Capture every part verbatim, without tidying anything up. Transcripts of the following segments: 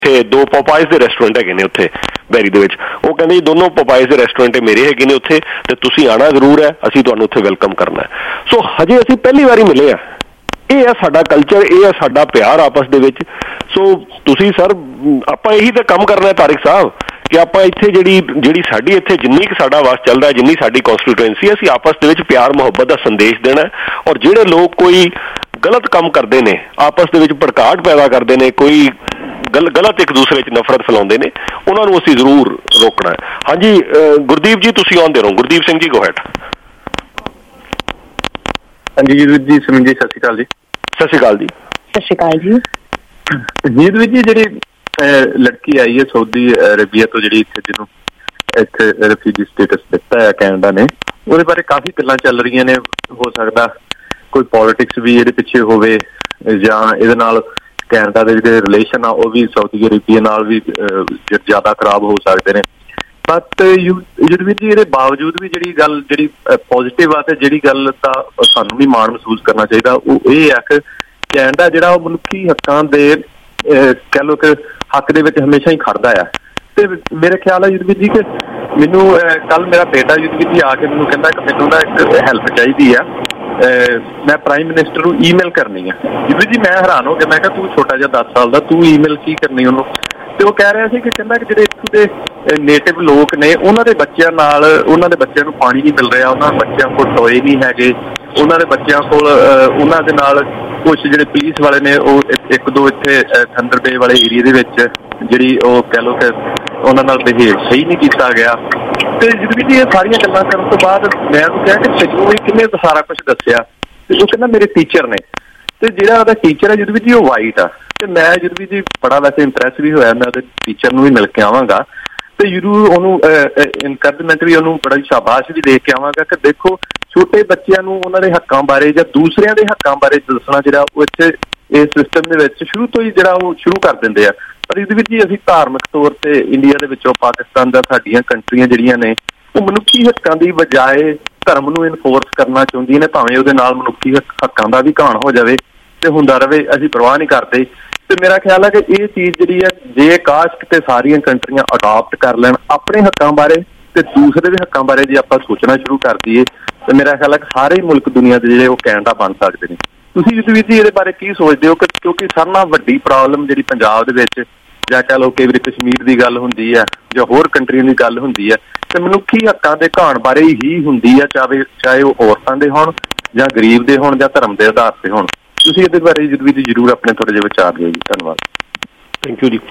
ਉੱਥੇ ਦੋ ਪੋਪਾਈਜ਼ ਦੇ ਰੈਸਟੋਰੈਂਟ ਹੈਗੇ ਨੇ ਉੱਥੇ ਬੈਰੀ ਦੇ ਵਿੱਚ। ਉਹ ਕਹਿੰਦੇ ਜੀ ਦੋਨੋਂ ਪੋਪਾਈਜ਼ ਦੇ ਰੈਸਟੋਰੈਂਟ ਮੇਰੇ ਹੈਗੇ ਨੇ ਉੱਥੇ, ਅਤੇ ਤੁਸੀਂ ਆਉਣਾ ਜ਼ਰੂਰ ਹੈ, ਅਸੀਂ ਤੁਹਾਨੂੰ ਉੱਥੇ ਵੈਲਕਮ ਕਰਨਾ। ਸੋ ਹਜੇ ਅਸੀਂ ਪਹਿਲੀ ਵਾਰੀ ਮਿਲੇ ਹਾਂ। ਇਹ ਹੈ ਸਾਡਾ ਕਲਚਰ, ਇਹ ਹੈ ਸਾਡਾ ਪਿਆਰ ਆਪਸ ਦੇ ਵਿੱਚ। ਸੋ ਤੁਸੀਂ ਸਰ ਆਪਾਂ ਇਹੀ ਤਾਂ ਕੰਮ ਕਰਨਾ ਤਾਰਿਕ ਸਾਹਿਬ ਕਿ ਆਪਾਂ ਇੱਥੇ ਜਿਹੜੀ ਜਿਹੜੀ ਸਾਡੀ ਇੱਥੇ ਜਿੰਨੀ ਕੁ ਸਾਡਾ ਵਾਸ ਚੱਲਦਾ, ਜਿੰਨੀ ਸਾਡੀ ਕੌਂਸਟੀਟੂਐਂਸੀ, ਅਸੀਂ ਆਪਸ ਦੇ ਵਿੱਚ ਪਿਆਰ ਮੁਹੱਬਤ ਦਾ ਸੰਦੇਸ਼ ਦੇਣਾ। ਔਰ ਜਿਹੜੇ ਲੋਕ ਕੋਈ ਗਲਤ ਕੰਮ ਕਰਦੇ ਨੇ, ਆਪਸ ਦੇ ਵਿੱਚ ਭੜਕਾਹਟ ਪੈਦਾ ਕਰਦੇ ਨੇ, ਕੋਈ ਗਲ ਗਲਤ ਇੱਕ ਦੂਸਰੇ 'ਚ ਨਫ਼ਰਤ ਫੈਲਾਉਂਦੇ ਨੇ, ਉਹਨਾਂ ਨੂੰ ਅਸੀਂ ਜ਼ਰੂਰ ਰੋਕਣਾ। ਹਾਂਜੀ ਗੁਰਦੀਪ ਜੀ ਤੁਸੀਂ ਆਉਂਦੇ ਰਹੋ। ਗੁਰਦੀਪ ਸਿੰਘ ਜੀ ਗੋ ਹੈਡ। ਹਾਂਜੀ ਜੀਤ ਜੀ, ਸੁਮਨ ਜੀ, ਸਤਿ ਸ਼੍ਰੀ ਅਕਾਲ ਜੀ। ਸਤਿ ਸ਼੍ਰੀ ਅਕਾਲ ਜੀ। ਸਤਿ ਸ਼੍ਰੀ ਅਕਾਲ ਜੀ। ਜੀਤ ਜੀ, ਜਿਹੜੀ ਲੜਕੀ ਆਈ ਹੈ ਸਾਊਦੀ ਅਰੇਬੀਆ ਤੋਂ, ਜਿਹੜੀ ਇੱਥੇ ਜਿਹਨੂੰ ਇੱਥੇ ਰੈਫਿਊਜੀ ਸਟੇਟਸ ਦਿੱਤਾ ਹੈ ਕੈਨੇਡਾ ਨੇ, ਉਹਦੇ ਬਾਰੇ ਕਾਫੀ ਗੱਲਾਂ ਚੱਲ ਰਹੀਆਂ ਨੇ। ਹੋ ਸਕਦਾ ਕੋਈ ਪੋਲੀਟਿਕਸ ਵੀ ਇਹਦੇ ਪਿੱਛੇ ਹੋਵੇ, ਜਾਂ ਇਹਦੇ ਨਾਲ ਕੈਨੇਡਾ ਦੇ ਜਿਹੜੇ ਰਿਲੇਸ਼ਨ ਆ ਉਹ ਵੀ ਸਾਊਦੀ ਅਰੇਬੀਆ ਨਾਲ ਵੀ ਜ਼ਿਆਦਾ ਖਰਾਬ ਹੋ ਸਕਦੇ ਨੇ। ਬਟ ਯੁਧਵੀਰ ਜੀ, ਇਹਦੇ ਬਾਵਜੂਦ ਵੀ ਜਿਹੜੀ ਗੱਲ ਜਿਹੜੀ ਪੋਜ਼ੀਟਿਵ ਆ, ਤੇ ਜਿਹੜੀ ਗੱਲ ਤਾਂ ਸਾਨੂੰ ਵੀ ਮਾਣ ਮਹਿਸੂਸ ਕਰਨਾ ਚਾਹੀਦਾ, ਉਹ ਇਹ ਆ ਕਿ ਕੈਨੇਡਾ ਜਿਹੜਾ ਉਹ ਮਨੁੱਖੀ ਹੱਕਾਂ ਦੇ ਕਹਿ ਲਓ ਕਿ ਹੱਕ ਦੇ ਵਿੱਚ ਹਮੇਸ਼ਾ ਹੀ ਖੜਦਾ ਆ। ਤੇ ਮੇਰੇ ਖਿਆਲ ਹੈ ਯੁਧਵੀਰ ਜੀ ਕਿ ਮੈਨੂੰ ਕੱਲ ਮੇਰਾ ਬੇਟਾ ਯੁਧਵੀਰ ਜੀ ਆ ਕੇ ਮੈਨੂੰ ਕਹਿੰਦਾ ਕਿ ਮੈਨੂੰ ਨਾ ਇੱਕ ਹੈਲਪ ਚਾਹੀਦੀ ਆ, ਮੈਂ ਪ੍ਰਾਈਮ ਮਿਨਿਸਟਰ ਨੂੰ ਈਮੇਲ ਕਰਨੀ ਆ। ਯੁਧਵੀਰ ਜੀ ਮੈਂ ਹੈਰਾਨ ਹੋ ਗਿਆ, ਮੈਂ ਕਿਹਾ ਤੂੰ ਛੋਟਾ ਜਿਹਾ ਦਸ ਸਾਲ ਦਾ, ਤੂੰ ਈਮੇਲ ਕੀ ਕਰਨੀ ਉਹਨੂੰ? ਤੇ ਉਹ ਕਹਿ ਰਿਹਾ ਸੀ ਕਿ ਕਹਿੰਦਾ ਕਿ ਜਿਹੜੇ ਇੱਥੋਂ ਦੇ ਨੇਟਿਵ ਲੋਕ ਨੇ, ਉਹਨਾਂ ਦੇ ਬੱਚਿਆਂ ਨਾਲ, ਉਹਨਾਂ ਦੇ ਬੱਚਿਆਂ ਨੂੰ ਪਾਣੀ ਨਹੀਂ ਮਿਲ ਰਿਹਾ, ਉਹਨਾਂ ਦੇ ਬੱਚਿਆਂ ਕੋਲ ਟੋਏ ਨਹੀਂ ਹੈਗੇ, ਉਹਨਾਂ ਦੇ ਬੱਚਿਆਂ ਕੋਲ ਉਹਨਾਂ ਦੇ ਨਾਲ ਕੁਛ ਜਿਹੜੇ ਪੁਲਿਸ ਵਾਲੇ ਨੇ ਉਹ ਇੱਕ ਦੋ ਇੱਥੇ ਥੰਡਰ ਬੇ ਵਾਲੇ ਏਰੀਏ ਦੇ ਵਿੱਚ ਜਿਹੜੀ ਉਹ ਕਹਿ ਲਓ ਕਿ ਉਹਨਾਂ ਨਾਲ ਬਿਹੇਵ ਸਹੀ ਨਹੀਂ ਕੀਤਾ ਗਿਆ। ਤੇ ਜਿਵੇਂ ਕਿ ਇਹ ਸਾਰੀਆਂ ਗੱਲਾਂ ਕਰਨ ਤੋਂ ਬਾਅਦ ਮੈਂ ਉਹਨੂੰ ਕਿਹਾ ਕਿ ਤੈਨੂੰ ਇਹ ਕਿੰਨੇ ਸਾਰਾ ਕੁਛ ਦੱਸਿਆ? ਤੇ ਉਹ ਕਹਿੰਦਾ ਮੇਰੇ ਟੀਚਰ ਨੇ। ਤੇ ਜਿਹੜਾ ਉਹਦਾ ਟੀਚਰ ਹੈ ਜੁਦਵੀਰ ਜੀ, ਉਹ ਵਾਈਟ ਆ। ਤੇ ਮੈਂ ਜੁਦਵੀਰ ਜੀ ਬੜਾ ਵੈਸੇ ਇੰਪਰੈਸ ਵੀ ਹੋਇਆ, ਮੈਂ ਉਹਦੇ ਟੀਚਰ ਨੂੰ ਵੀ ਮਿਲ ਕੇ ਆਵਾਂਗਾ ਤੇ ਜ਼ਰੂਰ ਉਹਨੂੰ ਇਨਕਰੇਜਮੈਂਟ ਵੀ, ਉਹਨੂੰ ਬੜਾ ਸ਼ਾਬਾਸ਼ ਵੀ ਦੇ ਕੇ ਆਵਾਂਗਾ ਕਿ ਦੇਖੋ ਛੋਟੇ ਬੱਚਿਆਂ ਨੂੰ ਉਹਨਾਂ ਦੇ ਹੱਕਾਂ ਬਾਰੇ ਜਾਂ ਦੂਸਰਿਆਂ ਦੇ ਹੱਕਾਂ ਬਾਰੇ ਦੱਸਣਾ ਜਿਹੜਾ ਉਹ ਇੱਥੇ ਇਸ ਸਿਸਟਮ ਦੇ ਵਿੱਚ ਸ਼ੁਰੂ ਤੋਂ ਹੀ ਜਿਹੜਾ ਉਹ ਸ਼ੁਰੂ ਕਰ ਦਿੰਦੇ ਆ। ਪਰ ਇਹਦੇ ਵਿੱਚ ਹੀ ਅਸੀਂ ਧਾਰਮਿਕ ਤੌਰ ਤੇ ਇੰਡੀਆ ਦੇ ਵਿੱਚੋਂ ਪਾਕਿਸਤਾਨ ਦਾ, ਸਾਡੀਆਂ ਕੰਟਰੀਆਂ ਜਿਹੜੀਆਂ ਨੇ ਉਹ ਮਨੁੱਖੀ ਹੱਕਾਂ ਦੀ ਬਜਾਏ ਧਰਮ ਨੂੰ ਇਨਫੋਰਸ ਕਰਨਾ ਚਾਹੁੰਦੀਆਂ ਨੇ, ਭਾਵੇਂ ਉਹਦੇ ਨਾਲ ਮਨੁੱਖੀ ਹੱਕਾਂ ਦਾ ਵੀ ਘਾਣ ਹੋ ਜਾਵੇ ਤੇ ਹੁੰਦਾ ਰਵੇ, ਅਸੀਂ ਪਰਵਾਹ ਨਹੀਂ ਕਰਦੇ। ਤੇ ਮੇਰਾ ਖਿਆਲ ਹੈ ਕਿ ਇਹ ਚੀਜ਼ ਜਿਹੜੀ ਹੈ, ਜੇ ਕਾਸ਼ ਕਿਤੇ ਸਾਰੀਆਂ ਕੰਟਰੀਆਂ ਅਡਾਪਟ ਕਰ ਲੈਣ ਆਪਣੇ ਹੱਕਾਂ ਬਾਰੇ ਤੇ ਦੂਸਰੇ ਦੇ ਹੱਕਾਂ ਬਾਰੇ ਜੇ ਆਪਾਂ ਸੋਚਣਾ ਸ਼ੁਰੂ ਕਰ ਦਈਏ, ਤੇ ਮੇਰਾ ਖਿਆਲ ਹੈ ਕਿ ਸਾਰੇ ਮੁਲਕ ਦੁਨੀਆ ਦੇ ਜਿਹੜੇ ਉਹ ਕੈਨੇਡਾ ਬਣ ਸਕਦੇ ਨੇ। ਤੁਸੀਂ ਜਸਵੀਰ ਜੀ ਇਹਦੇ ਬਾਰੇ ਕੀ ਸੋਚਦੇ ਹੋ? ਕਿ ਕਿਉਂਕਿ ਸਾਰਿਆਂ ਨਾਲੋਂ ਵੱਡੀ ਪ੍ਰੋਬਲਮ ਜਿਹੜੀ ਪੰਜਾਬ ਦੇ ਵਿੱਚ, ਜਾਂ ਕਹਿ ਲਓ ਕਈ ਵਾਰੀ ਕਸ਼ਮੀਰ ਦੀ ਗੱਲ ਹੁੰਦੀ ਹੈ ਜਾਂ ਹੋਰ ਕੰਟਰੀਆਂ ਦੀ ਗੱਲ ਹੁੰਦੀ ਹੈ, ਤੇ ਮਨੁੱਖੀ ਹੱਕਾਂ ਦੇ ਘਾਣ ਬਾਰੇ ਹੀ ਹੁੰਦੀ ਹੈ, ਚਾਹੇ ਚਾਹੇ ਉਹ ਔਰਤਾਂ ਦੇ ਹੋਣ ਜਾਂ ਗਰੀਬ ਦੇ ਹੋਣ ਜਾਂ ਧਰਮ ਦੇ ਆਧਾਰ ਤੇ ਹੋਣ। ਤੁਸੀਂ ਇਹਦੇ ਬਾਰੇ ਜਸਵੀਰ ਜੀ ਜ਼ਰੂਰ ਆਪਣੇ ਥੋੜ੍ਹੇ ਜਿਹੇ ਵਿਚਾਰ ਦਿਓ ਜੀ। ਧੰਨਵਾਦ। ਥੈਂਕ ਯੂ ਜੀ।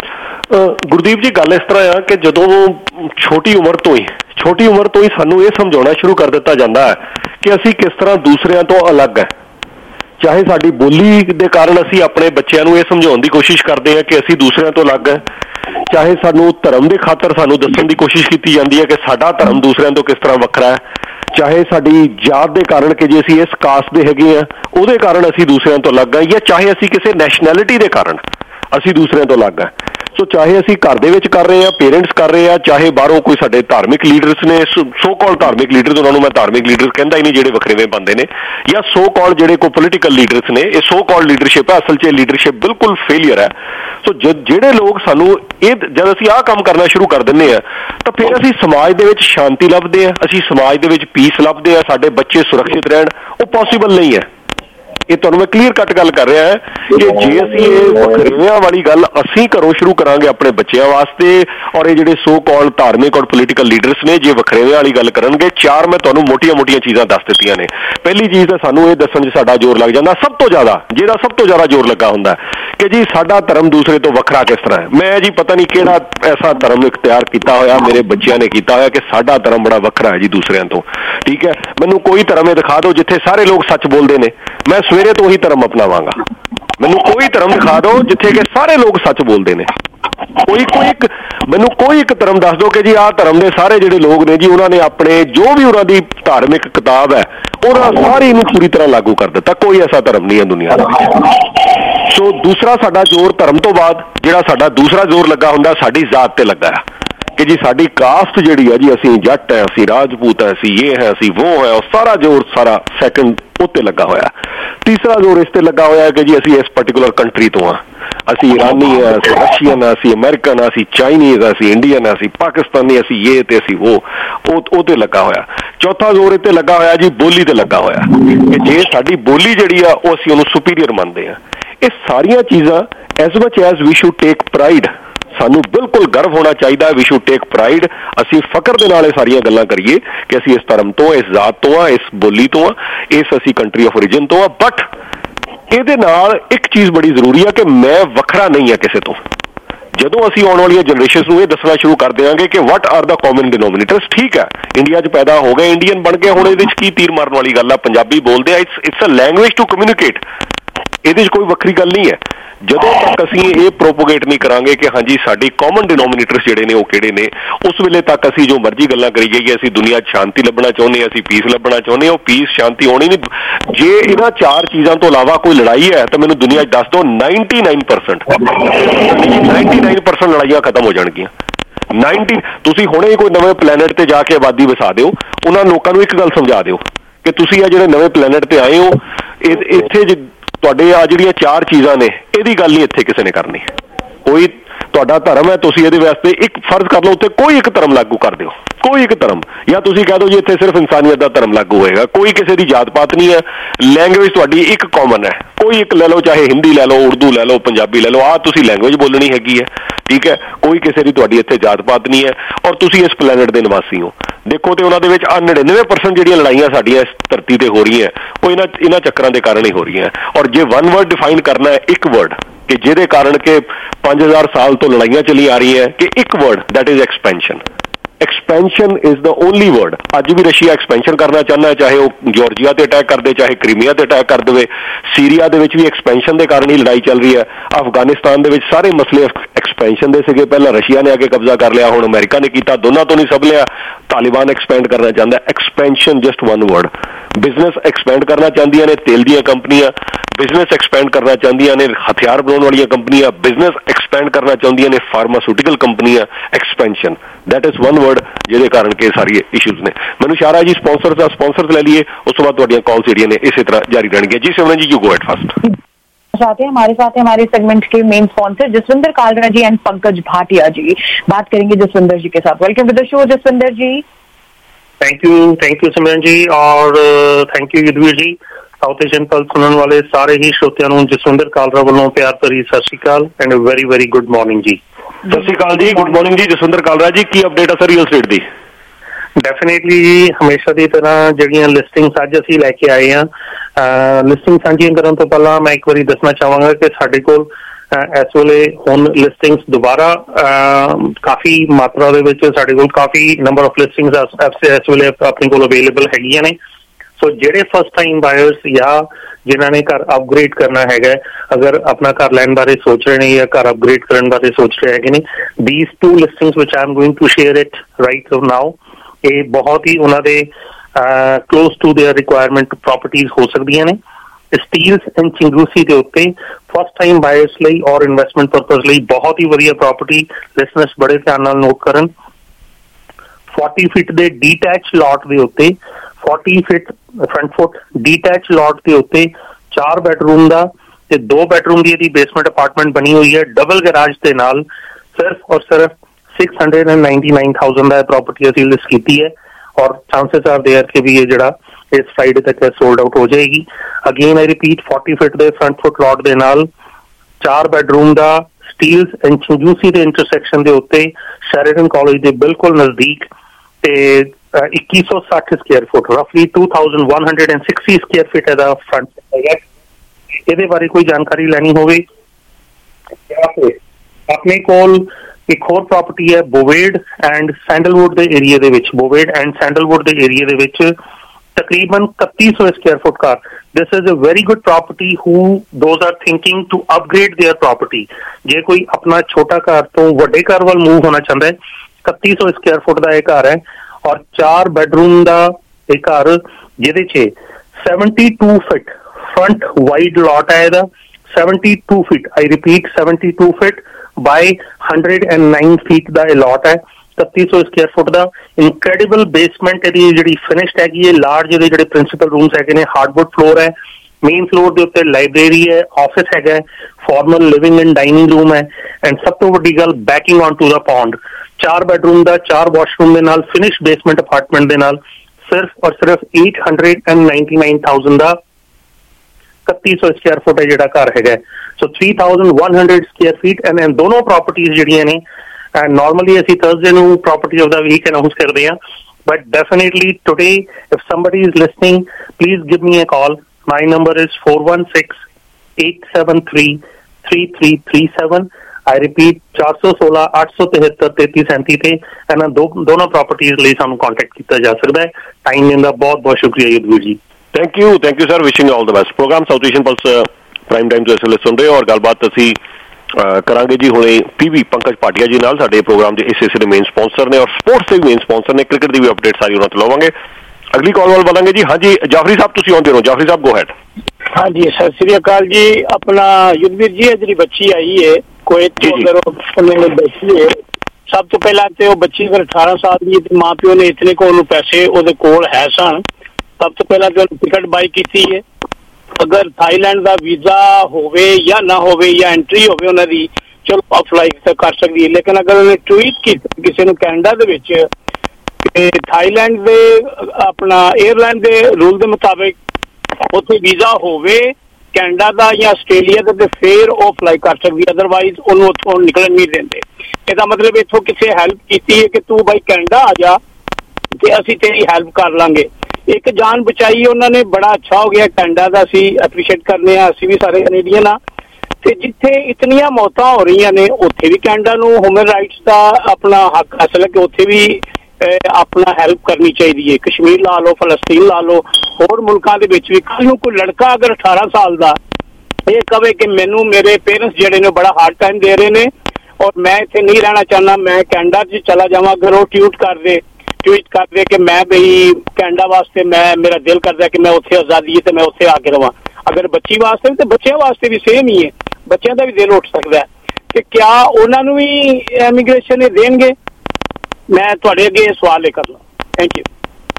ਗੁਰਦੀਪ ਜੀ, ਗੱਲ ਇਸ ਤਰ੍ਹਾਂ ਆ ਕਿ ਜਦੋਂ ਛੋਟੀ ਉਮਰ ਤੋਂ ਹੀ ਛੋਟੀ ਉਮਰ ਤੋਂ ਹੀ ਸਾਨੂੰ ਇਹ ਸਮਝਾਉਣਾ ਸ਼ੁਰੂ ਕਰ ਦਿੱਤਾ ਜਾਂਦਾ ਹੈ ਕਿ ਅਸੀਂ ਕਿਸ ਤਰ੍ਹਾਂ ਦੂਸਰਿਆਂ ਤੋਂ ਅਲੱਗ ਹੈ। ਚਾਹੇ ਸਾਡੀ ਬੋਲੀ ਦੇ ਕਾਰਨ ਅਸੀਂ ਆਪਣੇ ਬੱਚਿਆਂ ਨੂੰ ਇਹ ਸਮਝਾਉਣ ਦੀ ਕੋਸ਼ਿਸ਼ ਕਰਦੇ ਹਾਂ ਕਿ ਅਸੀਂ ਦੂਸਰਿਆਂ ਤੋਂ ਅਲੱਗ ਹੈ, ਚਾਹੇ ਸਾਨੂੰ ਧਰਮ ਦੇ ਖਾਤਰ ਸਾਨੂੰ ਦੱਸਣ ਦੀ ਕੋਸ਼ਿਸ਼ ਕੀਤੀ ਜਾਂਦੀ ਹੈ ਕਿ ਸਾਡਾ ਧਰਮ ਦੂਸਰਿਆਂ ਤੋਂ ਕਿਸ ਤਰ੍ਹਾਂ ਵੱਖਰਾ ਹੈ, ਚਾਹੇ ਸਾਡੀ ਜਾਤ ਦੇ ਕਾਰਨ ਕਿ ਜੇ ਅਸੀਂ ਇਸ ਕਾਸਟ ਦੇ ਹੈਗੇ ਹਾਂ ਉਹਦੇ ਕਾਰਨ ਅਸੀਂ ਦੂਸਰਿਆਂ ਤੋਂ ਅਲੱਗ ਹਾਂ, ਜਾਂ ਚਾਹੇ ਅਸੀਂ ਕਿਸੇ ਨੈਸ਼ਨੈਲਿਟੀ ਦੇ ਕਾਰਨ ਅਸੀਂ ਦੂਸਰਿਆਂ ਤੋਂ ਅਲੱਗ ਹਾਂ। ਸੋ ਚਾਹੇ ਅਸੀਂ ਘਰ ਦੇ ਵਿੱਚ ਕਰ ਰਹੇ ਹਾਂ, ਪੇਰੈਂਟਸ ਕਰ ਰਹੇ ਆ, ਚਾਹੇ ਬਾਹਰੋਂ ਕੋਈ ਸਾਡੇ ਧਾਰਮਿਕ ਲੀਡਰਸ ਨੇ, ਸੋ ਕਾਲ ਧਾਰਮਿਕ ਲੀਡਰਸ, ਉਹਨਾਂ ਨੂੰ ਮੈਂ ਧਾਰਮਿਕ ਲੀਡਰਸ ਕਹਿੰਦਾ ਹੀ ਨਹੀਂ ਜਿਹੜੇ ਵੱਖਰੇਵੇਂ ਬੰਦੇ ਨੇ, ਜਾਂ ਸੋ ਕਾਲ ਜਿਹੜੇ ਕੋਈ ਪੋਲੀਟੀਕਲ ਲੀਡਰਸ ਨੇ। ਇਹ ਸੋ ਕਾਲ ਲੀਡਰਸ਼ਿਪ ਹੈ, ਅਸਲ 'ਚ ਇਹ ਲੀਡਰਸ਼ਿਪ ਬਿਲਕੁਲ ਫੇਲੀਅਰ ਹੈ। ਸੋ ਜ ਜਿਹੜੇ ਲੋਕ ਸਾਨੂੰ ਇਹ ਜਦ ਅਸੀਂ ਆਹ ਕੰਮ ਕਰਨਾ ਸ਼ੁਰੂ ਕਰ ਦਿੰਦੇ ਹਾਂ ਤਾਂ ਫਿਰ ਅਸੀਂ ਸਮਾਜ ਦੇ ਵਿੱਚ ਸ਼ਾਂਤੀ ਲੱਭਦੇ ਹਾਂ, ਅਸੀਂ ਸਮਾਜ ਦੇ ਵਿੱਚ ਪੀਸ ਲੱਭਦੇ ਹਾਂ, ਸਾਡੇ ਬੱਚੇ ਸੁਰੱਖਿਅਤ ਰਹਿਣ। ਉਹ ਪੋਸੀਬਲ ਨਹੀਂ ਹੈ। ਇਹ ਤੁਹਾਨੂੰ ਮੈਂ ਕਲੀਅਰ ਕੱਟ ਗੱਲ ਕਰ ਰਿਹਾ ਕਿ ਜੇ ਅਸੀਂ ਇਹ ਵੱਖਰੇਵਿਆਂ ਵਾਲੀ ਗੱਲ ਅਸੀਂ ਘਰੋਂ ਸ਼ੁਰੂ ਕਰਾਂਗੇ ਆਪਣੇ ਬੱਚਿਆਂ ਵਾਸਤੇ, ਔਰ ਇਹ ਜਿਹੜੇ ਸੋ ਕਾਲ ਧਾਰਮਿਕ ਔਰ ਪੋਲੀਟੀਕਲ ਲੀਡਰਸ ਨੇ ਜੇ ਵੱਖਰੇਵਿਆਂ ਵਾਲੀ ਗੱਲ ਕਰਨਗੇ, ਚਾਰ ਮੈਂ ਤੁਹਾਨੂੰ ਮੋਟੀਆਂ-ਮੋਟੀਆਂ ਚੀਜ਼ਾਂ ਦੱਸ ਦਿੱਤੀਆਂ ਨੇ। ਪਹਿਲੀ ਚੀਜ਼ ਤਾਂ ਸਾਨੂੰ ਇਹ ਦੱਸਣ 'ਚ ਸਾਡਾ ਜ਼ੋਰ ਲੱਗ ਜਾਂਦਾ, ਸਭ ਤੋਂ ਜ਼ਿਆਦਾ ਜਿਹਦਾ ਸਭ ਤੋਂ ਜ਼ਿਆਦਾ ਜ਼ੋਰ ਲੱਗਾ ਹੁੰਦਾ ਕਿ ਜੀ ਸਾਡਾ ਧਰਮ ਦੂਸਰੇ ਤੋਂ ਵੱਖਰਾ ਕਿਸ ਤਰ੍ਹਾਂ ਹੈ। ਮੈਂ ਜੀ ਪਤਾ ਨਹੀਂ ਕਿਹੜਾ ਐਸਾ ਧਰਮ ਇਖਤਿਆਰ ਕੀਤਾ ਹੋਇਆ, ਮੇਰੇ ਬੱਚਿਆਂ ਨੇ ਕੀਤਾ ਹੋਇਆ ਕਿ ਸਾਡਾ ਧਰਮ ਬੜਾ ਵੱਖਰਾ ਹੈ ਜੀ ਦੂਸਰਿਆਂ ਤੋਂ। ਠੀਕ ਹੈ, ਮੈਨੂੰ ਕੋਈ ਧਰਮ ਇਹ ਦਿਖਾ ਦਿਓ ਜਿੱਥੇ ਸਾਰੇ ਲੋਕ ਸੱਚ ਬੋਲਦੇ ਨੇ, ਮੈਂ ਸਵੇਰੇ ਤੋਂ ਹੀ ਧਰਮ ਅਪਣਾਵਾਂਗਾ। ਮੈਨੂੰ ਕੋਈ ਧਰਮ ਦਿਖਾ ਦਿਓ ਜਿੱਥੇ ਕਿ ਸਾਰੇ ਲੋਕ ਸੱਚ ਬੋਲਦੇ ਨੇ। ਕੋਈ ਕੋਈ ਇੱਕ ਮੈਨੂੰ ਕੋਈ ਇੱਕ ਧਰਮ ਦੱਸ ਦਿਓ ਕਿ ਜੀ ਆਹ ਧਰਮ ਦੇ ਸਾਰੇ ਜਿਹੜੇ ਲੋਕ ਨੇ ਜੀ ਉਹਨਾਂ ਨੇ ਆਪਣੇ ਜੋ ਵੀ ਉਹਨਾਂ ਦੀ ਧਾਰਮਿਕ ਕਿਤਾਬ ਹੈ ਉਹਨਾਂ ਸਾਰੀ ਨੂੰ ਪੂਰੀ ਤਰ੍ਹਾਂ ਲਾਗੂ ਕਰ ਦਿੱਤਾ। ਕੋਈ ਐਸਾ ਧਰਮ ਨਹੀਂ ਹੈ ਦੁਨੀਆ ਦੇ ਵਿੱਚ। ਸੋ ਦੂਸਰਾ ਸਾਡਾ ਜ਼ੋਰ ਧਰਮ ਤੋਂ ਬਾਅਦ ਜਿਹੜਾ ਸਾਡਾ ਦੂਸਰਾ ਜ਼ੋਰ ਲੱਗਾ ਹੁੰਦਾ ਸਾਡੀ ਜ਼ਾਤ ਤੇ ਲੱਗਾ ਆ ਕਿ ਜੀ ਸਾਡੀ ਕਾਸਟ ਜਿਹੜੀ ਹੈ ਜੀ, ਅਸੀਂ ਜੱਟ ਹੈ, ਅਸੀਂ ਰਾਜਪੂਤ ਹੈ, ਅਸੀਂ ਇਹ ਹੈ, ਅਸੀਂ ਉਹ ਹੈ। ਉਹ ਸਾਰਾ ਜ਼ੋਰ ਸਾਰਾ ਸੈਕਿੰਡ ਉੱਤੇ ਲੱਗਾ ਹੋਇਆ। ਤੀਸਰਾ ਜ਼ੋਰ ਇਸ ਤੇ ਲੱਗਾ ਹੋਇਆ ਕਿ ਜੀ ਅਸੀਂ ਇਸ ਪਰਟੀਕੂਲਰ ਕੰਟਰੀ ਤੋਂ ਹਾਂ, ਅਸੀਂ ਇਰਾਨੀ ਆ, ਅਸੀਂ ਰਸ਼ੀਅਨ ਆ, ਅਸੀਂ ਅਮਰੀਕਨ ਆ, ਅਸੀਂ ਚਾਈਨੀਜ਼ ਆ, ਅਸੀਂ ਇੰਡੀਅਨ ਆ, ਅਸੀਂ ਪਾਕਿਸਤਾਨੀ, ਅਸੀਂ ਇਹ ਤੇ ਅਸੀਂ ਉਹ ਉਹ ਤੇ ਲੱਗਾ ਹੋਇਆ। ਚੌਥਾ ਜ਼ੋਰ ਇਹ ਤੇ ਲੱਗਾ ਹੋਇਆ ਜੀ ਬੋਲੀ ਤੇ ਲੱਗਾ ਹੋਇਆ ਕਿ ਜੇ ਸਾਡੀ ਬੋਲੀ ਜਿਹੜੀ ਆ ਉਹ ਅਸੀਂ ਉਹਨੂੰ ਸੁਪੀਰੀਅਰ ਮੰਨਦੇ ਆ। ਇਹ ਸਾਰੀਆਂ ਚੀਜ਼ਾਂ as much as we should take pride, ਸਾਨੂੰ ਬਿਲਕੁਲ ਗਰਵ ਹੋਣਾ ਚਾਹੀਦਾ। ਵੀ ਸ਼ੁਡ ਟੇਕ ਪ੍ਰਾਈਡ, ਅਸੀਂ ਫਖਰ ਦੇ ਨਾਲ ਇਹ ਸਾਰੀਆਂ ਗੱਲਾਂ ਕਰੀਏ ਕਿ ਅਸੀਂ ਇਸ ਧਰਮ ਤੋਂ, ਇਸ ਜ਼ਾਤ ਤੋਂ ਆ, ਇਸ ਬੋਲੀ ਤੋਂ ਆ, ਇਸ ਅਸੀਂ ਕੰਟਰੀ ਆਫ ਓਰੀਜਨ ਤੋਂ ਆ। ਬਟ ਇਹਦੇ ਨਾਲ ਇੱਕ ਚੀਜ਼ ਬੜੀ ਜ਼ਰੂਰੀ ਆ ਕਿ ਮੈਂ ਵੱਖਰਾ ਨਹੀਂ ਆ ਕਿਸੇ ਤੋਂ। ਜਦੋਂ ਅਸੀਂ ਆਉਣ ਵਾਲੀਆਂ ਜਨਰੇਸ਼ਨਸ ਨੂੰ ਇਹ ਦੱਸਣਾ ਸ਼ੁਰੂ ਕਰ ਦਿਆਂਗੇ ਕਿ ਵਾਟ ਆਰ ਦਾ ਕਾਮਨ ਡਿਨੋਮੀਨੇਟਰਸ, ਠੀਕ ਹੈ ਇੰਡੀਆ 'ਚ ਪੈਦਾ ਹੋ ਗਏ, ਇੰਡੀਅਨ ਬਣ ਗਏ, ਹੁਣ ਇਹਦੇ 'ਚ ਕੀ ਤੀਰ ਮਾਰਨ ਵਾਲੀ ਗੱਲ ਆ, ਪੰਜਾਬੀ ਬੋਲਦੇ ਆ, it's it's a language to communicate, ਇਹਦੇ 'ਚ ਕੋਈ ਵੱਖਰੀ ਗੱਲ ਨਹੀਂ ਹੈ। ਜਦੋਂ ਤੱਕ ਅਸੀਂ ਇਹ ਪ੍ਰੋਪੋਗੇਟ ਨਹੀਂ ਕਰਾਂਗੇ ਕਿ ਹਾਂਜੀ ਸਾਡੀ ਕਾਮਨ ਡਿਨੋਮੀਨੇਟਰਸ ਜਿਹੜੇ ਨੇ ਉਹ ਕਿਹੜੇ ਨੇ, ਉਸ ਵੇਲੇ ਤੱਕ ਅਸੀਂ ਜੋ ਮਰਜ਼ੀ ਗੱਲਾਂ ਕਰੀ ਜਾਈਏ, ਅਸੀਂ ਦੁਨੀਆ 'ਚ ਸ਼ਾਂਤੀ ਲੱਭਣਾ ਚਾਹੁੰਦੇ ਹਾਂ, ਅਸੀਂ ਪੀਸ ਲੱਭਣਾ ਚਾਹੁੰਦੇ ਹਾਂ, ਉਹ ਪੀਸ ਸ਼ਾਂਤੀ ਹੋਣੀ ਨਹੀਂ। ਜੇ ਇਹਨਾਂ ਚਾਰ ਚੀਜ਼ਾਂ ਤੋਂ ਇਲਾਵਾ ਕੋਈ ਲੜਾਈ ਹੈ ਤਾਂ ਮੈਨੂੰ ਦੁਨੀਆ 'ਚ ਦੱਸ ਦਿਓ ninety nine percent ninety nine percent ਲੜਾਈਆਂ ਖਤਮ ਹੋ ਜਾਣਗੀਆਂ। ਨਾਈਨਟੀ ਤੁਸੀਂ ਹੁਣੇ ਕੋਈ ਨਵੇਂ ਪਲੈਨਟ ਤੇ ਜਾ ਕੇ ਆਬਾਦੀ ਵਸਾ ਦਿਓ, ਉਹਨਾਂ ਲੋਕਾਂ ਨੂੰ ਇੱਕ ਗੱਲ ਸਮਝਾ ਦਿਓ ਕਿ ਤੁਸੀਂ ਆ ਜਿਹੜੇ ਨਵੇਂ ਪਲੈਨਟ ਤੇ ਆਏ ਹੋ, ਇੱਥੇ ਤੁਹਾਡੇ ਆ ਜਿਹੜੀਆਂ ਚਾਰ ਚੀਜ਼ਾਂ ਨੇ ਇਹਦੀ ਗੱਲ ਨਹੀਂ ਇੱਥੇ ਕਿਸੇ ਨੇ ਕਰਨੀ। ਕੋਈ ਤੁਹਾਡਾ ਧਰਮ ਹੈ, ਤੁਸੀਂ ਇਹਦੇ ਵਾਸਤੇ ਇੱਕ ਫਰਜ਼ ਕਰ ਲਓ ਉੱਥੇ ਕੋਈ ਇੱਕ ਧਰਮ ਲਾਗੂ ਕਰ ਦਿਓ, ਕੋਈ ਇੱਕ ਧਰਮ, ਜਾਂ ਤੁਸੀਂ ਕਹਿ ਦਿਓ ਜੀ ਇੱਥੇ ਸਿਰਫ ਇਨਸਾਨੀਅਤ ਦਾ ਧਰਮ ਲਾਗੂ ਹੋਏਗਾ। ਕੋਈ ਕਿਸੇ ਦੀ ਜਾਤ ਪਾਤ ਨਹੀਂ ਹੈ, ਲੈਂਗੁਏਜ ਤੁਹਾਡੀ ਇੱਕ ਕਾਮਨ ਹੈ, ਕੋਈ ਇੱਕ ਲੈ ਲਓ, ਚਾਹੇ ਹਿੰਦੀ ਲੈ ਲਓ, ਉਰਦੂ ਲੈ ਲਓ, ਪੰਜਾਬੀ ਲੈ ਲਓ, ਆਹ ਤੁਸੀਂ ਲੈਂਗੁਏਜ ਬੋਲਣੀ ਹੈਗੀ ਹੈ, ਠੀਕ ਹੈ। ਕੋਈ ਕਿਸੇ ਦੀ ਤੁਹਾਡੀ ਇੱਥੇ ਜਾਤ ਪਾਤ ਨਹੀਂ ਹੈ ਔਰ ਤੁਸੀਂ ਇਸ ਪਲੈਨਟ ਦੇ ਨਿਵਾਸੀ ਹੋ। ਦੇਖੋ ਤੇ ਉਹਨਾਂ ਦੇ ਵਿੱਚ ਆ ਨੜਿਨਵੇਂ ਪਰਸੈਂਟ ਜਿਹੜੀਆਂ ਲੜਾਈਆਂ ਸਾਡੀਆਂ ਇਸ ਧਰਤੀ ਤੇ ਹੋ ਰਹੀਆਂ ਉਹ ਇਹਨਾਂ ਇਹਨਾਂ ਚੱਕਰਾਂ ਦੇ ਕਾਰਨ ਹੀ ਹੋ ਰਹੀਆਂ। ਔਰ ਜੇ ਵਨ ਵਰਡ ਡਿਫਾਈਨ ਕਰਨਾ ਹੈ, ਇੱਕ ਵਰਡ ਕਿ ਜਿਹਦੇ ਕਾਰਨ ਕਿ ਪੰਜ ਹਜ਼ਾਰ ਸਾਲ ਤੋਂ ਲੜਾਈਆਂ ਚੱਲੀ ਆ ਰਹੀਆਂ, ਕਿ ਇੱਕ word that is expansion. Expansion is the only word. ਅੱਜ ਵੀ ਰਸ਼ੀਆ ਐਕਸਪੈਂਸ਼ਨ ਕਰਨਾ ਚਾਹੁੰਦਾ ਹੈ, ਚਾਹੇ ਉਹ ਜਾਰਜੀਆ ਤੇ ਅਟੈਕ ਕਰਦੇ, ਚਾਹੇ ਕ੍ਰੀਮੀਆ ਤੇ ਅਟੈਕ ਕਰ ਦੇਵੇ। ਸੀਰੀਆ ਦੇ ਵਿੱਚ ਵੀ ਐਕਸਪੈਂਸ਼ਨ ਦੇ ਕਾਰਨ ਹੀ ਲੜਾਈ ਚੱਲ ਰਹੀ ਹੈ। ਅਫਗਾਨਿਸਤਾਨ ਦੇ ਵਿੱਚ ਸਾਰੇ ਮਸਲੇ ਐਕਸਪੈਂਸ਼ਨ ਦੇ ਸੀਗੇ, ਪਹਿਲਾਂ ਰਸ਼ੀਆ ਨੇ ਆ ਕੇ ਕਬਜ਼ਾ ਕਰ ਲਿਆ, ਹੁਣ ਅਮਰੀਕਾ ਨੇ ਕੀਤਾ, ਦੋਨਾਂ ਤੋਂ ਨਹੀਂ ਸਭ ਲਿਆ। ਤਾਲਿਬਾਨ ਐਕਸਪੈਂਡ ਕਰਨਾ ਚਾਹੁੰਦਾ। Expansion just one word. Business expand ਕਰਨਾ ਚਾਹੁੰਦੀਆਂ ਨੇ ਤੇਲ ਦੀਆਂ ਕੰਪਨੀਆਂ, ਬਿਜ਼ਨਸ ਐਕਸਪੈਂਡ ਕਰਨਾ ਚਾਹੁੰਦੀਆਂ ਨੇ ਹਥਿਆਰ ਬਣਾਉਣ ਵਾਲੀਆਂ ਕੰਪਨੀਆਂ, ਬਿਜ਼ਨਸ ਐਕਸਪੈਂਡ ਕਰਨਾ ਚਾਹੁੰਦੀਆਂ ਨੇ ਫਾਰਮਾਸਿਊਟੀਕਲ ਕੰਪਨੀਆਂ। Expansion that is one word ਜਿਹਦੇ ਕਾਰਨ ਕਿ ਸਾਰੀ ਇਸ਼ੂਜ਼ ਨੇ। ਮੈਨੂੰ ਇਸ਼ਾਰਾ ਹੈ ਜੀ ਸਪਾਂਸਰ ਦਾ, ਸਪਾਂਸਰ ਲੈ ਲਈਏ, ਉਸ ਤੋਂ ਬਾਅਦ ਤੁਹਾਡੀਆਂ ਕਾਲਸ ਜਿਹੜੀਆਂ ਨੇ ਇਸੇ ਤਰ੍ਹਾਂ ਜਾਰੀ ਰਹਿਣਗੀਆਂ। जी Simran ji, you go at first. चाहते हैं हमारे साथ है हमारे सेगमेंट के main sponsor Jaswinder Kalra ji and Pankaj Bhatia ji. बात करेंगे जसविंदर जी के साथ। Welcome to the show Jaswinder ji. Thank you thank you Simran ji और thank you Yudhveer ji. South Asian Pulse सुनने वाले सारे ही श्रोतियां ਨੂੰ ਜਸਵਿੰਦਰ ਕਾਲਰਾ ਵੱਲੋਂ ਪਿਆਰ ਭਰੀ ਸਤਿ ਸ਼੍ਰੀ ਅਕਾਲ and very very good morning ਜੀ। ਸਤਿ ਸ਼੍ਰੀ ਅਕਾਲ ਜੀ, ਗੁੱਡ ਮਾਰਨਿੰਗ ਜੀ। ਜਸਵਿੰਦਰ ਕਾਲਰਾ ਜੀ, ਕੀ ਅਪਡੇਟ ਹੈ ਸਰ ਰੀਅਲ ਸਟੇਟ ਦੀ? ਡੈਫੀਨੇਟਲੀ ਜੀ, ਹਮੇਸ਼ਾ ਦੀ ਤਰ੍ਹਾਂ ਜਿਹੜੀਆਂ ਲਿਸਟਿੰਗਸ ਅੱਜ ਅਸੀਂ ਲੈ ਕੇ ਆਏ ਹਾਂ, ਲਿਸਟਿੰਗ ਸਾਂਝੀਆਂ ਕਰਨ ਤੋਂ ਪਹਿਲਾਂ ਮੈਂ ਇੱਕ ਵਾਰੀ ਦੱਸਣਾ ਚਾਹਾਂਗਾ ਕਿ ਸਾਡੇ ਕੋਲ ਇਸ ਵੇਲੇ ਹੁਣ ਲਿਸਟਿੰਗਸ ਦੁਬਾਰਾ ਕਾਫੀ ਮਾਤਰਾ ਦੇ ਵਿੱਚ ਸਾਡੇ ਕੋਲ ਕਾਫੀ ਨੰਬਰ ਆਫ ਲਿਸਟਿੰਗਸ ਇਸ ਵੇਲੇ ਆਪਣੇ ਕੋਲ ਅਵੇਲੇਬਲ ਹੈਗੀਆਂ ਨੇ। ਸੋ ਜਿਹੜੇ ਫਸਟ ਟਾਈਮ ਬਾਇਰਸ ਜਾਂ ਜਿਨ੍ਹਾਂ ਨੇ ਘਰ ਅਪਗ੍ਰੇਡ ਕਰਨਾ ਹੈਗਾ, ਅਗਰ ਆਪਣਾ ਘਰ ਲੈਣ ਬਾਰੇ ਸੋਚ ਰਹੇ ਨੇ ਜਾਂ ਘਰ ਅਪਗ੍ਰੇਡ ਕਰਨ ਬਾਰੇ ਸੋਚ ਰਹੇ ਹੈਗੇ ਨੇ, ਥੀਸ ਟੂ ਲਿਸਟਿੰਗਸ ਵਿਚ I am going to share it right now. ਇਹ ਬਹੁਤ ਹੀ ਉਹਨਾਂ ਦੇ close to their requirement properties ਹੋ ਸਕਦੀਆਂ ਨੇ। ਸਟੀਲਸ ਐਂਡ ਚਿੰਗੂਸੀ ਦੇ ਉੱਤੇ ਫਸਟ ਟਾਈਮ ਬਾਇਰਸ ਲਈ ਔਰ ਇਨਵੈਸਟਮੈਂਟ ਪਰਪਸ ਲਈ ਬਹੁਤ ਹੀ ਵਧੀਆ ਪ੍ਰੋਪਰਟੀ। ਲਿਸਨਰਸ ਬੜੇ ਧਿਆਨ ਨਾਲ ਨੋਟ ਕਰਨ। ਚਾਲੀ ਫੀਟ ਦੇ ਡੀਟੈਚ ਲਾਟ ਦੇ ਉੱਤੇ, ਚਾਲੀ ਫੀਟ ਫਰੰਟ ਫੁੱਟ ਡੀਟੈਚ ਲਾਟ ਦੇ ਉੱਤੇ ਚਾਰ ਬੈਡਰੂਮ ਦਾ ਤੇ ਦੋ ਬੈਡਰੂਮ ਦੀ ਇਹਦੀ ਬੇਸਮੈਂਟ ਅਪਾਰਟਮੈਂਟ ਬਣੀ ਹੋਈ ਹੈ ਡਬਲ ਗੈਰਾਜ ਦੇ ਨਾਲ। ਸਿਰਫ ਔਰ ਸਿਰਫ six hundred and ninety nine thousand का प्रॉपर्टी असी लिस्ट की है और चांसेस आर देयर कि भी ये जड़ा इस फ्राइडे तक सोल्ड आउट हो जाएगी। अगेन आई रिपीट, चाली फीट के फ्रंट फुट लॉट के नाल चार बैडरूम का स्टील्स एंड चंजूसी के इंटरसैक्शन के उत्ते शेरिडन कॉलेज के बिल्कुल नजदीक ते इक्की सौ सठ स्क्वेयर फुट रफली two thousand one hundred and sixty square feet है फ्रंट है। ये बारे कोई जानकारी लैनी होवे अपने कोल एक होर प्रॉपर्टी है बोवेड एंड सैंडलवुड के एरिया दे विच, बोवेड एंड सैंडलवुड के एरिया दे विच तकरीबन इकतीस सौ स्क्वायर फुट कार। This is a very good property who those are thinking to upgrade their property. जे कोई अपना छोटा घर तो वड्डे घर वाल मूव होना चाहता है, इकतीस सौ स्क्वायर फुट का यह घर है और चार बैडरूम का यह घर जिहदे च seventy two feet front wide lot है। इहदा seventy two feet I repeat seventy two feet by hundred and nine feet का अलॉट है। इकतीस सौ स्क्वेयर फुट का इनक्रेडिबल बेसमेंट जी फिनिश्ड हैगी है। लार्ज जो प्रिंसीपल रूम्स है हार्डवुड फ्लोर है, ਮੇਨ ਫਲੋਰ ਦੇ ਉੱਤੇ ਲਾਇਬ੍ਰੇਰੀ ਹੈ, ਆਫਿਸ ਹੈਗਾ, formal living and dining room ਹੈ, ਐਂਡ ਸਭ ਤੋਂ ਵੱਡੀ ਗੱਲ backing on to the pound. ਚਾਰ ਬੈਡਰੂਮ ਦਾ, ਚਾਰ ਵਾਸ਼ਰੂਮ ਦੇ ਨਾਲ, ਫਿਨਿਸ਼ ਬੇਸਮੈਂਟ ਅਪਾਰਟਮੈਂਟ ਦੇ ਨਾਲ ਸਿਰਫ ਔਰ ਸਿਰਫ eight hundred ninety-nine thousand ਦਾ ਇਕੱਤੀ ਸੌ ਸਕੁਅਰ ਫੁੱਟ ਹੈ ਜਿਹੜਾ ਘਰ ਹੈਗਾ। So three thousand one hundred square feet and and ਦੋਨੋਂ ਪ੍ਰੋਪਰਟੀਜ਼ ਜਿਹੜੀਆਂ ਨੇ ਨॉर्मली ਅਸੀਂ ਥਰਸਡੇ ਨੂੰ property of the week announce ਕਰਦੇ ਹਾਂ, but definitely today if somebody is listening, please give me a call. My number is four one six eight seven three three three three seven. I repeat four one six eight seven three three three seven ਤੇ ਇਹਨਾਂ ਦੋ ਦੋਨੋਂ properties ਲਈ ਸਾਨੂੰ contact ਕੀਤਾ ਜਾ ਸਕਦਾ ਹੈ। ਟਾਈਮ ਦੇਣ ਦਾ ਬਹੁਤ ਬਹੁਤ ਸ਼ੁਕਰੀਆ Yudhveer ji. Thank you thank you sir, wishing all the best. Program south Asian plus prime time ਤੋਂ ਇਸ ਵੇਲੇ ਸੁਣ ਰਹੇ ਹੋ ਔਰ ਗੱਲਬਾਤ ਅਸੀਂ ਕਰਾਂਗੇ ਜੀ ਹੁਣੇ ਪੀਵੀ ਪੰਕਜ ਭਾਟੀਆ ਜੀ ਨਾਲ, ਸਾਡੇ ਪ੍ਰੋਗਰਾਮ ਦੇ ਇਸ ਹਿੱਸੇ ਦੇ ਮੇਨ ਸਪਾਂਸਰ ਨੇ ਔਰ ਸਪੋਰਟਸ ਦੇ ਮੇਨ ਸਪਾਂਸਰ ਨੇ। ਕ੍ਰਿਕਟ ਦੀ ਵੀ ਅਪਡੇਟ ਸਾਰੀ ਉਹਨਾਂ ਤੋਂ ਲਵਾਂਗੇ। ਅਗਲੀ ਕਾਲ ਵੱਲ ਵਧਾਂਗੇ ਜੀ। ਹਾਂਜੀ ਜਾਫਰੀ ਸਾਹਿਬ ਤੁਸੀਂ ਆਉਂਦੇ ਰਹੋ। ਜਾਫਰੀ ਸਾਹਿਬ ਗੋ ਹੈਡ। ਹਾਂਜੀ ਸਤਿ ਸ੍ਰੀ ਅਕਾਲ ਜੀ। ਆਪਣਾ ਯੁਧਵੀਰ ਜੀ ਜਿਹੜੀ ਬੱਚੀ ਆਈ ਹੈ ਕੁਵੈਤ ਤੋਂ, ਅਗਰ ਉਹ ਬੈਠੀ ਹੈ, ਸਭ ਤੋਂ ਪਹਿਲਾਂ ਤੇ ਉਹ ਬੱਚੀ ਅਗਰ ਅਠਾਰਾਂ ਸਾਲ ਦੀ ਤੇ ਮਾਂ ਪਿਓ ਨੇ ਇਤਨੇ ਕੋਲ ਨੂੰ ਪੈਸੇ ਉਹਦੇ ਕੋਲ ਹੈ ਸਨ, ਸਭ ਤੋਂ ਪਹਿਲਾਂ ਤੇ ਉਹਨੇ ਟਿਕਟ ਬਾਈ ਕੀਤੀ ਹੈ। ਅਗਰ ਥਾਈਲੈਂਡ ਦਾ ਵੀਜ਼ਾ ਹੋਵੇ ਜਾਂ ਨਾ ਹੋਵੇ ਜਾਂ ਐਂਟਰੀ ਹੋਵੇ ਉਹਨਾਂ ਦੀ, ਚਲੋ ਅਪਲਾਈ ਤਾਂ ਕਰ ਸਕਦੀ ਹੈ। ਲੇਕਿਨ ਅਗਰ ਉਹਨੇ ਟਵੀਟ ਕੀਤੀ ਕਿਸੇ ਨੂੰ ਕੈਨੇਡਾ ਦੇ ਵਿੱਚ ਤੇ ਥਾਈਲੈਂਡ ਦੇ ਆਪਣਾ 에ਅਰਲਾਈਨ ਦੇ ਰੂਲ ਦੇ ਮੁਤਾਬਿਕ ਉੱਥੇ ਵੀਜ਼ਾ ਹੋਵੇ ਕੈਨੇਡਾ ਦਾ ਜਾਂ ਆਸਟ੍ਰੇਲੀਆ ਦਾ, ਤੇ ਫਿਰ ਉਹ ਅਪਲਾਈ ਕਰ ਸਕਦੀ, ਅਦਰਵਾਈਜ਼ ਉਹਨੂੰ ਉੱਥੋਂ ਨਿਕਲਣ ਨਹੀਂ ਦਿੰਦੇ। ਇਹਦਾ ਮਤਲਬ ਇੱਥੋਂ ਕਿਸੇ ਹੈਲਪ ਕੀਤੀ ਹੈ ਕਿ ਤੂੰ ਬਾਈ ਕੈਨੇਡਾ ਆ ਜਾ ਤੇ ਅਸੀਂ ਤੇਰੀ ਹੈਲਪ ਕਰ ਲਾਂਗੇ। ਇੱਕ ਜਾਨ ਬਚਾਈ ਉਹਨਾਂ ਨੇ, ਬੜਾ ਅੱਛਾ ਹੋ ਗਿਆ ਕੈਨੇਡਾ ਦਾ, ਅਸੀਂ ਐਪਰੀਸ਼ੀਏਟ ਕਰਨੇ ਆ, ਅਸੀਂ ਵੀ ਸਾਰੇ ਕੈਨੇਡੀਅਨ ਆ। ਤੇ ਜਿੱਥੇ ਇਤਨੀਆਂ ਮੌਤਾਂ ਹੋ ਰਹੀਆਂ ਨੇ ਉੱਥੇ ਵੀ ਕੈਨੇਡਾ ਨੂੰ ਹਿਊਮਨ ਰਾਈਟਸ ਦਾ ਆਪਣਾ ਹੱਕ ਹਾਸਲ ਹੈ ਕਿ ਉੱਥੇ ਵੀ ਆਪਣਾ ਹੈਲਪ ਕਰਨੀ ਚਾਹੀਦੀ ਹੈ। ਕਸ਼ਮੀਰ ਲਾ ਲਓ, ਫਲਸਤੀਨ ਲਾ ਲਓ, ਹੋਰ ਮੁਲਕਾਂ ਦੇ ਵਿੱਚ ਵੀ। ਕੱਲ੍ਹ ਨੂੰ ਕੋਈ ਲੜਕਾ ਅਗਰ ਅਠਾਰਾਂ ਸਾਲ ਦਾ ਇਹ ਕਵੇ ਕਿ ਮੈਨੂੰ ਮੇਰੇ ਪੇਰੈਂਟਸ ਜਿਹੜੇ ਨੇ ਬੜਾ ਹਾਰਡ ਟਾਈਮ ਦੇ ਰਹੇ ਨੇ ਔਰ ਮੈਂ ਇੱਥੇ ਨਹੀਂ ਰਹਿਣਾ ਚਾਹੁੰਦਾ, ਮੈਂ ਕੈਨੇਡਾ 'ਚ ਚਲਾ ਜਾਵਾਂ, ਅਗਰ ਉਹ ਟਵੀਟ ਕਰ ਦੇ ਟਵੀਟ ਕਰਦੇ ਕਿ ਮੈਂ ਬਈ ਕੈਨੇਡਾ ਵਾਸਤੇ ਮੈਂ ਮੇਰਾ ਦਿਲ ਕਰਦਾ ਕਿ ਮੈਂ ਉੱਥੇ ਆਜ਼ਾਦੀ ਹੈ ਤੇ ਮੈਂ ਉੱਥੇ ਆ ਕੇ ਰਵਾਂ। ਅਗਰ ਬੱਚੀ ਵਾਸਤੇ ਵੀ ਤੇ ਬੱਚਿਆਂ ਵਾਸਤੇ ਵੀ ਸੇਮ ਹੀ ਹੈ, ਬੱਚਿਆਂ ਦਾ ਵੀ ਦਿਲ ਉੱਠ ਸਕਦਾ ਹੈ ਕਿ ਕਿਆ ਉਹਨਾਂ ਨੂੰ ਵੀ ਇਮੀਗ੍ਰੇਸ਼ਨ ਇਹ ਦੇਣਗੇ। ਮੈਂ ਤੁਹਾਡੇ ਅੱਗੇ ਇਹ ਸਵਾਲ ਇਹ ਕਰਨਾ। Thank you.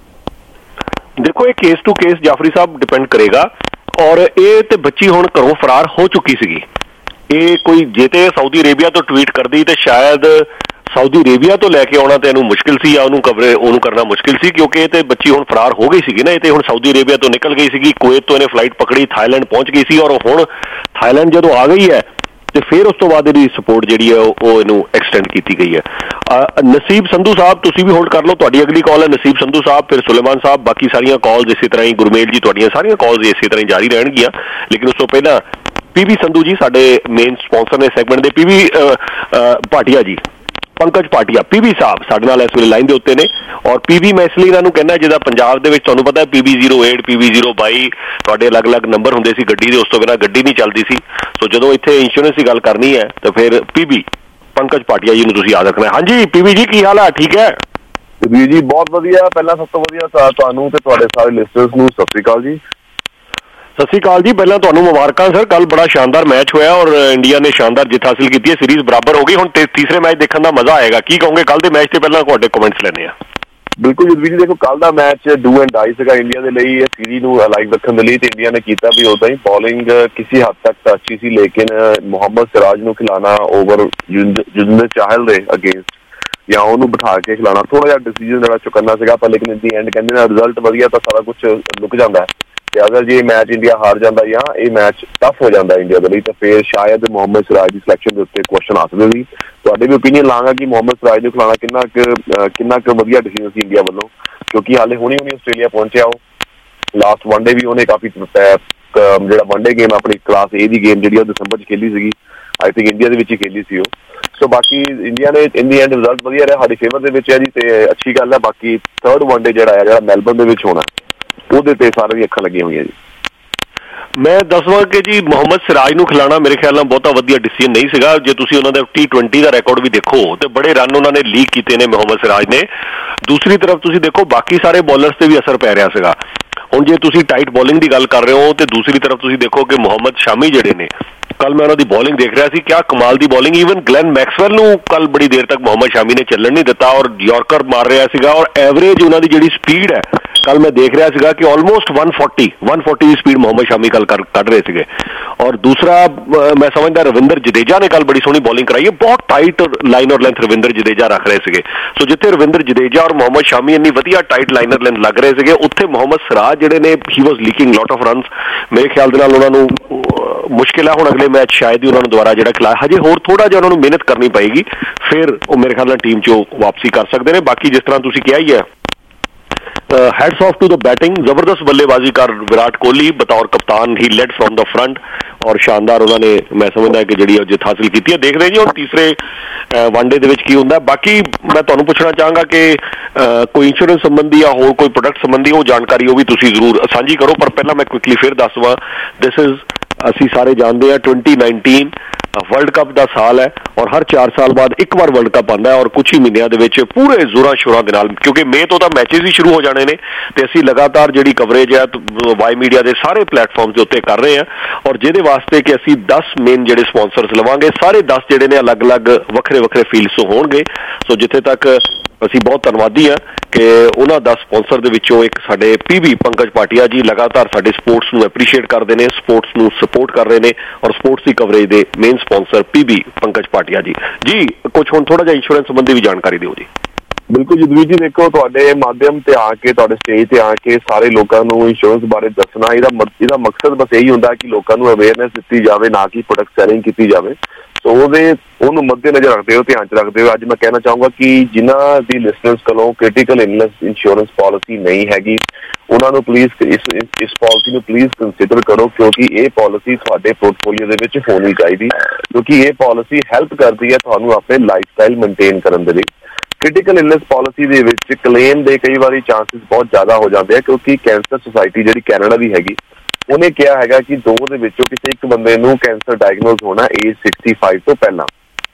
ਦੇਖੋ ਇਹ ਕੇਸ ਟੂ ਕੇਸ ਜਾਫਰੀ ਸਾਹਿਬ ਡਿਪੈਂਡ ਕਰੇਗਾ ਔਰ ਇਹ ਤੇ ਬੱਚੀ ਹੁਣ ਘਰੋਂ ਫਰਾਰ ਹੋ ਚੁੱਕੀ ਸੀਗੀ। ਇਹ ਕੋਈ ਜੇ ਤੇ ਸਾਊਦੀ ਅਰੇਬੀਆ ਤੋਂ ਟਵੀਟ ਕਰਦੀ ਤੇ ਸ਼ਾਇਦ ਸਾਊਦੀ ਅਰੇਬੀਆ ਤੋਂ ਲੈ ਕੇ ਆਉਣਾ ਤੇ ਇਹਨੂੰ ਮੁਸ਼ਕਿਲ ਸੀ ਜਾਂ ਉਹਨੂੰ ਕਵਰੇ ਉਹਨੂੰ ਕਰਨਾ ਮੁਸ਼ਕਿਲ ਸੀ, ਕਿਉਂਕਿ ਇਹ ਤੇ ਬੱਚੀ ਹੁਣ ਫਰਾਰ ਹੋ ਗਈ ਸੀਗੀ ਨਾ। ਇਹ ਤੇ ਹੁਣ ਸਾਊਦੀ ਅਰੇਬੀਆ ਤੋਂ ਨਿਕਲ ਗਈ ਸੀਗੀ, ਕੁਵੈਤ ਤੋਂ ਇਹਨੇ ਫਲਾਈਟ ਪਕੜੀ, ਥਾਈਲੈਂਡ ਪਹੁੰਚ ਗਈ ਸੀ ਔਰ ਹੁਣ ਥਾਈਲੈਂਡ ਜਦੋਂ ਆ ਗਈ ਹੈ ਤੇ ਫਿਰ ਉਸ ਤੋਂ ਬਾਅਦ ਇਹਦੀ ਸਪੋਰਟ ਜਿਹੜੀ ਹੈ ਉਹ ਇਹਨੂੰ ਐਕਸਟੈਂਡ ਕੀਤੀ ਗਈ ਹੈ। ਨਸੀਬ ਸੰਧੂ ਸਾਹਿਬ ਤੁਸੀਂ ਵੀ ਹੋਲਡ ਕਰ ਲਓ, ਤੁਹਾਡੀ ਅਗਲੀ ਕਾਲ ਹੈ। ਨਸੀਬ ਸੰਧੂ ਸਾਹਿਬ, ਫਿਰ ਸੁਲੇਮਾਨ ਸਾਹਿਬ, ਬਾਕੀ ਸਾਰੀਆਂ ਕਾਲਸ ਇਸੇ ਤਰ੍ਹਾਂ ਹੀ, ਗੁਰਮੇਲ ਜੀ ਤੁਹਾਡੀਆਂ ਸਾਰੀਆਂ ਕਾਲਸ ਇਸੇ ਤਰ੍ਹਾਂ ਹੀ ਜਾਰੀ ਰਹਿਣਗੀਆਂ। ਲੇਕਿਨ ਉਸ ਤੋਂ ਪਹਿਲਾਂ ਪੀਵੀ ਸੰਧੂ ਜੀ ਸਾਡੇ ਮੇਨ ਸਪਾਂਸਰ ਨੇ ਸੈਗਮੈਂਟ ਦੇ, ਪੀਵੀ ਭਾਟੀਆ ਜੀ, ਪੰਕਜ ਭਾਟੀਆ ਪੀਵੀ ਸਾਹਿਬ ਸਾਡੇ ਨਾਲ ਇਸ ਵੇਲੇ ਲਾਈਨ ਦੇ ਉੱਤੇ ਨੇ। ਔਰ ਪੀਵੀ ਮੈਂ ਇਸ ਲਈ ਇਹਨਾਂ ਨੂੰ ਕਹਿੰਦਾ ਜਿਹਦਾ ਪੰਜਾਬ ਦੇ ਵਿੱਚ ਤੁਹਾਨੂੰ ਪਤਾ PV zero eight PV zero ਬਾਈ ਤੁਹਾਡੇ ਅਲੱਗ-ਅਲੱਗ ਨੰਬਰ ਹੁੰਦੇ ਸੀ ਗੱਡੀ ਦੇ, ਉਸ ਤੋਂ ਬਿਨਾਂ ਗੱਡੀ ਨਹੀਂ ਚੱਲਦੀ ਸੀ। ਸੋ ਜਦੋਂ ਇੱਥੇ ਇੰਸ਼ੋਰੈਂਸ ਦੀ ਗੱਲ ਕਰਨੀ ਹੈ ਤਾਂ ਫਿਰ ਪੀਵੀ ਪੰਕਜ ਭਾਟੀਆ ਜੀ ਨੂੰ ਤੁਸੀਂ ਯਾਦ ਰੱਖਣਾ। ਹਾਂਜੀ ਪੀਵੀ ਜੀ ਕੀ ਹਾਲ ਹੈ? ਠੀਕ ਹੈ ਵੀਰ ਜੀ, ਬਹੁਤ ਵਧੀਆ। ਪਹਿਲਾਂ ਸਭ ਤੋਂ ਵਧੀਆ ਤੁਹਾਨੂੰ ਤੇ ਤੁਹਾਡੇ ਸਾਰੇ ਲਿਸਨਰਸ ਨੂੰ ਸਤਿ ਸ੍ਰੀ ਅਕਾਲ ਜੀ। ਸਤਿ ਸ਼੍ਰੀ ਅਕਾਲ ਜੀ। ਪਹਿਲਾਂ ਤੁਹਾਨੂੰ ਮੁਬਾਰਕਾਂ ਸਰ, ਕੱਲ ਬੜਾ ਸ਼ਾਨਦਾਰ ਮੈਚ ਹੋਇਆ ਔਰ ਇੰਡੀਆ ਨੇ ਸ਼ਾਨਦਾਰ ਜਿੱਤ ਹਾਸਿਲ ਕੀਤੀ ਹੈ, ਸੀਰੀਜ਼ ਬਰਾਬਰ ਹੋ ਗਈ। ਹੁਣ ਤੀਸਰੇ ਮੈਚ ਦੇਖਣ ਦਾ ਮਜ਼ਾ ਆਏਗਾ। ਕੀ ਕਹੋਗੇ ਕੱਲ ਦੇ ਮੈਚ ਤੇ? ਪਹਿਲਾਂ ਤੁਹਾਡੇ ਕਮੈਂਟਸ ਲੈਣੇ ਆ। ਬਿਲਕੁਲ ਜੀ ਵੀਰ ਜੀ, ਦੇਖੋ ਕੱਲ ਦਾ ਮੈਚ ਡੂ ਐਂਡ ਡਾਈ ਸੀਗਾ ਇੰਡੀਆ ਦੇ ਲਈ, ਇਹ ਸੀਰੀਜ਼ ਨੂੰ ਲਾਈਵ ਰੱਖਣ ਦੇ ਲਈ, ਤੇ ਇੰਡੀਆ ਨੇ ਕੀਤਾ ਵੀ ਉਦਾਂ ਹੀ। ਬੋਲਿੰਗ ਕਿਸੇ ਹੱਦ ਤੱਕ ਤਾਂ ਅੱਛੀ ਸੀ, ਲੇਕਿਨ ਮੁਹੰਮਦ ਸਿਰਾਜ ਨੂੰ ਖਿਲਾਣਾ ਓਵਰ ਜੁਜ਼ਬੇਰ ਚਾਹਲ ਦੇ ਅਗੇਂਸਟ ਜਾਂ ਉਹਨੂੰ ਬਿਠਾ ਕੇ ਖਿਲਾਣਾ ਥੋੜਾ ਜਿਹਾ ਡਿਸੀਜਨ ਜਿਹੜਾ ਚੁੱਕਣਾ ਸੀਗਾ, ਪਰ ਲੇਕਿਨ ਇਨ ਦੀ ਐਂਡ ਕਹਿੰਦੇ ਨਾ ਰਿਜ਼ਲਟ ਵਧੀਆ ਤਾਂ ਸਾਰਾ ਕੁਝ ਲੁਕ ਜਾਂਦਾ ਹੈ। ਤੇ ਅਗਰ ਜੇ ਮੈਚ ਇੰਡੀਆ ਹਾਰ ਜਾਂਦਾ ਜਾਂ ਇਹ ਮੈਚ ਟਫ ਹੋ ਜਾਂਦਾ ਇੰਡੀਆ ਦੇ ਲਈ, ਤਾਂ ਫਿਰ ਸ਼ਾਇਦ ਮੁਹੰਮਦ ਸਿਰਾਜ ਦੀ ਸਿਲੈਕਸ਼ਨ ਦੇ ਉੱਤੇ ਕੁਐਸਚਨ ਆ ਸਕਦੇ ਸੀ। ਤੁਹਾਡੇ ਵੀ ਓਪੀਨੀਅਨ ਲਾਂਗਾ ਕਿ ਮੁਹੰਮਦ ਸਿਰਾਜ ਨੂੰ ਖਿਲਾਣਾ ਕਿੰਨਾ ਕੁ ਕਿੰਨਾ ਕੁ ਵਧੀਆ ਡਿਸੀਜਨ ਸੀ ਇੰਡੀਆ ਵੱਲੋਂ, ਕਿਉਂਕਿ ਹਾਲੇ ਹੁਣੀ ਹੁਣੀ ਆਸਟ੍ਰੇਲੀਆ ਪਹੁੰਚਿਆ ਉਹ। ਲਾਸਟ ਵਨਡੇ ਵੀ ਉਹਨੇ ਕਾਫੀ ਜਿਹੜਾ ਵਨਡੇ ਗੇਮ ਆਪਣੀ ਕਲਾਸ ਏ ਦੀ ਗੇਮ ਜਿਹੜੀ ਉਹ ਦਸੰਬਰ 'ਚ ਖੇਲੀ ਸੀਗੀ, ਆਈ ਥਿੰਕ ਇੰਡੀਆ ਦੇ ਵਿੱਚ ਹੀ ਖੇਲੀ ਸੀ ਉਹ। ਸੋ ਬਾਕੀ ਇੰਡੀਆ ਨੇ ਇਨ ਦੀ ਐਂਡ ਰਿਜ਼ਲਟ ਵਧੀਆ ਰਿਹਾ, ਸਾਡੀ ਫੇਵਰ ਦੇ ਵਿੱਚ ਹੈ ਜੀ, ਤੇ ਅੱਛੀ ਗੱਲ ਹੈ। ਬਾਕੀ ਥਰਡ ਵਨਡੇ ਜਿਹੜਾ ਹੈ ਜਿਹੜਾ ਮੈਲਬਰਨ ਦੇ ਵਿੱਚ ਹੋਣਾ, ਉਹਦੇ ਤੇ ਸਾਰਿਆਂ ਦੀਆਂ ਅੱਖਾਂ ਲੱਗੀਆਂ ਹੋਈਆਂ ਜੀ। ਮੈਂ ਦੱਸਵਾਂ ਕਿ ਜੀ ਮੁਹੰਮਦ ਸਿਰਾਜ ਨੂੰ ਖਿਲਾਣਾ ਮੇਰੇ ਖਿਆਲ ਨਾਲ ਬਹੁਤਾ ਵਧੀਆ ਡਿਸੀਜਨ ਨਹੀਂ ਸੀਗਾ। ਜੇ ਤੁਸੀਂ ਉਹਨਾਂ ਦਾ ਟੀ ਟਵੈਂਟੀ ਦਾ ਰਿਕਾਰਡ ਵੀ ਦੇਖੋ ਤੇ ਬੜੇ ਰਨ ਉਹਨਾਂ ਨੇ ਲੀਕ ਕੀਤੇ ਨੇ ਮੁਹੰਮਦ ਸਿਰਾਜ ਨੇ। ਦੂਸਰੀ ਤਰਫ ਤੁਸੀਂ ਦੇਖੋ ਬਾਕੀ ਸਾਰੇ ਬੋਲਰਸ ਤੇ ਵੀ ਅਸਰ ਪੈ ਰਿਹਾ ਸੀਗਾ। ਹੁਣ ਜੇ ਤੁਸੀਂ ਟਾਈਟ ਬੋਲਿੰਗ ਦੀ ਗੱਲ ਕਰ ਰਹੇ ਹੋ ਤੇ ਦੂਸਰੀ ਤਰਫ ਤੁਸੀਂ ਦੇਖੋ ਕਿ ਮੁਹੰਮਦ ਸ਼ਾਮੀ ਜਿਹੜੇ ਨੇ, ਕੱਲ ਮੈਂ ਉਹਨਾਂ ਦੀ ਬੋਲਿੰਗ ਦੇਖ ਰਿਹਾ ਸੀ, ਕਿਆ ਕਮਾਲ ਦੀ ਬੋਲਿੰਗ। ਈਵਨ ਗਲੈਨ ਮੈਕਸਵੈਲ ਨੂੰ ਕੱਲ ਬੜੀ ਦੇਰ ਤੱਕ ਮੁਹੰਮਦ ਸ਼ਾਮੀ ਨੇ ਚੱਲਣ ਨਹੀਂ ਦਿੱਤਾ ਔਰ ਯਾਰਕਰ ਮਾਰ ਰਿਹਾ ਸੀਗਾ। ਔਰ ਐਵਰੇਜ ਉਹਨਾਂ ਦੀ ਜਿਹੜੀ ਸਪੀਡ ਹੈ ਕੱਲ ਮੈਂ ਦੇਖ ਰਿਹਾ ਸੀਗਾ ਕਿ almost one forty one forty ਦੀ ਸਪੀਡ ਮੁਹੰਮਦ ਸ਼ਾਮੀ ਕੱਲ ਕੱਢ ਰਹੇ ਸੀਗੇ। ਔਰ ਦੂਸਰਾ ਮੈਂ ਸਮਝਦਾ ਰਵਿੰਦਰ ਜਡੇਜਾ ਨੇ ਕੱਲ ਬੜੀ ਸੋਹਣੀ ਬੋਲਿੰਗ ਕਰਾਈ ਹੈ, ਬਹੁਤ ਟਾਈਟ ਲਾਈਨ ਔਰ ਲੈਂਥ ਰਵਿੰਦਰ ਜਡੇਜਾ ਰੱਖ ਰਹੇ ਸੀਗੇ। ਸੋ ਜਿੱਥੇ ਰਵਿੰਦਰ ਜਡੇਜਾ ਔਰ ਮੁਹੰਮਦ ਸ਼ਾਮੀ ਇੰਨੀ ਵਧੀਆ ਟਾਈਟ ਲਾਈਨਰ ਲੈਂਥ ਲੱਗ ਰਹੇ ਸੀਗੇ, ਉੱਥੇ ਮੁਹੰਮਦ ਸਿਰਾਜ ਜਿਹੜੇ ਨੇ ਹੀ was leaking lot of runs. ਮੇਰੇ ਖਿਆਲ ਦੇ ਨਾਲ ਉਹਨਾਂ ਨੂੰ ਮੁਸ਼ਕਿਲ ਹੈ ਹੁਣ ਅਗਲੇ ਮੈਚ ਸ਼ਾਇਦ ਹੀ ਉਹਨਾਂ ਨੂੰ ਦੁਬਾਰਾ ਜਿਹੜਾ ਖਿਲਾਇਆ, ਹਜੇ ਹੋਰ ਥੋੜਾ ਜਿਹਾ ਉਹਨਾਂ ਨੂੰ ਮਿਹਨਤ ਕਰਨੀ ਪਏਗੀ, ਫਿਰ ਉਹ ਮੇਰੇ ਖਿਆਲ ਨਾਲ ਟੀਮ 'ਚੋਂ ਵਾਪਸੀ ਕਰ ਸਕਦੇ ਨੇ। ਬਾਕੀ ਜਿਸ ਤਰ੍ਹਾਂ ਤੁਸੀਂ ਕਿਹਾ ਹੀ ਹੈ, hats off to the batting, ਜ਼ਬਰਦਸਤ ਬੱਲੇਬਾਜ਼ੀ ਕਰ ਵਿਰਾਟ ਕੋਹਲੀ ਬਤੌਰ ਕਪਤਾਨ, ਹੀ ਲੈਡ ਫਰੋਮ ਦਾ ਫਰੰਟ ਔਰ ਸ਼ਾਨਦਾਰ ਉਹਨਾਂ ਨੇ ਮੈਂ ਸਮਝਦਾ ਕਿ ਜਿਹੜੀ ਉਹ ਜਿੱਤ ਹਾਸਿਲ ਕੀਤੀ ਹੈ। ਦੇਖਦੇ ਜੀ ਹੁਣ ਤੀਸਰੇ ਵਨਡੇ ਦੇ ਵਿੱਚ ਕੀ ਹੁੰਦਾ। ਬਾਕੀ ਮੈਂ ਤੁਹਾਨੂੰ ਪੁੱਛਣਾ ਚਾਹਾਂਗਾ ਕਿ ਕੋਈ ਇੰਸ਼ੋਰੈਂਸ ਸੰਬੰਧੀ ਜਾਂ ਹੋਰ ਕੋਈ ਪ੍ਰੋਡਕਟ ਸੰਬੰਧੀ ਉਹ ਜਾਣਕਾਰੀ ਉਹ ਵੀ ਤੁਸੀਂ ਜ਼ਰੂਰ ਸਾਂਝੀ ਕਰੋ, ਪਰ ਪਹਿਲਾਂ ਮੈਂ ਕੁਇਕਲੀ ਫਿਰ ਦੱਸ ਦੇਵਾਂ, ਦਿਸ ਇਜ਼ ਅਸੀਂ ਸਾਰੇ ਜਾਣਦੇ ਹਾਂ twenty nineteen ਵਰਲਡ ਕੱਪ ਦਾ ਸਾਲ ਹੈ ਔਰ ਹਰ ਚਾਰ ਸਾਲ ਬਾਅਦ ਇੱਕ ਵਾਰ ਵਰਲਡ ਕੱਪ ਆਉਂਦਾ ਹੈ ਔਰ ਕੁਛ ਹੀ ਮਹੀਨਿਆਂ ਦੇ ਵਿੱਚ ਪੂਰੇ ਜ਼ੋਰਾਂ ਸ਼ੋਰਾਂ ਦੇ ਨਾਲ, ਕਿਉਂਕਿ ਮਈ ਤੋਂ ਤਾਂ ਮੈਚਿਸ ਹੀ ਸ਼ੁਰੂ ਹੋ ਜਾਣੇ ਨੇ ਤੇ ਅਸੀਂ ਲਗਾਤਾਰ ਜਿਹੜੀ ਕਵਰੇਜ ਹੈ ਵਾਈ ਮੀਡੀਆ ਦੇ ਸਾਰੇ ਪਲੇਟਫਾਰਮ ਦੇ ਉੱਤੇ ਕਰ ਰਹੇ ਹਾਂ ਔਰ ਜਿਹਦੇ ਵਾਸਤੇ ਕਿ ਅਸੀਂ ਦਸ ਮੇਨ ਜਿਹੜੇ ਸਪਾਂਸਰਸ ਲਵਾਂਗੇ, ਸਾਰੇ ਦਸ ਜਿਹੜੇ ਨੇ ਅਲੱਗ-ਅਲੱਗ ਵੱਖਰੇ ਵੱਖਰੇ ਫੀਲਡਸ ਤੋਂ ਹੋਣਗੇ। ਸੋ ਜਿੱਥੇ ਤੱਕ ਅਸੀਂ ਬਹੁਤ ਧੰਨਵਾਦੀ ਹਾਂ ਕਿ ਉਹਨਾਂ ਦਸ ਸਪਾਂਸਰ ਦੇ ਵਿੱਚੋਂ ਇੱਕ ਸਾਡੇ ਪੀਬੀ ਪੰਕਜ ਭਾਟੀਆ ਜੀ ਲਗਾਤਾਰ ਸਾਡੇ ਸਪੋਰਟਸ ਨੂੰ ਐਪਰੀਸ਼ੀਏਟ ਕਰਦੇ ਨੇ, ਸਪੋਰਟਸ ਨੂੰ ਸਪੋਰਟ ਕਰ ਰਹੇ ਨੇ ਔਰ ਸਪੋਰਟਸ ਦੀ ਕਵਰੇਜ ਦੇ main sponsor PB Pankaj Bhatia ji. ਜੀ ਕੁਛ ਹੁਣ ਥੋੜਾ ਜਿਹਾ ਇੰਸ਼ੋਰੈਂਸ ਸੰਬੰਧੀ ਵੀ ਜਾਣਕਾਰੀ ਦਿਓ ਜੀ। ਬਿਲਕੁਲ ਜਦਵੀਰ ਜੀ, ਦੇਖੋ ਤੁਹਾਡੇ ਮਾਧਿਅਮ ਤੇ ਆ ਕੇ, ਤੁਹਾਡੇ ਸਟੇਜ ਤੇ ਆ ਕੇ ਸਾਰੇ ਲੋਕਾਂ ਨੂੰ ਇੰਸ਼ੋਰੈਂਸ ਬਾਰੇ ਦੱਸਣਾ, ਇਹਦਾ ਇਹਦਾ ਮਕਸਦ ਬਸ ਇਹੀ ਹੁੰਦਾ ਕਿ ਲੋਕਾਂ ਨੂੰ ਅਵੇਅਰਨੈਸ ਦਿੱਤੀ ਜਾਵੇ, ਨਾ ਕਿ ਪ੍ਰੋਡਕਟ ਸੈਲਿੰਗ ਕੀਤੀ ਜਾਵੇ। ਸੋ ਉਹਦੇ ਉਹਨੂੰ ਮੱਦੇ ਨਜ਼ਰ ਰੱਖਦੇ ਹੋ, ਧਿਆਨ 'ਚ ਰੱਖਦੇ ਹੋ, ਅੱਜ ਮੈਂ ਕਹਿਣਾ ਚਾਹੂੰਗਾ ਕਿ ਜਿਨ੍ਹਾਂ ਦੀ ਲਿਸਨਰਸ ਕੋਲੋਂ ਕ੍ਰਿਟੀਕਲ ਇਲਨੈਸ ਇੰਸ਼ੋਰੈਂਸ ਪਾਲਿਸੀ ਨਹੀਂ ਹੈਗੀ, ਉਹਨਾਂ ਨੂੰ ਪਲੀਜ਼ ਇਸ ਇਸ ਪਾਲਿਸੀ ਨੂੰ ਪਲੀਜ਼ ਕੰਸੀਡਰ ਕਰੋ, ਕਿਉਂਕਿ ਇਹ ਪਾਲਿਸੀ ਤੁਹਾਡੇ ਪੋਰਟਫੋਲੀਓ ਦੇ ਵਿੱਚ ਹੋਣੀ ਚਾਹੀਦੀ, ਕਿਉਂਕਿ ਇਹ ਪਾਲਿਸੀ ਹੈਲਪ ਕਰਦੀ ਹੈ ਤੁਹਾਨੂੰ ਆਪਣੇ ਲਾਈਫ ਸਟਾਈਲ ਮੇਨਟੇਨ ਕਰਨ ਦੇ ਲਈ। ਕ੍ਰਿਟੀਕਲ ਇਲਨੈਸ ਪਾਲਿਸੀ ਦੇ ਵਿੱਚ ਕਲੇਮ ਦੇ ਕਈ ਵਾਰੀ ਚਾਂਸਿਸ ਬਹੁਤ ਜ਼ਿਆਦਾ ਹੋ ਜਾਂਦੇ ਆ, ਕਿਉਂਕਿ ਕੈਂਸਰ ਸੁਸਾਇਟੀ ਜਿਹੜੀ ਕੈਨੇਡਾ ਦੀ ਹੈਗੀ, ਉਹਨੇ ਕਿਹਾ ਹੈਗਾ ਕਿ ਦੋ ਦੇ ਵਿੱਚੋਂ ਕਿਸੇ ਇੱਕ ਬੰਦੇ ਨੂੰ ਕੈਂਸਰ ਡਾਇਗਨੋਜ਼ ਹੋਣਾ ਏਜ sixty-five ਤੋਂ ਪਹਿਲਾਂ।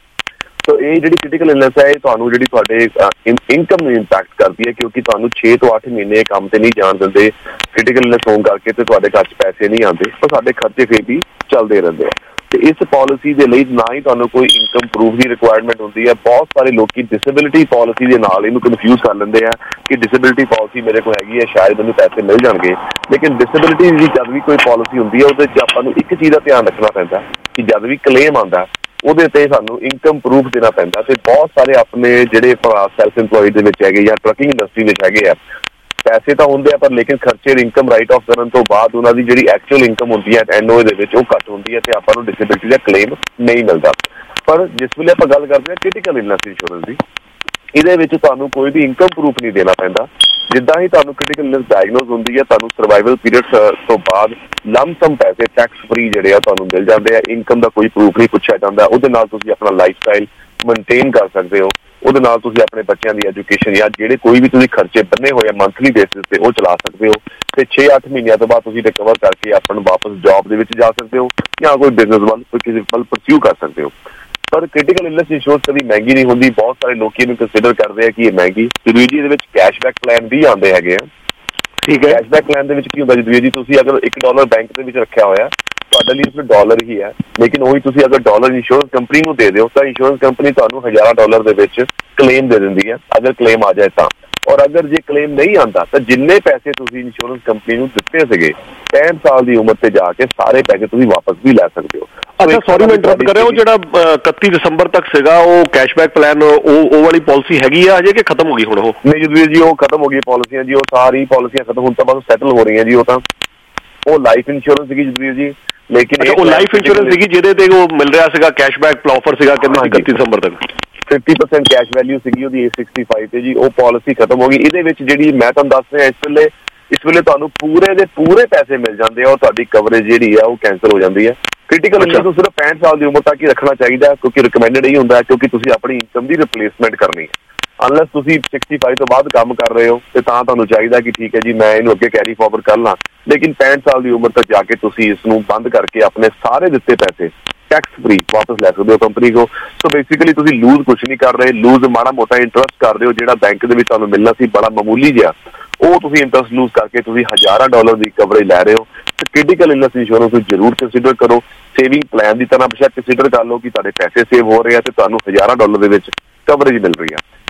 ਸੋ ਇਹ ਜਿਹੜੀ ਕ੍ਰਿਟੀਕਲ ਇਲਨੈਸ ਹੈ, ਇਹ ਤੁਹਾਨੂੰ ਜਿਹੜੀ ਤੁਹਾਡੇ ਇਨਕਮ ਨੂੰ ਇੰਪੈਕਟ ਕਰਦੀ ਹੈ, ਕਿਉਂਕਿ ਤੁਹਾਨੂੰ ਛੇ ਤੋਂ ਅੱਠ ਮਹੀਨੇ ਕੰਮ ਤੇ ਨਹੀਂ ਜਾਣ ਦਿੰਦੇ ਕ੍ਰਿਟੀਕਲ ਇਲਨੈਸ ਹੋਣ ਕਰਕੇ, ਤੇ ਤੁਹਾਡੇ ਘਰ 'ਚ ਪੈਸੇ ਨਹੀਂ ਆਉਂਦੇ, ਪਰ ਸਾਡੇ ਖਰਚੇ ਫਿਰ ਵੀ ਚੱਲਦੇ ਰਹਿੰਦੇ ਆ। ਤੇ ਇਸ ਪਾਲਿਸੀ ਦੇ ਲਈ ਨਾ ਹੀ ਤੁਹਾਨੂੰ ਕੋਈ ਇਨਕਮ ਪ੍ਰੂਫ ਦੀ ਰਿਕੁਆਇਰਮੈਂਟ ਹੁੰਦੀ ਹੈ। ਬਹੁਤ ਸਾਰੇ ਲੋਕੀ ਡਿਸੇਬਿਲਿਟੀ ਪਾਲਿਸੀ ਦੇ ਨਾਲ ਇਹਨੂੰ ਕਨਫਿਊਜ਼ ਕਰ ਲੈਂਦੇ ਆ ਕਿ ਡਿਸੇਬਿਲਿਟੀ ਪਾਲਿਸੀ ਮੇਰੇ ਕੋਲ ਹੈਗੀ ਹੈ, ਸ਼ਾਇਦ ਮੈਨੂੰ ਪੈਸੇ ਮਿਲ ਜਾਣਗੇ, ਲੇਕਿਨ ਡਿਸੇਬਿਲਿਟੀ ਦੀ ਜਦ ਵੀ ਕੋਈ ਪਾਲਿਸੀ ਹੁੰਦੀ ਹੈ, ਉਹਦੇ 'ਚ ਆਪਾਂ ਨੂੰ ਇੱਕ ਚੀਜ਼ ਦਾ ਧਿਆਨ ਰੱਖਣਾ ਪੈਂਦਾ ਕਿ ਜਦ ਵੀ ਕਲੇਮ ਆਉਂਦਾ ਉਹਦੇ ਤੇ ਸਾਨੂੰ ਇਨਕਮ ਪ੍ਰੂਫ ਦੇਣਾ ਪੈਂਦਾ। ਤੇ ਬਹੁਤ ਸਾਰੇ ਆਪਣੇ ਜਿਹੜੇ ਭਰਾ ਸੈਲਫ ਇੰਪਲੋਇਡ ਦੇ ਵਿੱਚ ਹੈਗੇ ਜਾਂ ਟਰੱਕਿੰਗ ਇੰਡਸਟਰੀ ਵਿੱਚ ਹੈਗੇ ਆ, ਪੈਸੇ ਤਾਂ ਹੁੰਦੇ ਆ ਪਰ ਲੇਕਿਨ ਖਰਚੇ ਇਨਕਮ ਰਾਈਟ ਆਫ ਕਰਨ ਤੋਂ ਬਾਅਦ ਉਹਨਾਂ ਦੀ ਜਿਹੜੀ ਐਕਚੁਅਲ ਇਨਕਮ ਹੁੰਦੀ ਹੈ ਐਨਓਏ ਦੇ ਵਿੱਚ, ਉਹ ਘੱਟ ਹੁੰਦੀ ਹੈ ਤੇ ਆਪਾਂ ਨੂੰ ਡਿਸੇਬਿਲਿਟੀ ਦਾ ਕਲੇਮ ਨਹੀਂ ਮਿਲਦਾ। ਪਰ ਜਿਸ ਵੇਲੇ ਆਪਾਂ ਗੱਲ ਕਰਦੇ ਹਾਂ ਕ੍ਰਿਟੀਕਲ ਇਲਨੈਸ ਇੰਸ਼ੋਰੈਂਸ ਦੀ, ਇਹਦੇ ਵਿੱਚ ਤੁਹਾਨੂੰ ਕੋਈ ਵੀ ਇਨਕਮ ਪ੍ਰੂਫ ਨਹੀਂ ਦੇਣਾ ਪੈਂਦਾ। ਜਿੱਦਾਂ ਹੀ ਤੁਹਾਨੂੰ ਕ੍ਰਿਟੀਕਲ ਇਲਨੈਸ ਡਾਇਗਨੋਜ਼ ਹੁੰਦੀ ਹੈ, ਤੁਹਾਨੂੰ ਸਰਵਾਈਵਲ ਪੀਰੀਅਡ ਤੋਂ ਬਾਅਦ ਲੰਮਸਮ ਪੈਸੇ ਟੈਕਸ ਫਰੀ ਜਿਹੜੇ ਆ ਤੁਹਾਨੂੰ ਮਿਲ ਜਾਂਦੇ ਆ। ਇਨਕਮ ਦਾ ਕੋਈ ਪ੍ਰੂਫ ਨਹੀਂ ਪੁੱਛਿਆ ਜਾਂਦਾ, ਉਹਦੇ ਨਾਲ ਤੁਸੀਂ ਆਪਣਾ ਲਾਈਫ ਸਟਾਈਲ ਮੇਨਟੇਨ ਕਰ ਸਕਦੇ ਹੋ, ਉਹਦੇ ਨਾਲ ਤੁਸੀਂ ਆਪਣੇ ਬੱਚਿਆਂ ਦੀ ਐਜੂਕੇਸ਼ਨ ਜਾਂ ਜਿਹੜੇ ਕੋਈ ਵੀ ਤੁਸੀਂ ਖਰਚੇ ਬੰਨੇ ਹੋਏ ਆ ਮੰਥਲੀ ਬੇਸਿਸ ਤੇ ਉਹ ਚਲਾ ਸਕਦੇ ਹੋ, ਤੇ ਛੇ ਅੱਠ ਮਹੀਨਿਆਂ ਤੋਂ ਬਾਅਦ ਤੁਸੀਂ ਰਿਕਵਰ ਕਰਕੇ ਆਪਾਂ ਨੂੰ ਵਾਪਸ ਜੌਬ ਦੇ ਵਿੱਚ ਜਾ ਸਕਦੇ ਹੋ ਜਾਂ ਕੋਈ ਬਿਜ਼ਨਸ ਵੱਲ ਕੋਈ ਕਿਸੇ ਵੱਲ ਪਰਸਿਊ ਕਰ ਸਕਦੇ ਹੋ। ਪਰ ਕ੍ਰਿਟੀਕਲ ਇਲਨੈਸ ਇੰਸ਼ੋਰੈਂਸ ਕਦੀ ਮਹਿੰਗੀ ਨਹੀਂ ਹੁੰਦੀ। ਬਹੁਤ ਸਾਰੇ ਲੋਕੀ ਇਹਨੂੰ ਕੰਸੀਡਰ ਕਰਦੇ ਆ ਕਿ ਇਹ ਮਹਿੰਗੀ। ਜਦਵੀਰ ਜੀ ਇਹਦੇ ਵਿੱਚ ਕੈਸ਼ਬੈਕ ਪਲਾਨ ਵੀ ਆਉਂਦੇ ਹੈਗੇ ਆ। ਠੀਕ ਹੈ, ਕੈਸ਼ਬੈਕ ਪਲਾਨ ਦੇ ਵਿੱਚ ਕੀ ਹੁੰਦਾ ਜਦਵੀਰ ਜੀ, ਤੁਸੀਂ ਅਗਰ ਇੱਕ ਡਾਲਰ ਬੈਂਕ ਦੇ ਵਿੱਚ ਰੱਖਿਆ ਹੋਇਆ, ਤੁਹਾਡੇ ਲਈ ਉਸमें ਡਾਲਰ ਹੀ ਹੈ, ਲੇਕਿਨ ਉਹੀ ਤੁਸੀਂ ਅਗਰ ਡਾਲਰ ਇੰਸ਼ੋਰੈਂਸ ਕੰਪਨੀ ਨੂੰ ਦੇ ਦਿਓ ਤਾਂ ਇੰਸ਼ੋਰੈਂਸ ਕੰਪਨੀ ਤੁਹਾਨੂੰ ਹਜ਼ਾਰਾਂ ਡਾਲਰ ਦੇ ਵਿੱਚ ਕਲੇਮ ਦੇ ਦਿੰਦੀ ਹੈ ਅਗਰ ਕਲੇਮ ਆ ਜਾਏ ਤਾਂ। ਔਰ ਅਗਰ ਜੇ ਕਲੇਮ ਨਹੀਂ ਆਉਂਦਾ ਤਾਂ ਜਿੰਨੇ ਪੈਸੇ ਤੁਸੀਂ ਇੰਸ਼ੋਰੈਂਸ ਕੰਪਨੀ ਨੂੰ ਦਿੱਤੇ ਸੀਗੇ ਪੈਂਹਠ ਸਾਲ ਦੀ ਉਮਰ ਤੇ ਜਾ ਕੇ ਸਾਰੇ ਪੈਸੇ ਤੁਸੀਂ ਵਾਪਸ ਵੀ ਲੈ ਸਕਦੇ ਹੋ। ਅੱਛਾ, ਸੌਰੀ ਮੈਂ ਇੰਟਰਰਪਟ ਕਰ ਰਿਹਾ, ਉਹ ਜਿਹੜਾ ਇਕੱਤੀ ਦਸੰਬਰ ਤੱਕ ਸੀਗਾ ਉਹ ਕੈਸ਼ਬੈਕ ਪਲਾਨ, ਉਹ ਉਹ ਵਾਲੀ ਪਾਲਿਸੀ ਹੈਗੀ ਆ ਅਜੇ ਕਿ ਖਤਮ ਹੋ ਗਈ ਹੁਣ? ਉਹ ਨਹੀਂ ਜਦਵੀਰ ਜੀ, ਉਹ ਖਤਮ ਹੋ ਗਈ ਪਾਲਿਸੀਆਂ ਜੀ, ਉਹ ਸਾਰੀ ਪਾਲਿਸੀਆਂ ਖਤਮ ਹੁਣ ਤਾਂ ਬਸ ਸੈਟਲ ਹੋ ਰਹੀਆਂ ਜੀ। ਉਹ ਤਾਂ ਉਹ ਲਾਈਫ ਇੰਸ਼ੋਰੈਂਸ ਸੀਗੀ ਜਦਵੀਰ ਜੀ, ਲੇਕਿਨ ਉਹ ਲਾਈਫ ਇੰਸ਼ੋਰੈਂਸ ਸੀਗੀ ਜਿਹਦੇ ਤੇ ਉਹ ਮਿਲ ਰਿਹਾ ਸੀਗਾ ਕੈਸ਼ਬੈਕ ਆਫਰ ਸੀਗਾ, ਕਹਿੰਦੇ ਇਕੱਤੀ ਦਸੰਬਰ ਤੱਕ fifty percent ਕੈਸ਼ ਵੈਲਿਊ ਸੀਗੀ ਉਹਦੀ ਏਜ sixty-five ਤੇ ਜੀ। ਉਹ ਪਾਲਿਸੀ ਖਤਮ ਹੋ ਗਈ। ਇਹਦੇ ਵਿੱਚ ਜਿਹੜੀ ਮੈਂ ਤੁਹਾਨੂੰ ਦੱਸ ਰਿਹਾ, ਇਸ ਵੇਲੇ ਇਸ ਵੇਲੇ ਤੁਹਾਨੂੰ ਪੂਰੇ ਦੇ ਪੂਰੇ ਪੈਸੇ ਮਿਲ ਜਾਂਦੇ ਆ ਔਰ ਤੁਹਾਡੀ ਕਵਰੇਜ ਜਿਹੜੀ ਆ ਉਹ ਕੈਂਸਲ ਹੋ ਜਾਂਦੀ ਹੈ। ਕ੍ਰਿਟੀਕਲ ਇਲਨੈਸ ਨੂੰ ਸਿਰਫ ਪੈਂਹਠ ਸਾਲ ਦੀ ਉਮਰ ਤੱਕ ਹੀ ਰੱਖਣਾ ਚਾਹੀਦਾ, ਕਿਉਂਕਿ ਰਿਕਮੈਂਡਡ ਹੀ ਹੁੰਦਾ ਕਿਉਂਕਿ ਤੁਸੀਂ ਆਪਣੀ ਇਨਕਮ ਦੀ ਰਿਪਲੇਸਮੈਂਟ ਕਰਨੀ ਹੈ। ਅਨਲੈਸ ਤੁਸੀਂ sixty-five ਤੋਂ ਬਾਅਦ ਕੰਮ ਕਰ ਰਹੇ ਹੋ ਤੇ ਤਾਂ ਤੁਹਾਨੂੰ ਚਾਹੀਦਾ ਕਿ ਠੀਕ ਹੈ ਜੀ ਮੈਂ ਇਹਨੂੰ ਅੱਗੇ ਕੈਰੀ ਫਾਰਵਰਡ ਕਰ ਲਾਂ, ਲੇਕਿਨ ਪੈਂਹਠ ਸਾਲ ਦੀ ਉਮਰ ਤੱਕ ਜਾ ਕੇ ਤੁਸੀਂ ਇਸ ਨੂੰ ਬੰਦ ਕਰਕੇ ਆਪਣੇ ਸਾਰੇ ਦਿੱਤੇ ਪੈਸੇ ਟੈਕਸ ਫਰੀ ਵਾਪਸ ਲੈ ਸਕਦੇ ਹੋ ਕੰਪਨੀ ਕੋ। ਸੋ ਬੇਸਿਕਲੀ ਤੁਸੀਂ ਲੂਜ਼ ਕੁਛ ਨਹੀਂ ਕਰ ਰਹੇ, ਲੂਜ਼ ਮਾੜਾ ਮੋਟਾ ਇੰਟਰਸਟ ਕਰ ਰਹੇ ਹੋ ਜਿਹੜਾ ਬੈਂਕ ਦੇ ਵਿੱਚ ਤੁਹਾਨੂੰ ਮਿਲਣਾ ਸੀ ਬੜਾ ਮਾਮੂਲੀ ਜਿਹਾ, ਉਹ ਤੁਸੀਂ ਇੰਟਰਸਟ ਲੂਜ਼ ਕਰਕੇ ਤੁਸੀਂ ਹਜ਼ਾਰਾਂ ਡਾਲਰ ਦੀ ਕਵਰੇਜ ਲੈ ਰਹੇ ਹੋ। ਤੇ ਕ੍ਰਿਟੀਕਲ ਇਲਨੈਸ ਇੰਸ਼ੋਰੈਂਸ ਨੂੰ ਜ਼ਰੂਰ ਕੰਸੀਡਰ ਕਰੋ, ਸੇਵਿੰਗ ਪਲਾਨ ਦੀ ਤਰ੍ਹਾਂ ਬੇਸ਼ੱਕ ਕੰਸੀਡਰ ਕਰ ਲਓ ਕਿ ਤੁਹਾਡੇ ਪੈਸੇ ਸੇਵ ਹੋ ਰਹੇ ਆ ਤੇ ਤੁਹਾਨੂੰ ਹਜ਼ਾਰਾਂ ਡਾਲਰ ਦੇ ਵਿੱਚ ਕਵਰੇਜ ਮਿਲ ਰਹੀ ਆ।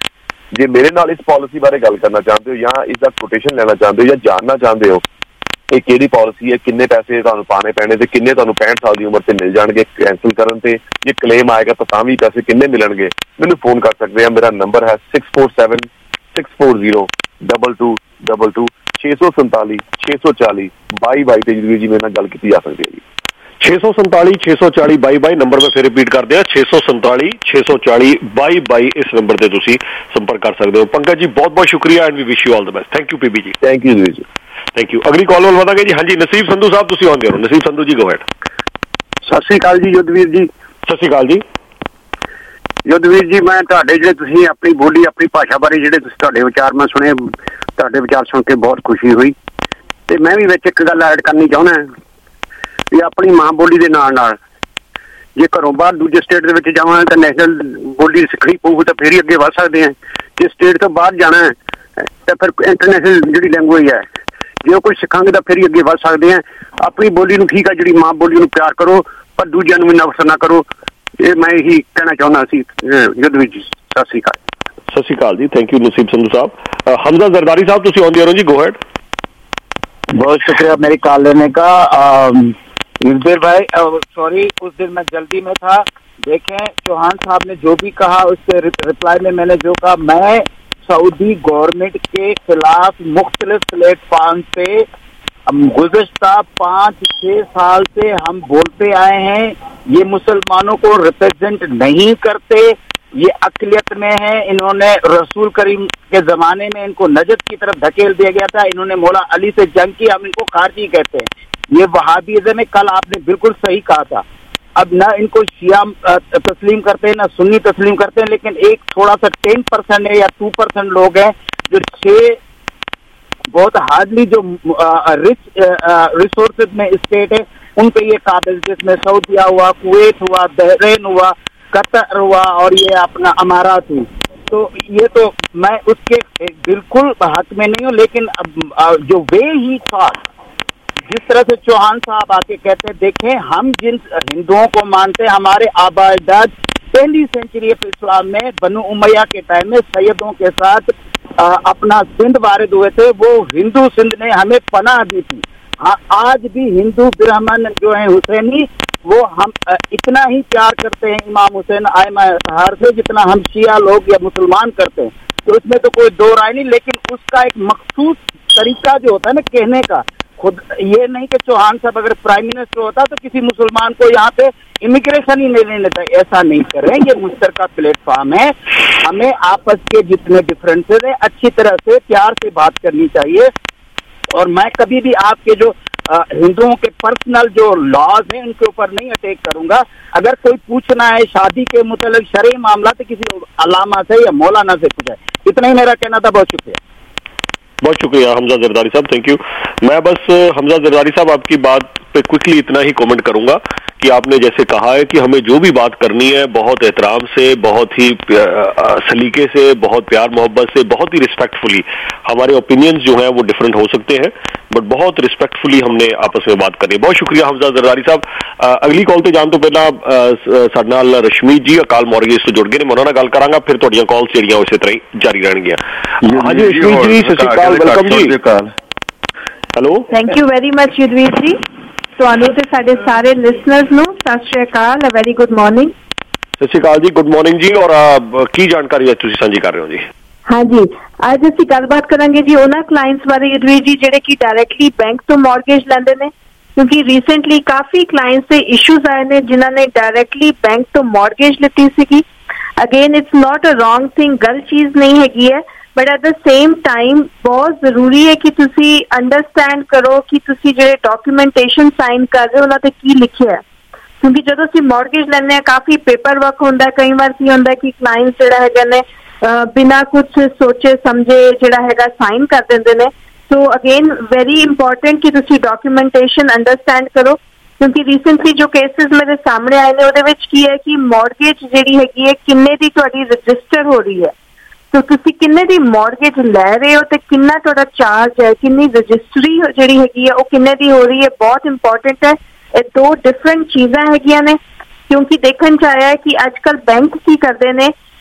ਜੇ ਮੇਰੇ ਨਾਲ ਇਸ ਪਾਲਿਸੀ ਬਾਰੇ ਗੱਲ ਕਰਨਾ ਚਾਹੁੰਦੇ ਹੋ ਜਾਂ ਇਸ ਦਾ ਕੋਟੇਸ਼ਨ ਲੈਣਾ ਚਾਹੁੰਦੇ ਹੋ ਜਾਂ ਜਾਣਨਾ ਚਾਹੁੰਦੇ ਹੋ ਇਹ ਕਿਹੜੀ ਪਾਲਿਸੀ ਹੈ, ਕਿੰਨੇ ਪੈਸੇ ਤੁਹਾਨੂੰ ਪਾਣੇ ਪੈਣੇ ਤੇ ਕਿੰਨੇ ਤੁਹਾਨੂੰ ਪੈਂਹਠ ਸਾਲ ਦੀ ਉਮਰ ਤੇ ਮਿਲ ਜਾਣਗੇ ਕੈਂਸਲ ਕਰਨ ਤੇ, ਜੇ ਕਲੇਮ ਆਏਗਾ ਤਾਂ ਤਾਂ ਵੀ ਪੈਸੇ ਕਿੰਨੇ ਮਿਲਣਗੇ, ਮੈਨੂੰ ਫੋਨ ਕਰ ਸਕਦੇ ਆ। ਮੇਰਾ ਨੰਬਰ ਹੈ six four seven six four zero double two double two ਛੇ ਸੌ ਸੰਤਾਲੀ ਛੇ ਸੌ ਚਾਲੀ ਬਾਈ ਬਾਈ ਤੇ ਜੀ ਮੇਰੇ ਨਾਲ ਗੱਲ ਕੀਤੀ ਜਾ ਸਕਦੀ ਹੈ ਜੀ। ਛੇ ਸੌ ਸੰਤਾਲੀ ਛੇ ਸੌ ਚਾਲੀ ਬਾਈ ਬਾਈ ਨੰਬਰ ਮੈਂ ਫਿਰ ਰਿਪੀਟ ਕਰਦੇ ਆ, ਛੇ ਸੌ ਸੰਤਾਲੀ ਛੇ ਸੌ ਚਾਲੀ ਬਾਈ ਬਾਈ ਇਸ ਨੰਬਰ ਤੇ ਤੁਸੀਂ ਸੰਪਰਕ ਕਰ ਸਕਦੇ ਹੋ। ਪੰਕਜ ਜੀ ਬਹੁਤ ਬਹੁਤ ਸ਼ੁਕਰੀਆ and we wish you all the best. Thank you PB ji. Thank you ਜੀ। Thank you. ਅਗਲੀ ਕਾਲ ਵੱਲ ਵਧਾਂਗੇ ਜੀ। ਹਾਂਜੀ ਨਸੀਬ ਸੰਧੂ ਸਾਹਿਬ ਤੁਸੀਂ ਆਉਂਦੇ ਹੋ। ਨਸੀਬ ਸੰਧੂ ਜੀ ਗੋ ਹੈਡ। ਸਤਿ ਸ੍ਰੀ ਅਕਾਲ ਜੀ ਯੁੱਧਵੀਰ ਜੀ। ਸਤਿ ਸ੍ਰੀ ਅਕਾਲ ਜੀ ਯੁੱਧਵੀਰ ਜੀ। ਮੈਂ ਤੁਹਾਡੇ ਜਿਹੜੇ ਤੁਸੀਂ ਆਪਣੀ ਬੋਲੀ ਆਪਣੀ ਭਾਸ਼ਾ ਬਾਰੇ ਜਿਹੜੇ ਤੁਸੀਂ ਤੁਹਾਡੇ ਵਿਚਾਰ ਮੈਂ ਸੁਣੇ, ਤੁਹਾਡੇ ਵਿਚਾਰ ਸੁਣ ਕੇ ਬਹੁਤ ਖੁਸ਼ੀ ਹੋਈ ਤੇ ਮੈਂ ਵੀ ਵਿੱਚ ਇੱਕ ਗੱਲ ਐਡ ਕਰਨੀ ਚਾਹੁੰਦਾ ਵੀ ਆਪਣੀ ਮਾਂ ਬੋਲੀ ਦੇ ਨਾਲ ਨਾਲ ਜੇ ਘਰੋਂ ਬਾਹਰ ਦੂਜੇ ਸਟੇਟ ਦੇ ਵਿੱਚ ਜਾਵਾਂਗੇ ਤਾਂ ਨੈਸ਼ਨਲ ਬੋਲੀ ਸਿੱਖਣੀ ਪਊਗੀ ਤਾਂ ਫਿਰ ਹੀ ਅੱਗੇ ਵੱਧ ਸਕਦੇ ਹਾਂ। ਜੇ ਸਟੇਟ ਤੋਂ ਬਾਹਰ ਜਾਣਾ ਹੈ ਤਾਂ ਫਿਰ ਇੰਟਰਨੈਸ਼ਨਲ ਜਿਹੜੀ ਲੈਂਗੁਏਜ ਹੈ ਜੇ ਉਹ ਕੋਈ ਸਿੱਖਾਂਗੇ ਤਾਂ ਫਿਰ ਹੀ ਅੱਗੇ ਵੱਧ ਸਕਦੇ ਹਾਂ। ਆਪਣੀ ਬੋਲੀ ਨੂੰ ਠੀਕ ਆ, ਜਿਹੜੀ ਮਾਂ ਬੋਲੀ ਨੂੰ ਪਿਆਰ ਕਰੋ ਪਰ ਦੂਜਿਆਂ ਨੂੰ ਵੀ ਨਫ਼ਰਤ ਨਾ ਕਰੋ। ਇਹ ਮੈਂ ਇਹੀ ਕਹਿਣਾ ਚਾਹੁੰਦਾ ਸੀ ਯੁੱਧਵੀਰ ਜੀ। ਸਤਿ ਸ੍ਰੀ ਅਕਾਲ। ਸਤਿ ਸ੍ਰੀ ਅਕਾਲ ਜੀ। ਥੈਂਕ ਯੂ ਨਸੀਬ ਸੰਧੂ ਸਾਹਿਬ। ਹਮਜ਼ਾ ਜ਼ਰਦਾਰੀ साहब ਤੁਸੀਂ ਆਉਂਦੇ ਹੋ जी, गो हेड। बहुत शुक्रिया मेरी कॉल लेने का। युद्धवीर भाई सॉरी उस दिन मैं जल्दी में था। देखें चौहान साहब ने जो भी कहा उसके रिप्लाई में मैंने जो कहा, मैं सऊदी गवर्नमेंट के खिलाफ मुख्तलिफ प्लेटफॉर्म पे गुज़श्ता पाँच छः साल से हम बोलते आए हैं। ये मुसलमानों को रिप्रेजेंट नहीं करते, ये अक़लियत में है। इन्होंने रसूल करीम के ज़माने में इनको नजद की तरफ धकेल दिया गया था। इन्होंने मौला अली से जंग की, हम इनको खारजी कहते हैं। ये वहाबीज़्म में कल आपने बिल्कुल सही कहा था। अब न इनको शिया तस्लीम करते हैं न सुन्नी तस्लीम करते हैं, लेकिन एक थोड़ा सा टेन परसेंट है या टू परसेंट लोग हैं जो छः बहुत हार्डली जो रिच रिसोर्सेज में स्टेट है उन पे ये काबिल, जिसमें सऊदिया हुआ, कुवैत हुआ, बहरीन हुआ, कतर हुआ और ये अपना अमारात हुई। तो ये तो मैं उसके बिल्कुल हक में नहीं हूँ, लेकिन अब जो वे ही थॉट जिस तरह से चौहान साहब आके कहते हैं, देखें हम जिन हिंदुओं को मानते हैं, हमारे आबा अजदाद पहली सेंचुरी ऑफ इस्लाम में बनु उमैया के टाइम में सैयदों के साथ आ, अपना सिंध वारिद हुए थे। वो हिंदू सिंध ने हमें पनाह दी थी। हाँ, आज भी हिंदू ब्राह्मण जो है हुसैनी वो हम इतना ही प्यार करते हैं इमाम हुसैन आयमा तहार से जितना हम शिया लोग या मुसलमान करते हैं। तो इसमें तो कोई दो राय नहीं, लेकिन उसका एक मखसूस तरीका जो होता है ना कहने का, खुद ये नहीं कि चौहान साहब अगर प्राइम मिनिस्टर होता तो किसी मुसलमान को यहाँ पे इमिग्रेशन ही नहीं लेने चाहिए, ऐसा नहीं करें। ये मुश्तरका प्लेटफॉर्म है, हमें आपस के जितने डिफरेंसेस हैं अच्छी तरह से प्यार से बात करनी चाहिए। और मैं कभी भी आपके जो हिंदुओं के पर्सनल जो लॉज हैं उनके ऊपर नहीं अटैक करूंगा। अगर कोई पूछना है शादी के मुतल्लिक शरई मामला तो किसी अलामा से या मौलाना से पूछे। इतना ही मेरा कहना था। बहुत शुक्रिया। बहुत शुक्रिया हमजा जरदारी साहब, थैंक यू। मैं बस हमजा जरदारी साहब आपकी बात पे क्विकली इतना ही कमेंट करूंगा कि आपने जैसे कहा है कि हमें जो भी बात करनी है बहुत एहतराम से, बहुत ही सलीके से, बहुत प्यार मोहब्बत से, बहुत ही रिस्पेक्टफुली, हमारे ओपिनियंस जो हैं वो डिफरेंट हो सकते हैं बट बहुत रिस्पेक्टफुली हमने आपस में बात करनी है। बहुत शुक्रिया हमजा जरदारी साहब। अगली कॉल ਤੇ ਜਾਣ ਤੋਂ ਪਹਿਲਾਂ ਸਾਡੇ ਨਾਲ ਰਸ਼ਮੀਤ ਜੀ ਅਕਾਲ ਮੌਰਗੇਜ ਤੋਂ ਜੁੜ ਗਏ ਨੇ, ਮੈਂ ਉਹਨਾਂ ਨਾਲ ਗੱਲ ਕਰਾਂਗਾ, ਫਿਰ ਤੁਹਾਡੀਆਂ ਕਾਲਸ ਜਿਹੜੀਆਂ ਉਸੇ ਤਰ੍ਹਾਂ ਹੀ ਜਾਰੀ ਰਹਿਣਗੀਆਂ। ਹਾਂਜੀ ਰਸ਼ਮੀਤ ਜੀ, ਸਤਿ ਸ਼੍ਰੀ ਅਕਾਲ, ਵੈਲਕਮ ਜੀ। Hello, thank you very much Yudhvir ji. ਤੁਹਾਨੂੰ ਤੇ ਸਾਡੇ ਸਾਰੇ ਲਿਸਨਰਸ ਨੂੰ ਸਤਿ ਸ਼੍ਰੀ ਅਕਾਲ, ਅ ਵੈਰੀ ਗੁੱਡ ਮਾਰਨਿੰਗ। ਸਤਿ ਸ਼੍ਰੀ ਅਕਾਲ ਜੀ, ਗੁੱਡ ਮਾਰਨਿੰਗ ਜੀ। ਔਰ ਕੀ ਜਾਣਕਾਰੀ ਅੱਜ ਤੁਸੀਂ ਸਾਂਝੀ ਕਰ ਰਹੇ ਹੋ ਜੀ? ਹਾਂਜੀ, ਅੱਜ ਅਸੀਂ ਗੱਲਬਾਤ ਕਰਾਂਗੇ ਜੀ ਉਹਨਾਂ ਕਲਾਇੰਟਸ ਬਾਰੇ ਯੁਧਵੀਰ ਜੀ ਜਿਹੜੇ ਕਿ ਡਾਇਰੈਕਟਲੀ ਬੈਂਕ ਤੋਂ ਮੌਰਗੇਜ ਲੈਂਦੇ ਨੇ, ਕਿਉਂਕਿ ਰੀਸੈਂਟਲੀ ਕਾਫੀ ਕਲਾਇੰਟਸ ਦੇ ਇਸ਼ੂਜ਼ ਆਏ ਨੇ ਜਿਨ੍ਹਾਂ ਨੇ ਡਾਇਰੈਕਟਲੀ ਬੈਂਕ ਤੋਂ ਮੌਰਗੇਜ ਲਿੱਤੀ ਸੀਗੀ। Again it's not a wrong thing, ਗਲਤ ਚੀਜ਼ ਨਹੀਂ ਹੈਗੀ ਹੈ, but at the same time ਬਹੁਤ ਜ਼ਰੂਰੀ ਹੈ ਕਿ ਤੁਸੀਂ ਅੰਡਰਸਟੈਂਡ ਕਰੋ ਕਿ ਤੁਸੀਂ ਜਿਹੜੇ ਡਾਕੂਮੈਂਟੇਸ਼ਨ ਸਾਈਨ ਕਰ ਰਹੇ ਹੋ ਉਹਨਾਂ ਤੇ ਕੀ ਲਿਖਿਆ ਹੈ। ਕਿਉਂਕਿ ਜਦੋਂ ਅਸੀਂ ਮੌਰਗੇਜ ਲੈਂਦੇ ਹਾਂ ਕਾਫੀ ਪੇਪਰ ਵਰਕ ਹੁੰਦਾ, ਕਈ ਵਾਰ ਕੀ ਹੁੰਦਾ ਕਿ ਕਲਾਇੰਟਸ ਜਿਹੜਾ ਹੈਗਾ ਨੇ ਬਿਨਾਂ ਕੁਛ ਸੋਚੇ ਸਮਝੇ ਜਿਹੜਾ ਹੈਗਾ ਸਾਈਨ ਕਰ ਦਿੰਦੇ ਨੇ। ਸੋ ਅਗੇਨ ਵੈਰੀ ਇੰਪੋਰਟੈਂਟ ਕਿ ਤੁਸੀਂ ਡਾਕੂਮੈਂਟੇਸ਼ਨ ਅੰਡਰਸਟੈਂਡ ਕਰੋ, ਕਿਉਂਕਿ ਰੀਸੈਂਟਲੀ ਜੋ ਕੇਸਿਸ ਮੇਰੇ ਸਾਹਮਣੇ ਆਏ ਨੇ ਉਹਦੇ ਵਿੱਚ ਕੀ ਹੈ ਕਿ ਮੌਰਗੇਜ ਜਿਹੜੀ ਹੈਗੀ ਹੈ ਕਿੰਨੇ ਦੀ ਤੁਹਾਡੀ ਰਜਿਸਟਰ ਹੋ ਰਹੀ ਹੈ, तो ਤੁਸੀਂ ਕਿੰਨੇ ਦੀ ਮੌਰਗੇਜ ਲੈ ਰਹੇ ਹੋ ਤੇ ਕਿੰਨਾ ਤੁਹਾਡਾ ਚਾਰਜ ਹੈ, ਕਿੰਨੀ ਰਜਿਸਟਰੀ ਜਿਹੜੀ ਹੈਗੀ ਹੈ ਉਹ ਕਿੰਨੇ ਦੀ ਹੋ ਰਹੀ ਹੈ, ਬਹੁਤ ਇੰਪੋਰਟੈਂਟ ਹੈ। ਇਹ ਦੋ ਡਿਫਰੈਂਟ ਚੀਜ਼ਾਂ ਹੈਗੀਆਂ ਨੇ, ਕਿਉਂਕਿ ਦੇਖਣ ਚ ਆਇਆ ਹੈ ਕਿ ਅੱਜ ਕੱਲ੍ਹ ਬੈਂਕ ਕੀ ਕਰਦੇ ਨੇ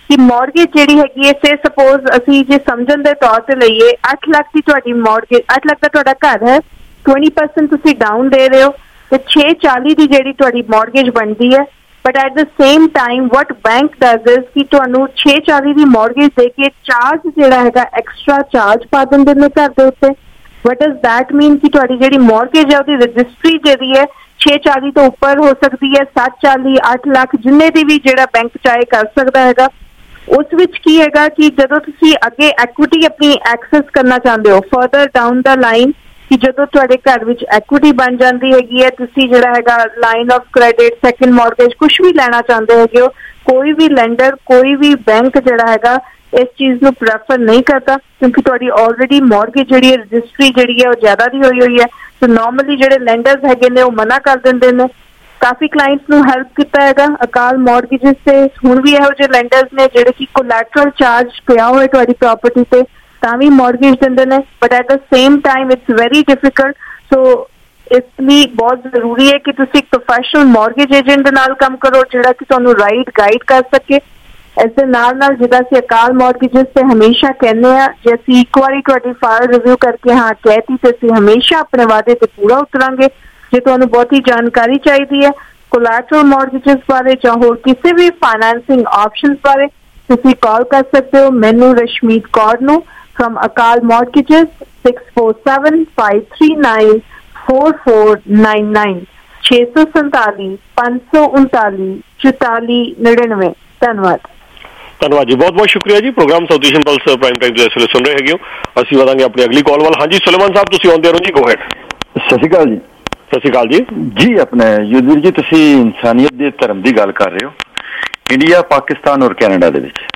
कि मॉर्गेज ਜਿਹੜੀ ਹੈਗੀ ਹੈ ਸੇ ਸਪੋਜ਼ ਅਸੀਂ ਜੇ ਸਮਝਣ ਦੇ ਤੌਰ ਤੇ ਲਈਏ ਅੱਠ ਲੱਖ ਦੀ ਤੁਹਾਡੀ ਮॉर्गेज ਅੱਠ ਲੱਖ ਦਾ ਤੁਹਾਡਾ ਘਰ ਹੈ twenty percent ਤੁਸੀਂ ਡਾਊਨ ਦੇ ਰਹੇ ਹੋ ਤੇ ਛੇ ਚਾਲੀ ਦੀ ਜਿਹੜੀ ਤੁਹਾਡੀ ਮॉर्गेज ਬਣਦੀ ਹੈ but at the same time what bank does is ਕਿ ਤੁਹਾਨੂੰ ਛੇ ਚਾਲੀ ਦੀ ਮॉर्गेज ਦੇ ਕੇ ਚਾਰਜ ਜਿਹੜਾ ਹੈਗਾ ਐਕਸਟਰਾ ਚਾਰਜ ਪਾ ਦਿੰਦੇ ਨੇ ਘਰ ਦੇ ਉੱਤੇ ਵਟ ਡਜ਼ ਦੈਟ ਮੀਨ ਕਿ ਤੁਹਾਡੀ ਜਿਹੜੀ ਮॉर्गेज ਹੈ ਉਹਦੀ ਰਜਿਸਟਰੀ ਜਿਹੜੀ ਹੈ ਛੇ ਚਾਲੀ ਤੋਂ ਉੱਪਰ ਹੋ ਸਕਦੀ ਹੈ ਸੱਤ ਚਾਲੀ ਅੱਠ ਲੱਖ ਜਿੰਨੇ ਦੀ ਵੀ ਜਿਹੜਾ ਬੈਂਕ ਚਾਹੇ ਕਰ ਸਕਦਾ ਹੈਗਾ ਉਸ ਵਿੱਚ ਕੀ ਹੈਗਾ ਕਿ ਜਦੋਂ ਤੁਸੀਂ ਅੱਗੇ ਐਕੁਇਟੀ ਆਪਣੀ ਐਕਸੈਸ ਕਰਨਾ ਚਾਹੁੰਦੇ ਹੋ ਫਰਦਰ ਡਾਊਨ ਦਾ ਲਾਈਨ ਕਿ ਜਦੋਂ ਤੁਹਾਡੇ ਘਰ ਵਿੱਚ ਐਕੁਇਟੀ ਬਣ ਜਾਂਦੀ ਹੈਗੀ ਹੈ ਤੁਸੀਂ ਜਿਹੜਾ ਹੈਗਾ line of credit second mortgage ਕੁਝ ਵੀ ਲੈਣਾ ਚਾਹੁੰਦੇ ਹੈਗੇ ਹੋ ਕੋਈ ਵੀ ਲੈਂਡਰ ਕੋਈ ਵੀ ਬੈਂਕ ਜਿਹੜਾ ਹੈਗਾ ਇਸ ਚੀਜ਼ ਨੂੰ ਪ੍ਰੈਫਰ ਨਹੀਂ ਕਰਦਾ ਕਿਉਂਕਿ ਤੁਹਾਡੀ ਆਲਰੇਡੀ ਮॉर्गेज ਜਿਹੜੀ ਹੈ ਰਜਿਸਟਰੀ ਜਿਹੜੀ ਹੈ ਉਹ ਜ਼ਿਆਦਾ ਦੀ ਹੋਈ ਹੋਈ ਹੈ ਸੋ ਨਾਰਮਲੀ ਜਿਹੜੇ ਲੈਂਡਰਸ ਹੈਗੇ ਨੇ ਉਹ ਮਨਾ ਕਰ ਦਿੰਦੇ ਨੇ ਕਾਫੀ ਕਲਾਇੰਟਸ ਨੂੰ ਹੈਲਪ ਕੀਤਾ ਹੈਗਾ ਅਕਾਲ ਮॉर्गेजेस ਤੇ ਹੁਣ ਵੀ ਇਹੋ ਜਿਹੇ ਲੈਂਡਰਸ ਨੇ ਜਿਹੜੇ ਕਿ ਕੋਲੈਟਰਲ ਚਾਰਜ ਪਿਆ ਹੋਏ ਤੁਹਾਡੀ ਪ੍ਰਾਪਰਟੀ ਤੇ ਤਾਂ ਵੀ ਮॉर्गेज ਦਿੰਦੇ ਨੇ but at the same time it's very difficult so ਇਸ ਲਈ ਬਹੁਤ ਜ਼ਰੂਰੀ ਹੈ ਕਿ ਤੁਸੀਂ ਇੱਕ ਪ੍ਰੋਫੈਸ਼ਨਲ ਮॉर्गेज ਏਜੰਟ ਦੇ ਨਾਲ ਕੰਮ ਕਰੋ ਜਿਹੜਾ ਕਿ ਤੁਹਾਨੂੰ ਰਾਈਟ ਗਾਈਡ ਕਰ ਸਕੇ ਇਸ ਦੇ ਨਾਲ ਨਾਲ ਜਿੱਦਾਂ ਅਸੀਂ ਅਕਾਲ ਮॉर्गेजेस ਤੇ ਹਮੇਸ਼ਾ ਕਹਿੰਦੇ ਆ ਜੇ ਅਸੀਂ ਇੱਕ ਵਾਰੀ ਤੁਹਾਡੀ ਫਾਈਲ ਰਿਵਿਊ ਕਰਕੇ ਹਾਂ ਕਹਿਤੀ ਤੇ ਅਸੀਂ ਹਮੇਸ਼ਾ ਆਪਣੇ ਵਾਅਦੇ ਤੇ ਪੂਰਾ ਉਤਰਾਂਗੇ ਜੇ ਤੁਹਾਨੂੰ ਬਹੁਤੀ ਜਾਣਕਾਰੀ ਚਾਹੀਦੀ ਹੈ ਕੋਲੈਟਰਲ ਮॉर्गेजेस ਬਾਰੇ ਜਾਂ ਹੋਰ ਕਿਸੇ ਵੀ ਫਾਈਨੈਂਸਿੰਗ ਆਪਸ਼ਨਸ ਬਾਰੇ ਤੁਸੀਂ ਕਾਲ ਕਰ ਸਕਦੇ ਹੋ ਮੈਨੂੰ ਰਸ਼ਮੀਤ ਕੌਰ ਨੂੰ from Akal Mortgages six four seven five three nine four four nine nine six seven seven five nine nine चौताली निन्यानवे ਧੰਨਵਾਦ ਧੰਨਵਾਦ ਜੀ ਬਹੁਤ ਬਹੁਤ ਸ਼ੁਕਰੀਆ ਜੀ program south Asian plus prime time ਦੇ ਇਸ ਵੇਲੇ ਸੁਣ ਰਹੇ ਹੈਗੇ ਹੋ ਅਸੀਂ ਵਧਾਂਗੇ ਆਪਣੀ ਅਗਲੀ ਕਾਲ ਵੱਲ ਹਾਂਜੀ ਸੁਲੇਮਾਨ ਸਾਹਿਬ ਤੁਸੀਂ ਆਉਂਦੇ ਰਹੋ ਜੀ ਗੋ ਹੈਡ ਸਤਿ ਸ਼੍ਰੀ ਅਕਾਲ ਜੀ ਸਤਿ ਸ਼੍ਰੀ ਅਕਾਲ ਜੀ ਜੀ ਆਪਣੇ ਯੁੱਧਵੀਰ ਜੀ ਤੁਸੀਂ ਇਨਸਾਨੀਅਤ ਦੇ ਧਰਮ ਦੀ ਗੱਲ ਕਰ ਰਹੇ ਹੋ ਇੰਡੀਆ ਪਾਕਿਸਤਾਨ ਔਰ ਕੈਨੇਡਾ ਦੇ ਵਿੱਚ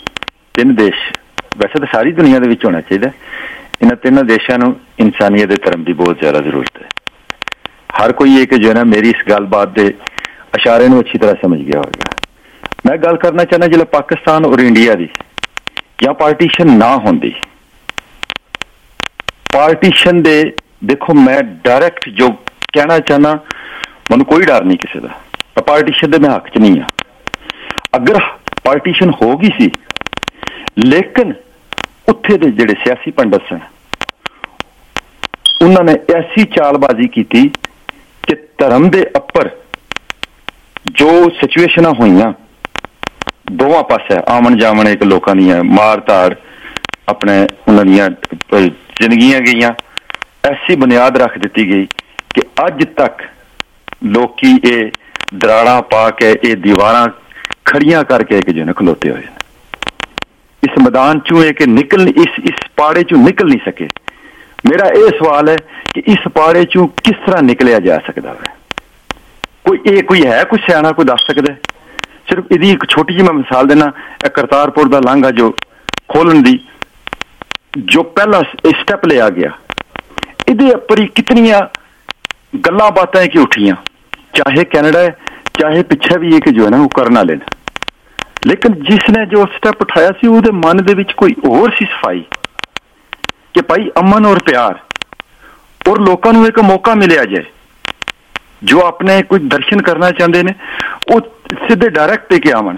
ਤਿੰਨ ਦੇਸ਼ ਵੈਸੇ ਤਾਂ ਸਾਰੀ ਦੁਨੀਆ ਦੇ ਵਿੱਚ ਹੋਣਾ ਚਾਹੀਦਾ ਇਹਨਾਂ ਤਿੰਨਾਂ ਦੇਸ਼ਾਂ ਨੂੰ ਇਨਸਾਨੀਅਤ ਦੇ ਧਰਮ ਦੀ ਬਹੁਤ ਜ਼ਿਆਦਾ ਜ਼ਰੂਰਤ ਹੈ ਹਰ ਕੋਈ ਇਹ ਕਿ ਜੋ ਹੈ ਨਾ ਮੇਰੀ ਇਸ ਗੱਲਬਾਤ ਦੇ ਇਸ਼ਾਰੇ ਨੂੰ ਅੱਛੀ ਤਰ੍ਹਾਂ ਸਮਝ ਗਿਆ ਹੋਵੇਗਾ ਮੈਂ ਗੱਲ ਕਰਨਾ ਚਾਹੁੰਦਾ ਜਿਹੜਾ ਪਾਕਿਸਤਾਨ ਔਰ ਇੰਡੀਆ ਦੀ ਜਾਂ ਪਾਰਟੀਸ਼ਨ ਨਾ ਹੁੰਦੀ ਪਾਰਟੀਸ਼ਨ ਦੇ ਦੇਖੋ ਮੈਂ ਡਾਇਰੈਕਟ ਜੋ ਕਹਿਣਾ ਚਾਹੁੰਦਾ ਮੈਨੂੰ ਕੋਈ ਡਰ ਨਹੀਂ ਕਿਸੇ ਦਾ ਪਾਰਟੀਸ਼ਨ ਦੇ ਮੈਂ ਹੱਕ 'ਚ ਨਹੀਂ ਆ ਅਗਰ ਪਾਰਟੀਸ਼ਨ ਹੋ ਗਈ ਸੀ ਲੇਕਿਨ ਉੱਥੇ ਦੇ ਜਿਹੜੇ ਸਿਆਸੀ ਪੰਡਤ ਸਨ ਉਹਨਾਂ ਨੇ ਐਸੀ ਚਾਲਬਾਜ਼ੀ ਕੀਤੀ ਕਿ ਧਰਮ ਦੇ ਉੱਪਰ ਜੋ ਸਿਚੁਏਸ਼ਨਾਂ ਹੋਈਆਂ ਦੋਵਾਂ ਪਾਸੇ ਆਮਣ ਜਾਮਣ ਇੱਕ ਲੋਕਾਂ ਦੀਆਂ ਮਾਰ ਧਾੜ ਆਪਣੇ ਉਹਨਾਂ ਦੀਆਂ ਜ਼ਿੰਦਗੀਆਂ ਗਈਆਂ ਐਸੀ ਬੁਨਿਆਦ ਰੱਖ ਦਿੱਤੀ ਗਈ ਕਿ ਅੱਜ ਤੱਕ ਲੋਕੀ ਇਹ ਦਰਾੜਾਂ ਪਾ ਕੇ ਇਹ ਦੀਵਾਰਾਂ ਖੜੀਆਂ ਕਰਕੇ ਇੱਕ ਜਿਹਨੇ ਖਲੋਤੇ ਹੋਏ ਇਸ ਮੈਦਾਨ ਚੋਂ ਇਹ ਕਿ ਨਿਕਲ ਇਸ ਇਸ ਪਾੜੇ ਚੋਂ ਨਿਕਲ ਨਹੀਂ ਸਕੇ ਮੇਰਾ ਇਹ ਸਵਾਲ ਹੈ ਕਿ ਇਸ ਪਾੜੇ ਚੋਂ ਕਿਸ ਤਰ੍ਹਾਂ ਨਿਕਲਿਆ ਜਾ ਸਕਦਾ ਹੈ ਕੋਈ ਇਹ ਕੋਈ ਹੈ ਕੋਈ ਸਿਆਣਾ ਕੋਈ ਦੱਸ ਸਕਦਾ ਸਿਰਫ ਇਹਦੀ ਇੱਕ ਛੋਟੀ ਜਿਹੀ ਮੈਂ ਮਿਸਾਲ ਦੇਣਾ ਇਹ ਕਰਤਾਰਪੁਰ ਦਾ ਲਾਂਘਾ ਜੋ ਖੋਲਣ ਦੀ ਜੋ ਪਹਿਲਾ ਸਟੈਪ ਲਿਆ ਗਿਆ ਇਹਦੇ ਉੱਪਰ ਹੀ ਕਿਤਨੀਆਂ ਗੱਲਾਂ ਬਾਤਾਂ ਕਿ ਉੱਠੀਆਂ ਚਾਹੇ ਕੈਨੇਡਾ ਹੈ ਚਾਹੇ ਪਿੱਛੇ ਵੀ ਇਹ ਕਿ ਜੋ ਹੈ ਨਾ ਉਹ ਕਰਨਾ ਲੈਣਾ ਲੇਕਿਨ ਜਿਸ ਨੇ ਜੋ ਸਟੈਪ ਉਠਾਇਆ ਸੀ ਉਹਦੇ ਮਨ ਦੇ ਵਿੱਚ ਕੋਈ ਹੋਰ ਸੀ ਸਫਾਈ ਕਿ ਭਾਈ ਅਮਨ ਔਰ ਪਿਆਰ ਔਰ ਲੋਕਾਂ ਨੂੰ ਇੱਕ ਮੌਕਾ ਮਿਲਿਆ ਜਾਏ ਜੋ ਆਪਣੇ ਕੋਈ ਦਰਸ਼ਨ ਕਰਨਾ ਚਾਹੁੰਦੇ ਨੇ ਉਹ ਸਿੱਧੇ ਡਾਇਰੈਕਟ ਦੇ ਕੇ ਆਵਣ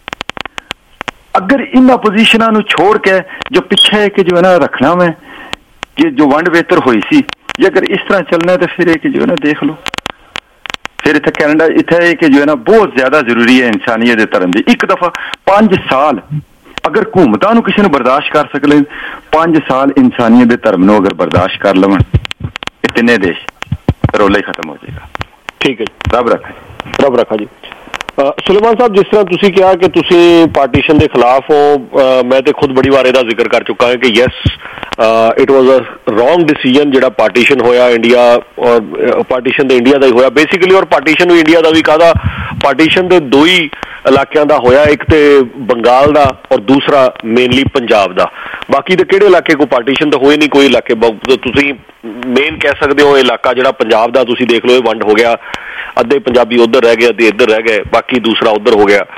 ਅਗਰ ਇਹਨਾਂ ਪੋਜੀਸ਼ਨਾਂ ਨੂੰ ਛੋੜ ਕੇ ਜੋ ਪਿੱਛੇ ਕਿ ਜੋ ਹੈ ਨਾ ਰੱਖਣਾ ਮੈਂ ਕਿ ਜੋ ਵੰਡ ਵੇਤਰ ਹੋਈ ਸੀ ਜੇ ਅਗਰ ਇਸ ਤਰ੍ਹਾਂ ਚੱਲਣਾ ਤਾਂ ਫਿਰ ਇਹ ਕਿ ਜੋ ਹੈ ਨਾ ਦੇਖ ਲਓ ਫਿਰ ਇੱਥੇ ਕੈਨੇਡਾ ਇੱਥੇ ਇਹ ਕਿ ਜੋ ਹੈ ਨਾ ਬਹੁਤ ਜ਼ਿਆਦਾ ਜ਼ਰੂਰੀ ਹੈ ਇਨਸਾਨੀਅਤ ਦੇ ਧਰਮ ਦੀ ਇੱਕ ਦਫਾ ਪੰਜ ਸਾਲ ਅਗਰ ਹਕੂਮਤਾਂ ਨੂੰ ਕਿਸੇ ਨੂੰ ਬਰਦਾਸ਼ਤ ਕਰ ਸਕਣ ਪੰਜ ਸਾਲ ਇਨਸਾਨੀਅਤ ਦੇ ਧਰਮ ਨੂੰ ਅਗਰ ਬਰਦਾਸ਼ਤ ਕਰ ਲਵਣ ਇਹ ਤਿੰਨੇ ਦੇਸ਼ ਰੌਲਾ ਹੀ ਖਤਮ ਹੋ ਜਾਏਗਾ ਠੀਕ ਹੈ ਜੀ ਰੱਬ ਰੱਖੇ ਰੱਬ ਰੱਖਾ ਜੀ ਸੁਲੇਮਾਨ ਸਾਹਿਬ ਜਿਸ ਤਰ੍ਹਾਂ ਤੁਸੀਂ ਕਿਹਾ ਕਿ ਤੁਸੀਂ ਪਾਰਟੀਸ਼ਨ ਦੇ ਖਿਲਾਫ ਹੋ ਮੈਂ ਤੇ ਖੁਦ ਬੜੀ ਵਾਰ ਇਹਦਾ ਜ਼ਿਕਰ ਕਰ ਚੁੱਕਾ ਹਾਂ ਕਿ yes it was a wrong decision ਜਿਹੜਾ ਪਾਰਟੀਸ਼ਨ ਹੋਇਆ ਇੰਡੀਆ ਔਰ ਪਾਰਟੀਸ਼ਨ ਤੇ ਇੰਡੀਆ ਦਾ ਹੀ ਹੋਇਆ ਬੇਸਿਕਲੀ ਔਰ ਪਾਰਟੀਸ਼ਨ ਵੀ ਇੰਡੀਆ ਦਾ ਵੀ ਕਾਹਦਾ ਪਾਰਟੀਸ਼ਨ ਦੇ ਦੋ ਹੀ ਇਲਾਕਿਆਂ ਦਾ ਹੋਇਆ ਇੱਕ ਤੇ ਬੰਗਾਲ ਦਾ ਔਰ ਦੂਸਰਾ ਮੇਨਲੀ ਪੰਜਾਬ ਦਾ ਬਾਕੀ ਦੇ ਕਿਹੜੇ ਇਲਾਕੇ ਕੋਈ ਪਾਰਟੀਸ਼ਨ ਤਾਂ ਹੋਏ ਨਹੀਂ ਕੋਈ ਇਲਾਕੇ ਤੁਸੀਂ ਮੇਨ ਕਹਿ ਸਕਦੇ ਹੋ ਇਲਾਕਾ ਜਿਹੜਾ ਪੰਜਾਬ ਦਾ ਤੁਸੀਂ ਦੇਖ ਲਓ ਇਹ ਵੰਡ ਹੋ ਗਿਆ ਅੱਧੇ ਪੰਜਾਬੀ ਉੱਧਰ ਰਹਿ ਗਏ ਅੱਧੇ ਇੱਧਰ ਰਹਿ ਗਏ ਬਾਕੀ ਦੂਸਰਾ ਉੱਧਰ ਹੋ ਗਿਆ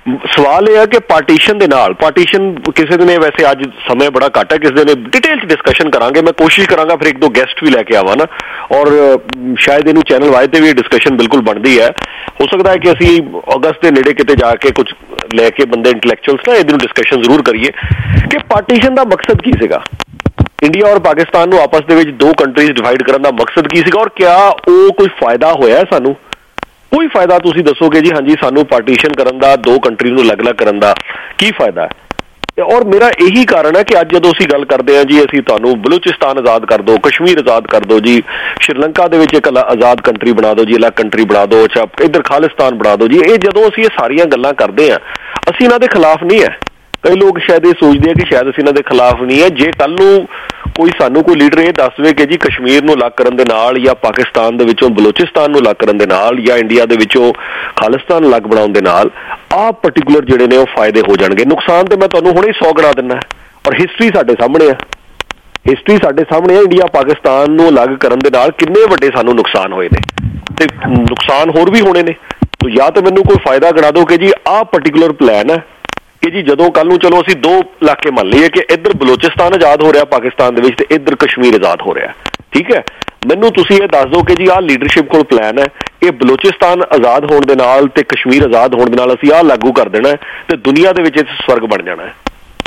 ਸਵਾਲ ਇਹ ਹੈ ਕਿ ਪਾਰਟੀਸ਼ਨ ਦੇ ਨਾਲ ਪਾਰਟੀਸ਼ਨ ਕਿਸੇ ਦਿਨ ਵੈਸੇ ਅੱਜ ਸਮੇਂ ਬੜਾ ਘੱਟ ਹੈ, ਕਿਸੇ ਦਿਨ ਡਿਟੇਲ 'ਚ ਡਿਸਕਸ਼ਨ ਕਰਾਂਗੇ। ਮੈਂ ਕੋਸ਼ਿਸ਼ ਕਰਾਂਗਾ ਫਿਰ ਇੱਕ ਦੋ ਗੈਸਟ ਵੀ ਲੈ ਕੇ ਆਵਾਂ ਨਾ, ਔਰ ਸ਼ਾਇਦ ਇਹਨੂੰ ਚੈਨਲ ਵਾਈ ਤੇ ਵੀ ਡਿਸਕਸ਼ਨ ਬਿਲਕੁਲ ਬਣਦੀ ਹੈ। ਹੋ ਸਕਦਾ ਹੈ ਕਿ ਅਸੀਂ ਅਗਸਤ ਦੇ ਨੇੜੇ ਕਿਤੇ ਜਾ ਕੇ ਕੁਝ ਲੈ ਕੇ ਬੰਦੇ ਇੰਟੈਲੈਕਚੁਅਲਸ ਨਾ ਇਹਦੀ ਨੂੰ ਡਿਸਕਸ਼ਨ ਜ਼ਰੂਰ ਕਰੀਏ ਕਿ ਪਾਰਟੀਸ਼ਨ ਦਾ ਮਕਸਦ ਕੀ ਸੀਗਾ, ਇੰਡੀਆ ਔਰ ਪਾਕਿਸਤਾਨ ਨੂੰ ਆਪਸ ਦੇ ਵਿੱਚ ਦੋ ਕੰਟਰੀਜ਼ ਡਿਵਾਈਡ ਕਰਨ ਦਾ ਮਕਸਦ ਕੀ ਸੀਗਾ, ਔਰ ਕਿਆ ਉਹ ਕੋਈ ਫਾਇਦਾ ਹੋਇਆ ਸਾਨੂੰ? ਕੋਈ ਫਾਇਦਾ ਤੁਸੀਂ ਦੱਸੋਗੇ ਜੀ ਹਾਂਜੀ ਸਾਨੂੰ ਪਾਰਟੀਸ਼ਨ ਕਰਨ ਦਾ, ਦੋ ਕੰਟਰੀ ਨੂੰ ਅਲੱਗ-ਅਲੱਗ ਕਰਨ ਦਾ ਕੀ ਫਾਇਦਾ ਹੈ? ਔਰ ਮੇਰਾ ਇਹੀ ਕਾਰਨ ਹੈ ਕਿ ਅੱਜ ਜਦੋਂ ਅਸੀਂ ਗੱਲ ਕਰਦੇ ਹਾਂ ਜੀ ਅਸੀਂ ਤੁਹਾਨੂੰ ਬਲੂਚਿਸਤਾਨ ਆਜ਼ਾਦ ਕਰ ਦਿਓ, ਕਸ਼ਮੀਰ ਆਜ਼ਾਦ ਕਰ ਦਿਓ ਜੀ, ਸ਼੍ਰੀਲੰਕਾ ਦੇ ਵਿੱਚ ਇੱਕ ਆਜ਼ਾਦ ਕੰਟਰੀ ਬਣਾ ਦਿਓ ਜੀ, ਅਲੱਗ ਕੰਟਰੀ ਬਣਾ ਦਿਓ, ਅੱਛਾ ਇੱਧਰ ਖਾਲਿਸਤਾਨ ਬਣਾ ਦਿਓ ਜੀ, ਇਹ ਜਦੋਂ ਅਸੀਂ ਇਹ ਸਾਰੀਆਂ ਗੱਲਾਂ ਕਰਦੇ ਹਾਂ ਅਸੀਂ ਇਹਨਾਂ ਦੇ ਖਿਲਾਫ ਨਹੀਂ ਹੈ। ਕਈ ਲੋਕ ਸ਼ਾਇਦ ਇਹ ਸੋਚਦੇ ਆ ਕਿ ਸ਼ਾਇਦ ਅਸੀਂ ਇਹਨਾਂ ਦੇ ਖਿਲਾਫ ਨਹੀਂ ਹੈ। ਜੇ ਕੱਲ ਨੂੰ ਕੋਈ ਸਾਨੂੰ ਕੋਈ ਲੀਡਰ ਇਹ ਦੱਸ ਦੇਵੇ ਕਿ ਜੀ ਕਸ਼ਮੀਰ ਨੂੰ ਅਲੱਗ ਕਰਨ ਦੇ ਨਾਲ ਜਾਂ ਪਾਕਿਸਤਾਨ ਦੇ ਵਿੱਚੋਂ ਬਲੋਚਿਸਤਾਨ ਨੂੰ ਅਲੱਗ ਕਰਨ ਦੇ ਨਾਲ ਜਾਂ ਇੰਡੀਆ ਦੇ ਵਿੱਚੋਂ ਖਾਲਿਸਤਾਨ ਅਲੱਗ ਬਣਾਉਣ ਦੇ ਨਾਲ ਆਹ ਪਰਟੀਕੂਲਰ ਜਿਹੜੇ ਨੇ ਉਹ ਫਾਇਦੇ ਹੋ ਜਾਣਗੇ। ਨੁਕਸਾਨ ਤੇ ਮੈਂ ਤੁਹਾਨੂੰ ਹੁਣੇ ਸੌ ਗਿਣਾ ਦਿੰਦਾ, ਔਰ ਹਿਸਟਰੀ ਸਾਡੇ ਸਾਹਮਣੇ ਆ, ਹਿਸਟਰੀ ਸਾਡੇ ਸਾਹਮਣੇ ਆ। ਇੰਡੀਆ ਪਾਕਿਸਤਾਨ ਨੂੰ ਅਲੱਗ ਕਰਨ ਦੇ ਨਾਲ ਕਿੰਨੇ ਵੱਡੇ ਸਾਨੂੰ ਨੁਕਸਾਨ ਹੋਏ ਨੇ ਤੇ ਨੁਕਸਾਨ ਹੋਰ ਵੀ ਹੋਣੇ ਨੇ। ਜਾਂ ਤਾਂ ਮੈਨੂੰ ਕੋਈ ਫਾਇਦਾ ਗਿਣਾ ਦਿਓ ਕਿ ਜੀ ਆਹ ਪਰਟੀਕੂਲਰ ਪਲਾਨ ਹੈ ਕਿ ਜੀ ਜਦੋਂ ਕੱਲ ਨੂੰ ਚਲੋ ਅਸੀਂ ਦੋ ਇਲਾਕੇ ਮੰਨ ਲਈਏ ਕਿ ਇੱਧਰ ਬਲੋਚਿਸਤਾਨ ਆਜ਼ਾਦ ਹੋ ਰਿਹਾ ਪਾਕਿਸਤਾਨ ਦੇ ਵਿੱਚ ਤੇ ਇੱਧਰ ਕਸ਼ਮੀਰ ਆਜ਼ਾਦ ਹੋ ਰਿਹਾ, ਠੀਕ ਹੈ, ਮੈਨੂੰ ਤੁਸੀਂ ਇਹ ਦੱਸ ਦਿਓ ਕਿ ਜੀ ਆਹ ਲੀਡਰਸ਼ਿਪ ਕੋਲ ਪਲਾਨ ਹੈ, ਇਹ ਬਲੋਚਿਸਤਾਨ ਆਜ਼ਾਦ ਹੋਣ ਦੇ ਨਾਲ ਤੇ ਕਸ਼ਮੀਰ ਆਜ਼ਾਦ ਹੋਣ ਦੇ ਨਾਲ ਅਸੀਂ ਆਹ ਲਾਗੂ ਕਰ ਦੇਣਾ ਤੇ ਦੁਨੀਆ ਦੇ ਵਿੱਚ ਇਹ ਸਵਰਗ ਬਣ ਜਾਣਾ ਹੈ।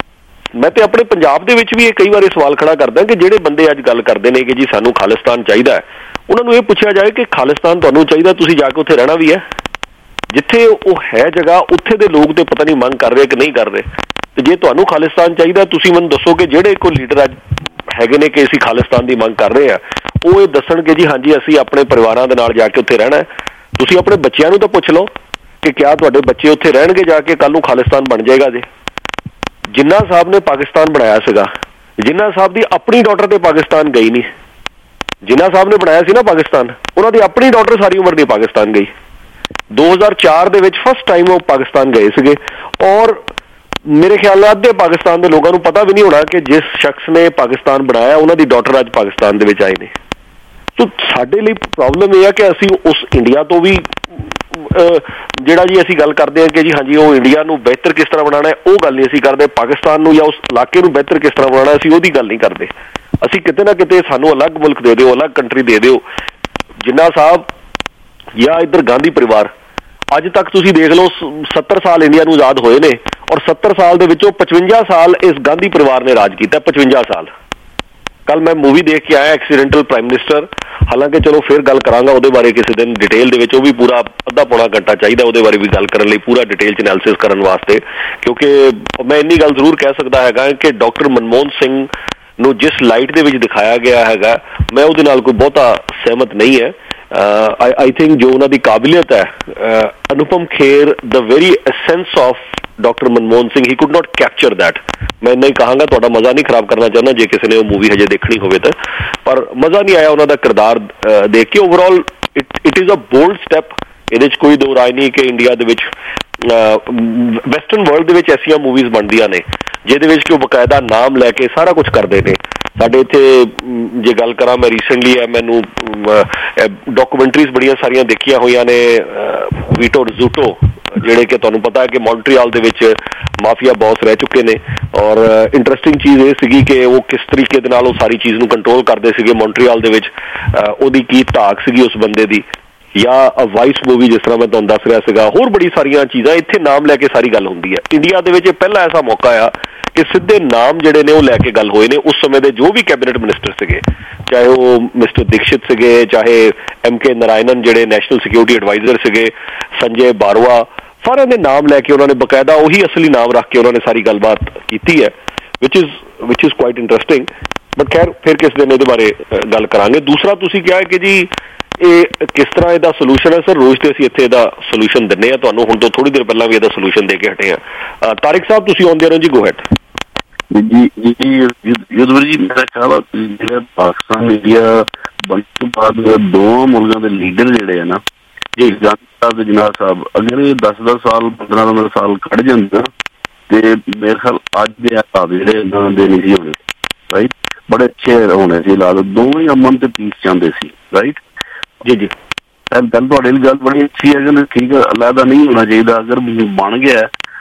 ਮੈਂ ਤੇ ਆਪਣੇ ਪੰਜਾਬ ਦੇ ਵਿੱਚ ਵੀ ਇਹ ਕਈ ਵਾਰੀ ਸਵਾਲ ਖੜਾ ਕਰਦਾ ਕਿ ਜਿਹੜੇ ਬੰਦੇ ਅੱਜ ਗੱਲ ਕਰਦੇ ਨੇ ਕਿ ਜੀ ਸਾਨੂੰ ਖਾਲਿਸਤਾਨ ਚਾਹੀਦਾ, ਉਹਨਾਂ ਨੂੰ ਇਹ ਪੁੱਛਿਆ ਜਾਏ ਕਿ ਖਾਲਿਸਤਾਨ ਤੁਹਾਨੂੰ ਚਾਹੀਦਾ, ਤੁਸੀਂ ਜਾ ਕੇ ਉੱਥੇ ਰਹਿਣਾ ਵੀ ਹੈ? ਜਿੱਥੇ ਉਹ ਹੈ ਜਗ੍ਹਾ ਉੱਥੇ ਦੇ ਲੋਕ ਤੇ ਪਤਾ ਨਹੀਂ ਮੰਗ ਕਰ ਰਹੇ ਕਿ ਨਹੀਂ ਕਰ ਰਹੇ। ਤੇ ਜੇ ਤੁਹਾਨੂੰ ਖਾਲਿਸਤਾਨ ਚਾਹੀਦਾ ਤੁਸੀਂ ਮੈਨੂੰ ਦੱਸੋ ਕਿ ਜਿਹੜੇ ਕੋਈ ਲੀਡਰ ਅੱਜ ਹੈਗੇ ਨੇ ਕਿ ਅਸੀਂ ਖਾਲਿਸਤਾਨ ਦੀ ਮੰਗ ਕਰ ਰਹੇ ਆ ਉਹ ਇਹ ਦੱਸਣਗੇ ਜੀ ਹਾਂਜੀ ਅਸੀਂ ਆਪਣੇ ਪਰਿਵਾਰਾਂ ਦੇ ਨਾਲ ਜਾ ਕੇ ਉੱਥੇ ਰਹਿਣਾ। ਤੁਸੀਂ ਆਪਣੇ ਬੱਚਿਆਂ ਨੂੰ ਤਾਂ ਪੁੱਛ ਲਓ ਕਿ ਕਿਆ ਤੁਹਾਡੇ ਬੱਚੇ ਉੱਥੇ ਰਹਿਣਗੇ ਜਾ ਕੇ, ਕੱਲ ਨੂੰ ਖਾਲਿਸਤਾਨ ਬਣ ਜਾਏਗਾ ਜੇ? ਜਿੰਨਾ ਸਾਹਿਬ ਨੇ ਪਾਕਿਸਤਾਨ ਬਣਾਇਆ ਸੀਗਾ, ਜਿੰਨਾ ਸਾਹਿਬ ਦੀ ਆਪਣੀ ਡਾਟਰ ਤੇ ਪਾਕਿਸਤਾਨ ਗਈ ਨਹੀਂ, ਜਿੰਨਾ ਸਾਹਿਬ ਨੇ ਬਣਾਇਆ ਸੀ ਨਾ ਪਾਕਿਸਤਾਨ, ਉਹਨਾਂ ਦੀ ਆਪਣੀ ਡਾਟਰ ਸਾਰੀ ਉਮਰ ਦੀ ਪਾਕਿਸਤਾਨ ਗਈ। ਦੋ ਹਜ਼ਾਰ ਚਾਰ ਦੇ ਵਿੱਚ ਫਸਟ ਟਾਈਮ ਉਹ ਪਾਕਿਸਤਾਨ ਗਏ ਸੀਗੇ, ਔਰ ਮੇਰੇ ਖਿਆਲ ਨਾਲ ਅੱਧੇ ਪਾਕਿਸਤਾਨ ਦੇ ਲੋਕਾਂ ਨੂੰ ਪਤਾ ਵੀ ਨਹੀਂ ਹੋਣਾ ਕਿ ਜਿਸ ਸ਼ਖਸ ਨੇ ਪਾਕਿਸਤਾਨ ਬਣਾਇਆ ਉਹਨਾਂ ਦੀ ਡਾਟਰ ਅੱਜ ਪਾਕਿਸਤਾਨ ਦੇ ਵਿੱਚ ਆਏ ਨੇ। ਸੋ ਸਾਡੇ ਲਈ ਪ੍ਰੋਬਲਮ ਇਹ ਆ ਕਿ ਅਸੀਂ ਉਸ ਇੰਡੀਆ ਤੋਂ ਵੀ ਜਿਹੜਾ ਜੀ ਅਸੀਂ ਗੱਲ ਕਰਦੇ ਹਾਂ ਕਿ ਜੀ ਹਾਂਜੀ ਉਹ ਇੰਡੀਆ ਨੂੰ ਬਿਹਤਰ ਕਿਸ ਤਰ੍ਹਾਂ ਬਣਾਉਣਾ ਹੈ ਉਹ ਗੱਲ ਨਹੀਂ ਅਸੀਂ ਕਰਦੇ, ਪਾਕਿਸਤਾਨ ਨੂੰ ਜਾਂ ਉਸ ਇਲਾਕੇ ਨੂੰ ਬਿਹਤਰ ਕਿਸ ਤਰ੍ਹਾਂ ਬਣਾਉਣਾ ਅਸੀਂ ਉਹਦੀ ਗੱਲ ਨਹੀਂ ਕਰਦੇ। ਅਸੀਂ ਕਿਤੇ ਨਾ ਕਿਤੇ ਸਾਨੂੰ ਅਲੱਗ ਮੁਲਕ ਦੇ ਦਿਓ, ਅਲੱਗ ਕੰਟਰੀ ਦੇ ਦਿਓ। ਜਿੰਨਾ ਸਾਹਿਬ ਜਾਂ ਇੱਧਰ ਗਾਂਧੀ ਪਰਿਵਾਰ, ਅੱਜ ਤੱਕ ਤੁਸੀਂ ਦੇਖ ਲਓ ਸੱਤਰ ਸਾਲ ਇੰਡੀਆ ਨੂੰ ਆਜ਼ਾਦ ਹੋਏ ਨੇ ਔਰ ਸੱਤਰ ਸਾਲ ਦੇ ਵਿੱਚੋਂ ਪਚਵੰਜਾ ਸਾਲ ਇਸ ਗਾਂਧੀ ਪਰਿਵਾਰ ਨੇ ਰਾਜ ਕੀਤਾ, ਪਚਵੰਜਾ ਸਾਲ। ਕੱਲ ਮੈਂ ਮੂਵੀ ਦੇਖ ਕੇ ਆਇਆ ਐਕਸੀਡੈਂਟਲ ਪ੍ਰਾਈਮ ਮਿਨਿਸਟਰ, ਹਾਲਾਂਕਿ ਚਲੋ ਫਿਰ ਗੱਲ ਕਰਾਂਗਾ ਉਹਦੇ ਬਾਰੇ ਕਿਸੇ ਦਿਨ ਡਿਟੇਲ ਦੇ ਵਿੱਚ, ਉਹ ਵੀ ਪੂਰਾ ਅੱਧਾ ਪੌਣਾ ਘੰਟਾ ਚਾਹੀਦਾ ਉਹਦੇ ਬਾਰੇ ਵੀ ਗੱਲ ਕਰਨ ਲਈ, ਪੂਰਾ ਡਿਟੇਲ 'ਚ ਐਨਾਲਿਸਿਸ ਕਰਨ ਵਾਸਤੇ। ਕਿਉਂਕਿ ਮੈਂ ਇੰਨੀ ਗੱਲ ਜ਼ਰੂਰ ਕਹਿ ਸਕਦਾ ਹੈਗਾ ਕਿ ਡਾਕਟਰ ਮਨਮੋਹਨ ਸਿੰਘ ਨੂੰ ਜਿਸ ਲਾਈਟ ਦੇ ਵਿੱਚ ਦਿਖਾਇਆ ਗਿਆ ਹੈਗਾ ਮੈਂ ਉਹਦੇ ਨਾਲ ਕੋਈ ਬਹੁਤਾ ਸਹਿਮਤ ਨਹੀਂ ਹੈ। ਆਈ ਥਿੰਕ ਜੋ ਉਹਨਾਂ ਦੀ ਕਾਬਲੀਅਤ ਹੈ, Anupam Kher the very essence of doctor Manmohan Singh, he could not capture that. ਮੈਂ ਇੰਨਾ ਹੀ ਕਹਾਂਗਾ, ਤੁਹਾਡਾ ਮਜ਼ਾ ਨਹੀਂ ਖਰਾਬ ਕਰਨਾ ਚਾਹੁੰਦਾ ਜੇ ਕਿਸੇ ਨੇ ਉਹ ਮੂਵੀ ਹਜੇ ਦੇਖਣੀ ਹੋਵੇ ਤਾਂ, ਪਰ ਮਜ਼ਾ ਨਹੀਂ ਆਇਆ ਉਹਨਾਂ ਦਾ ਕਿਰਦਾਰ ਦੇਖ ਕੇ। Overall it is a bold step, ਇਹਦੇ 'ਚ ਕੋਈ ਦੋ ਰਾਏ ਨਹੀਂ ਕਿ ਇੰਡੀਆ ਦੇ ਵਿੱਚ ਵੈਸਟਰਨ ਵਰਲਡ ਦੇ ਵਿੱਚ ਐਸੀਆਂ ਮੂਵੀਜ਼ ਬਣਦੀਆਂ ਨੇ ਜਿਹਦੇ ਵਿੱਚ ਕਿ ਉਹ ਬਕਾਇਦਾ ਨਾਮ ਲੈ ਕੇ ਸਾਰਾ ਕੁਝ ਕਰਦੇ ਨੇ। ਸਾਡੇ ਇੱਥੇ ਜੇ ਗੱਲ ਕਰਾਂ, ਮੈਂ ਰੀਸੈਂਟਲੀ ਹੈ ਮੈਨੂੰ ਡਾਕੂਮੈਂਟਰੀਜ਼ ਬੜੀਆਂ ਸਾਰੀਆਂ ਦੇਖੀਆਂ ਹੋਈਆਂ ਨੇ, ਵੀਟੋ ਰਿਜ਼ੂਟੋ ਜਿਹੜੇ ਕਿ ਤੁਹਾਨੂੰ ਪਤਾ ਹੈ ਕਿ ਮੌਂਟਰੀਆਲ ਦੇ ਵਿੱਚ ਮਾਫੀਆ ਬੌਸ ਰਹਿ ਚੁੱਕੇ ਨੇ, ਔਰ ਇੰਟਰਸਟਿੰਗ ਚੀਜ਼ ਇਹ ਸੀਗੀ ਕਿ ਉਹ ਕਿਸ ਤਰੀਕੇ ਦੇ ਨਾਲ ਉਹ ਸਾਰੀ ਚੀਜ਼ ਨੂੰ ਕੰਟਰੋਲ ਕਰਦੇ ਸੀਗੇ ਮੌਂਟਰੀਆਲ ਦੇ ਵਿੱਚ, ਉਹਦੀ ਕੀ ਧਾਕ ਸੀਗੀ ਉਸ ਬੰਦੇ ਦੀ। ਜਾਂ ਵਾਈਸ ਮੂਵੀ ਜਿਸ ਤਰ੍ਹਾਂ ਮੈਂ ਤੁਹਾਨੂੰ ਦੱਸ ਰਿਹਾ ਸੀਗਾ, ਹੋਰ ਬੜੀ ਸਾਰੀਆਂ ਚੀਜ਼ਾਂ ਇੱਥੇ ਨਾਮ ਲੈ ਕੇ ਸਾਰੀ ਗੱਲ ਹੁੰਦੀ ਹੈ। ਇੰਡੀਆ ਦੇ ਵਿੱਚ ਪਹਿਲਾ ਐਸਾ ਮੌਕਾ ਆ ਕਿ ਸਿੱਧੇ ਨਾਮ ਜਿਹੜੇ ਨੇ ਉਹ ਲੈ ਕੇ ਗੱਲ ਹੋਏ ਨੇ। ਉਸ ਸਮੇਂ ਦੇ ਜੋ ਵੀ ਕੈਬਨਿਟ ਮਿਨਿਸਟਰ ਸੀਗੇ, ਚਾਹੇ ਉਹ ਮਿਸਟਰ ਦੀਕਸ਼ਿਤ ਸੀਗੇ, ਚਾਹੇ ਐਮ ਕੇ ਨਾਰਾਇਣਨ ਜਿਹੜੇ ਨੈਸ਼ਨਲ ਸਿਕਿਉਰਿਟੀ ਐਡਵਾਈਜ਼ਰ ਸੀਗੇ, ਸੰਜੇ ਬਾਰਵਾ, ਸਾਰਿਆਂ ਦੇ ਨਾਮ ਲੈ ਕੇ ਉਹਨਾਂ ਨੇ ਬਕਾਇਦਾ ਉਹੀ ਅਸਲੀ ਨਾਮ ਰੱਖ ਕੇ ਉਹਨਾਂ ਨੇ ਸਾਰੀ ਗੱਲਬਾਤ ਕੀਤੀ ਹੈ, which is which is quite interesting. But ਖੈਰ ਫਿਰ ਕਿਸ ਦਿਨ ਇਹਦੇ ਬਾਰੇ ਗੱਲ ਕਰਾਂਗੇ। ਦੂਸਰਾ ਤੁਸੀਂ ਕਿਹਾ ਕਿ ਜੀ ਇਹ ਕਿਸ ਤਰ੍ਹਾਂ ਇਹਦਾ ਸੋਲੂਸ਼ਨ ਹੈ। ਸਰ ਰੋਜ਼ ਤੇ ਅਸੀਂ ਇੱਥੇ ਇਹਦਾ ਸੋਲੂਸ਼ਨ ਦਿੰਦੇ ਹਾਂ ਤੁਹਾਨੂੰ, ਹੁਣ ਤੋਂ ਥੋੜੀ ਦੇਰ ਪਹਿਲਾਂ ਵੀ ਇਹਦਾ ਸੋਲੂਸ਼ਨ ਦੇ ਕੇ ਹਟੇ ਹਾਂ। ਤਾਰਿਕ ਸਾਹਿਬ ਤੁਸੀਂ ਆਉਂਦੇ ਰਹੋ ਜੀ, ਗੋ ਹੈਡ ਜੀ। ਜੀ ਯੁੱਧਵੀਰ ਜੀ, ਮੇਰਾ ਖਿਆਲ ਆ ਜਿਹੜਾ ਪਾਕਿਸਤਾਨ ਇੰਡੀਆ ਬਣਨ ਤੋਂ ਬਾਅਦ ਦੋਵਾਂ ਮੁਲਕਾਂ ਦੇ ਲੀਡਰ ਜਿਹੜੇ ਆ ਨਾ, ਜੀ ਗਾਂਧੀ ਸਾਹਿਬ ਤੇ ਜਨਾਬ ਸਾਹਿਬ, ਅਗਰ ਇਹ ਦਸ ਦਸ ਸਾਲ ਪੰਦਰਾਂ ਪੰਦਰਾਂ ਸਾਲ ਕੱਢ ਜਾਂਦੇ ਤੇ ਮੇਰੇ ਖਿਆਲ ਅੱਜ ਦੇ ਹਾਲਾਤ ਜਿਹੜੇ ਇਹਨਾਂ ਦੇ ਨਹੀਂ ਸੀ ਹੋਣੇ, ਰਾਈਟ, ਬੜੇ ਅੱਛੇ ਹੋਣੇ ਸੀ ਹਾਲਾਤ। ਦੋਵੇਂ ਅਮਨ ਤੇ ਪੀਸ ਚਾਹੁੰਦੇ ਸੀ, ਰਾਈਟ ਜੀ ਜੀ। ਗੱਲ ਤੁਹਾਡੇ ਲਈ ਗੱਲ ਬੜੀ ਅੱਛੀ ਹੈ ਕਿ ਠੀਕ ਹੈ, ਅਲੱਗਾ ਨਹੀਂ ਹੋਣਾ ਚਾਹੀਦਾ। ਅਗਰ ਬਣ ਗਿਆ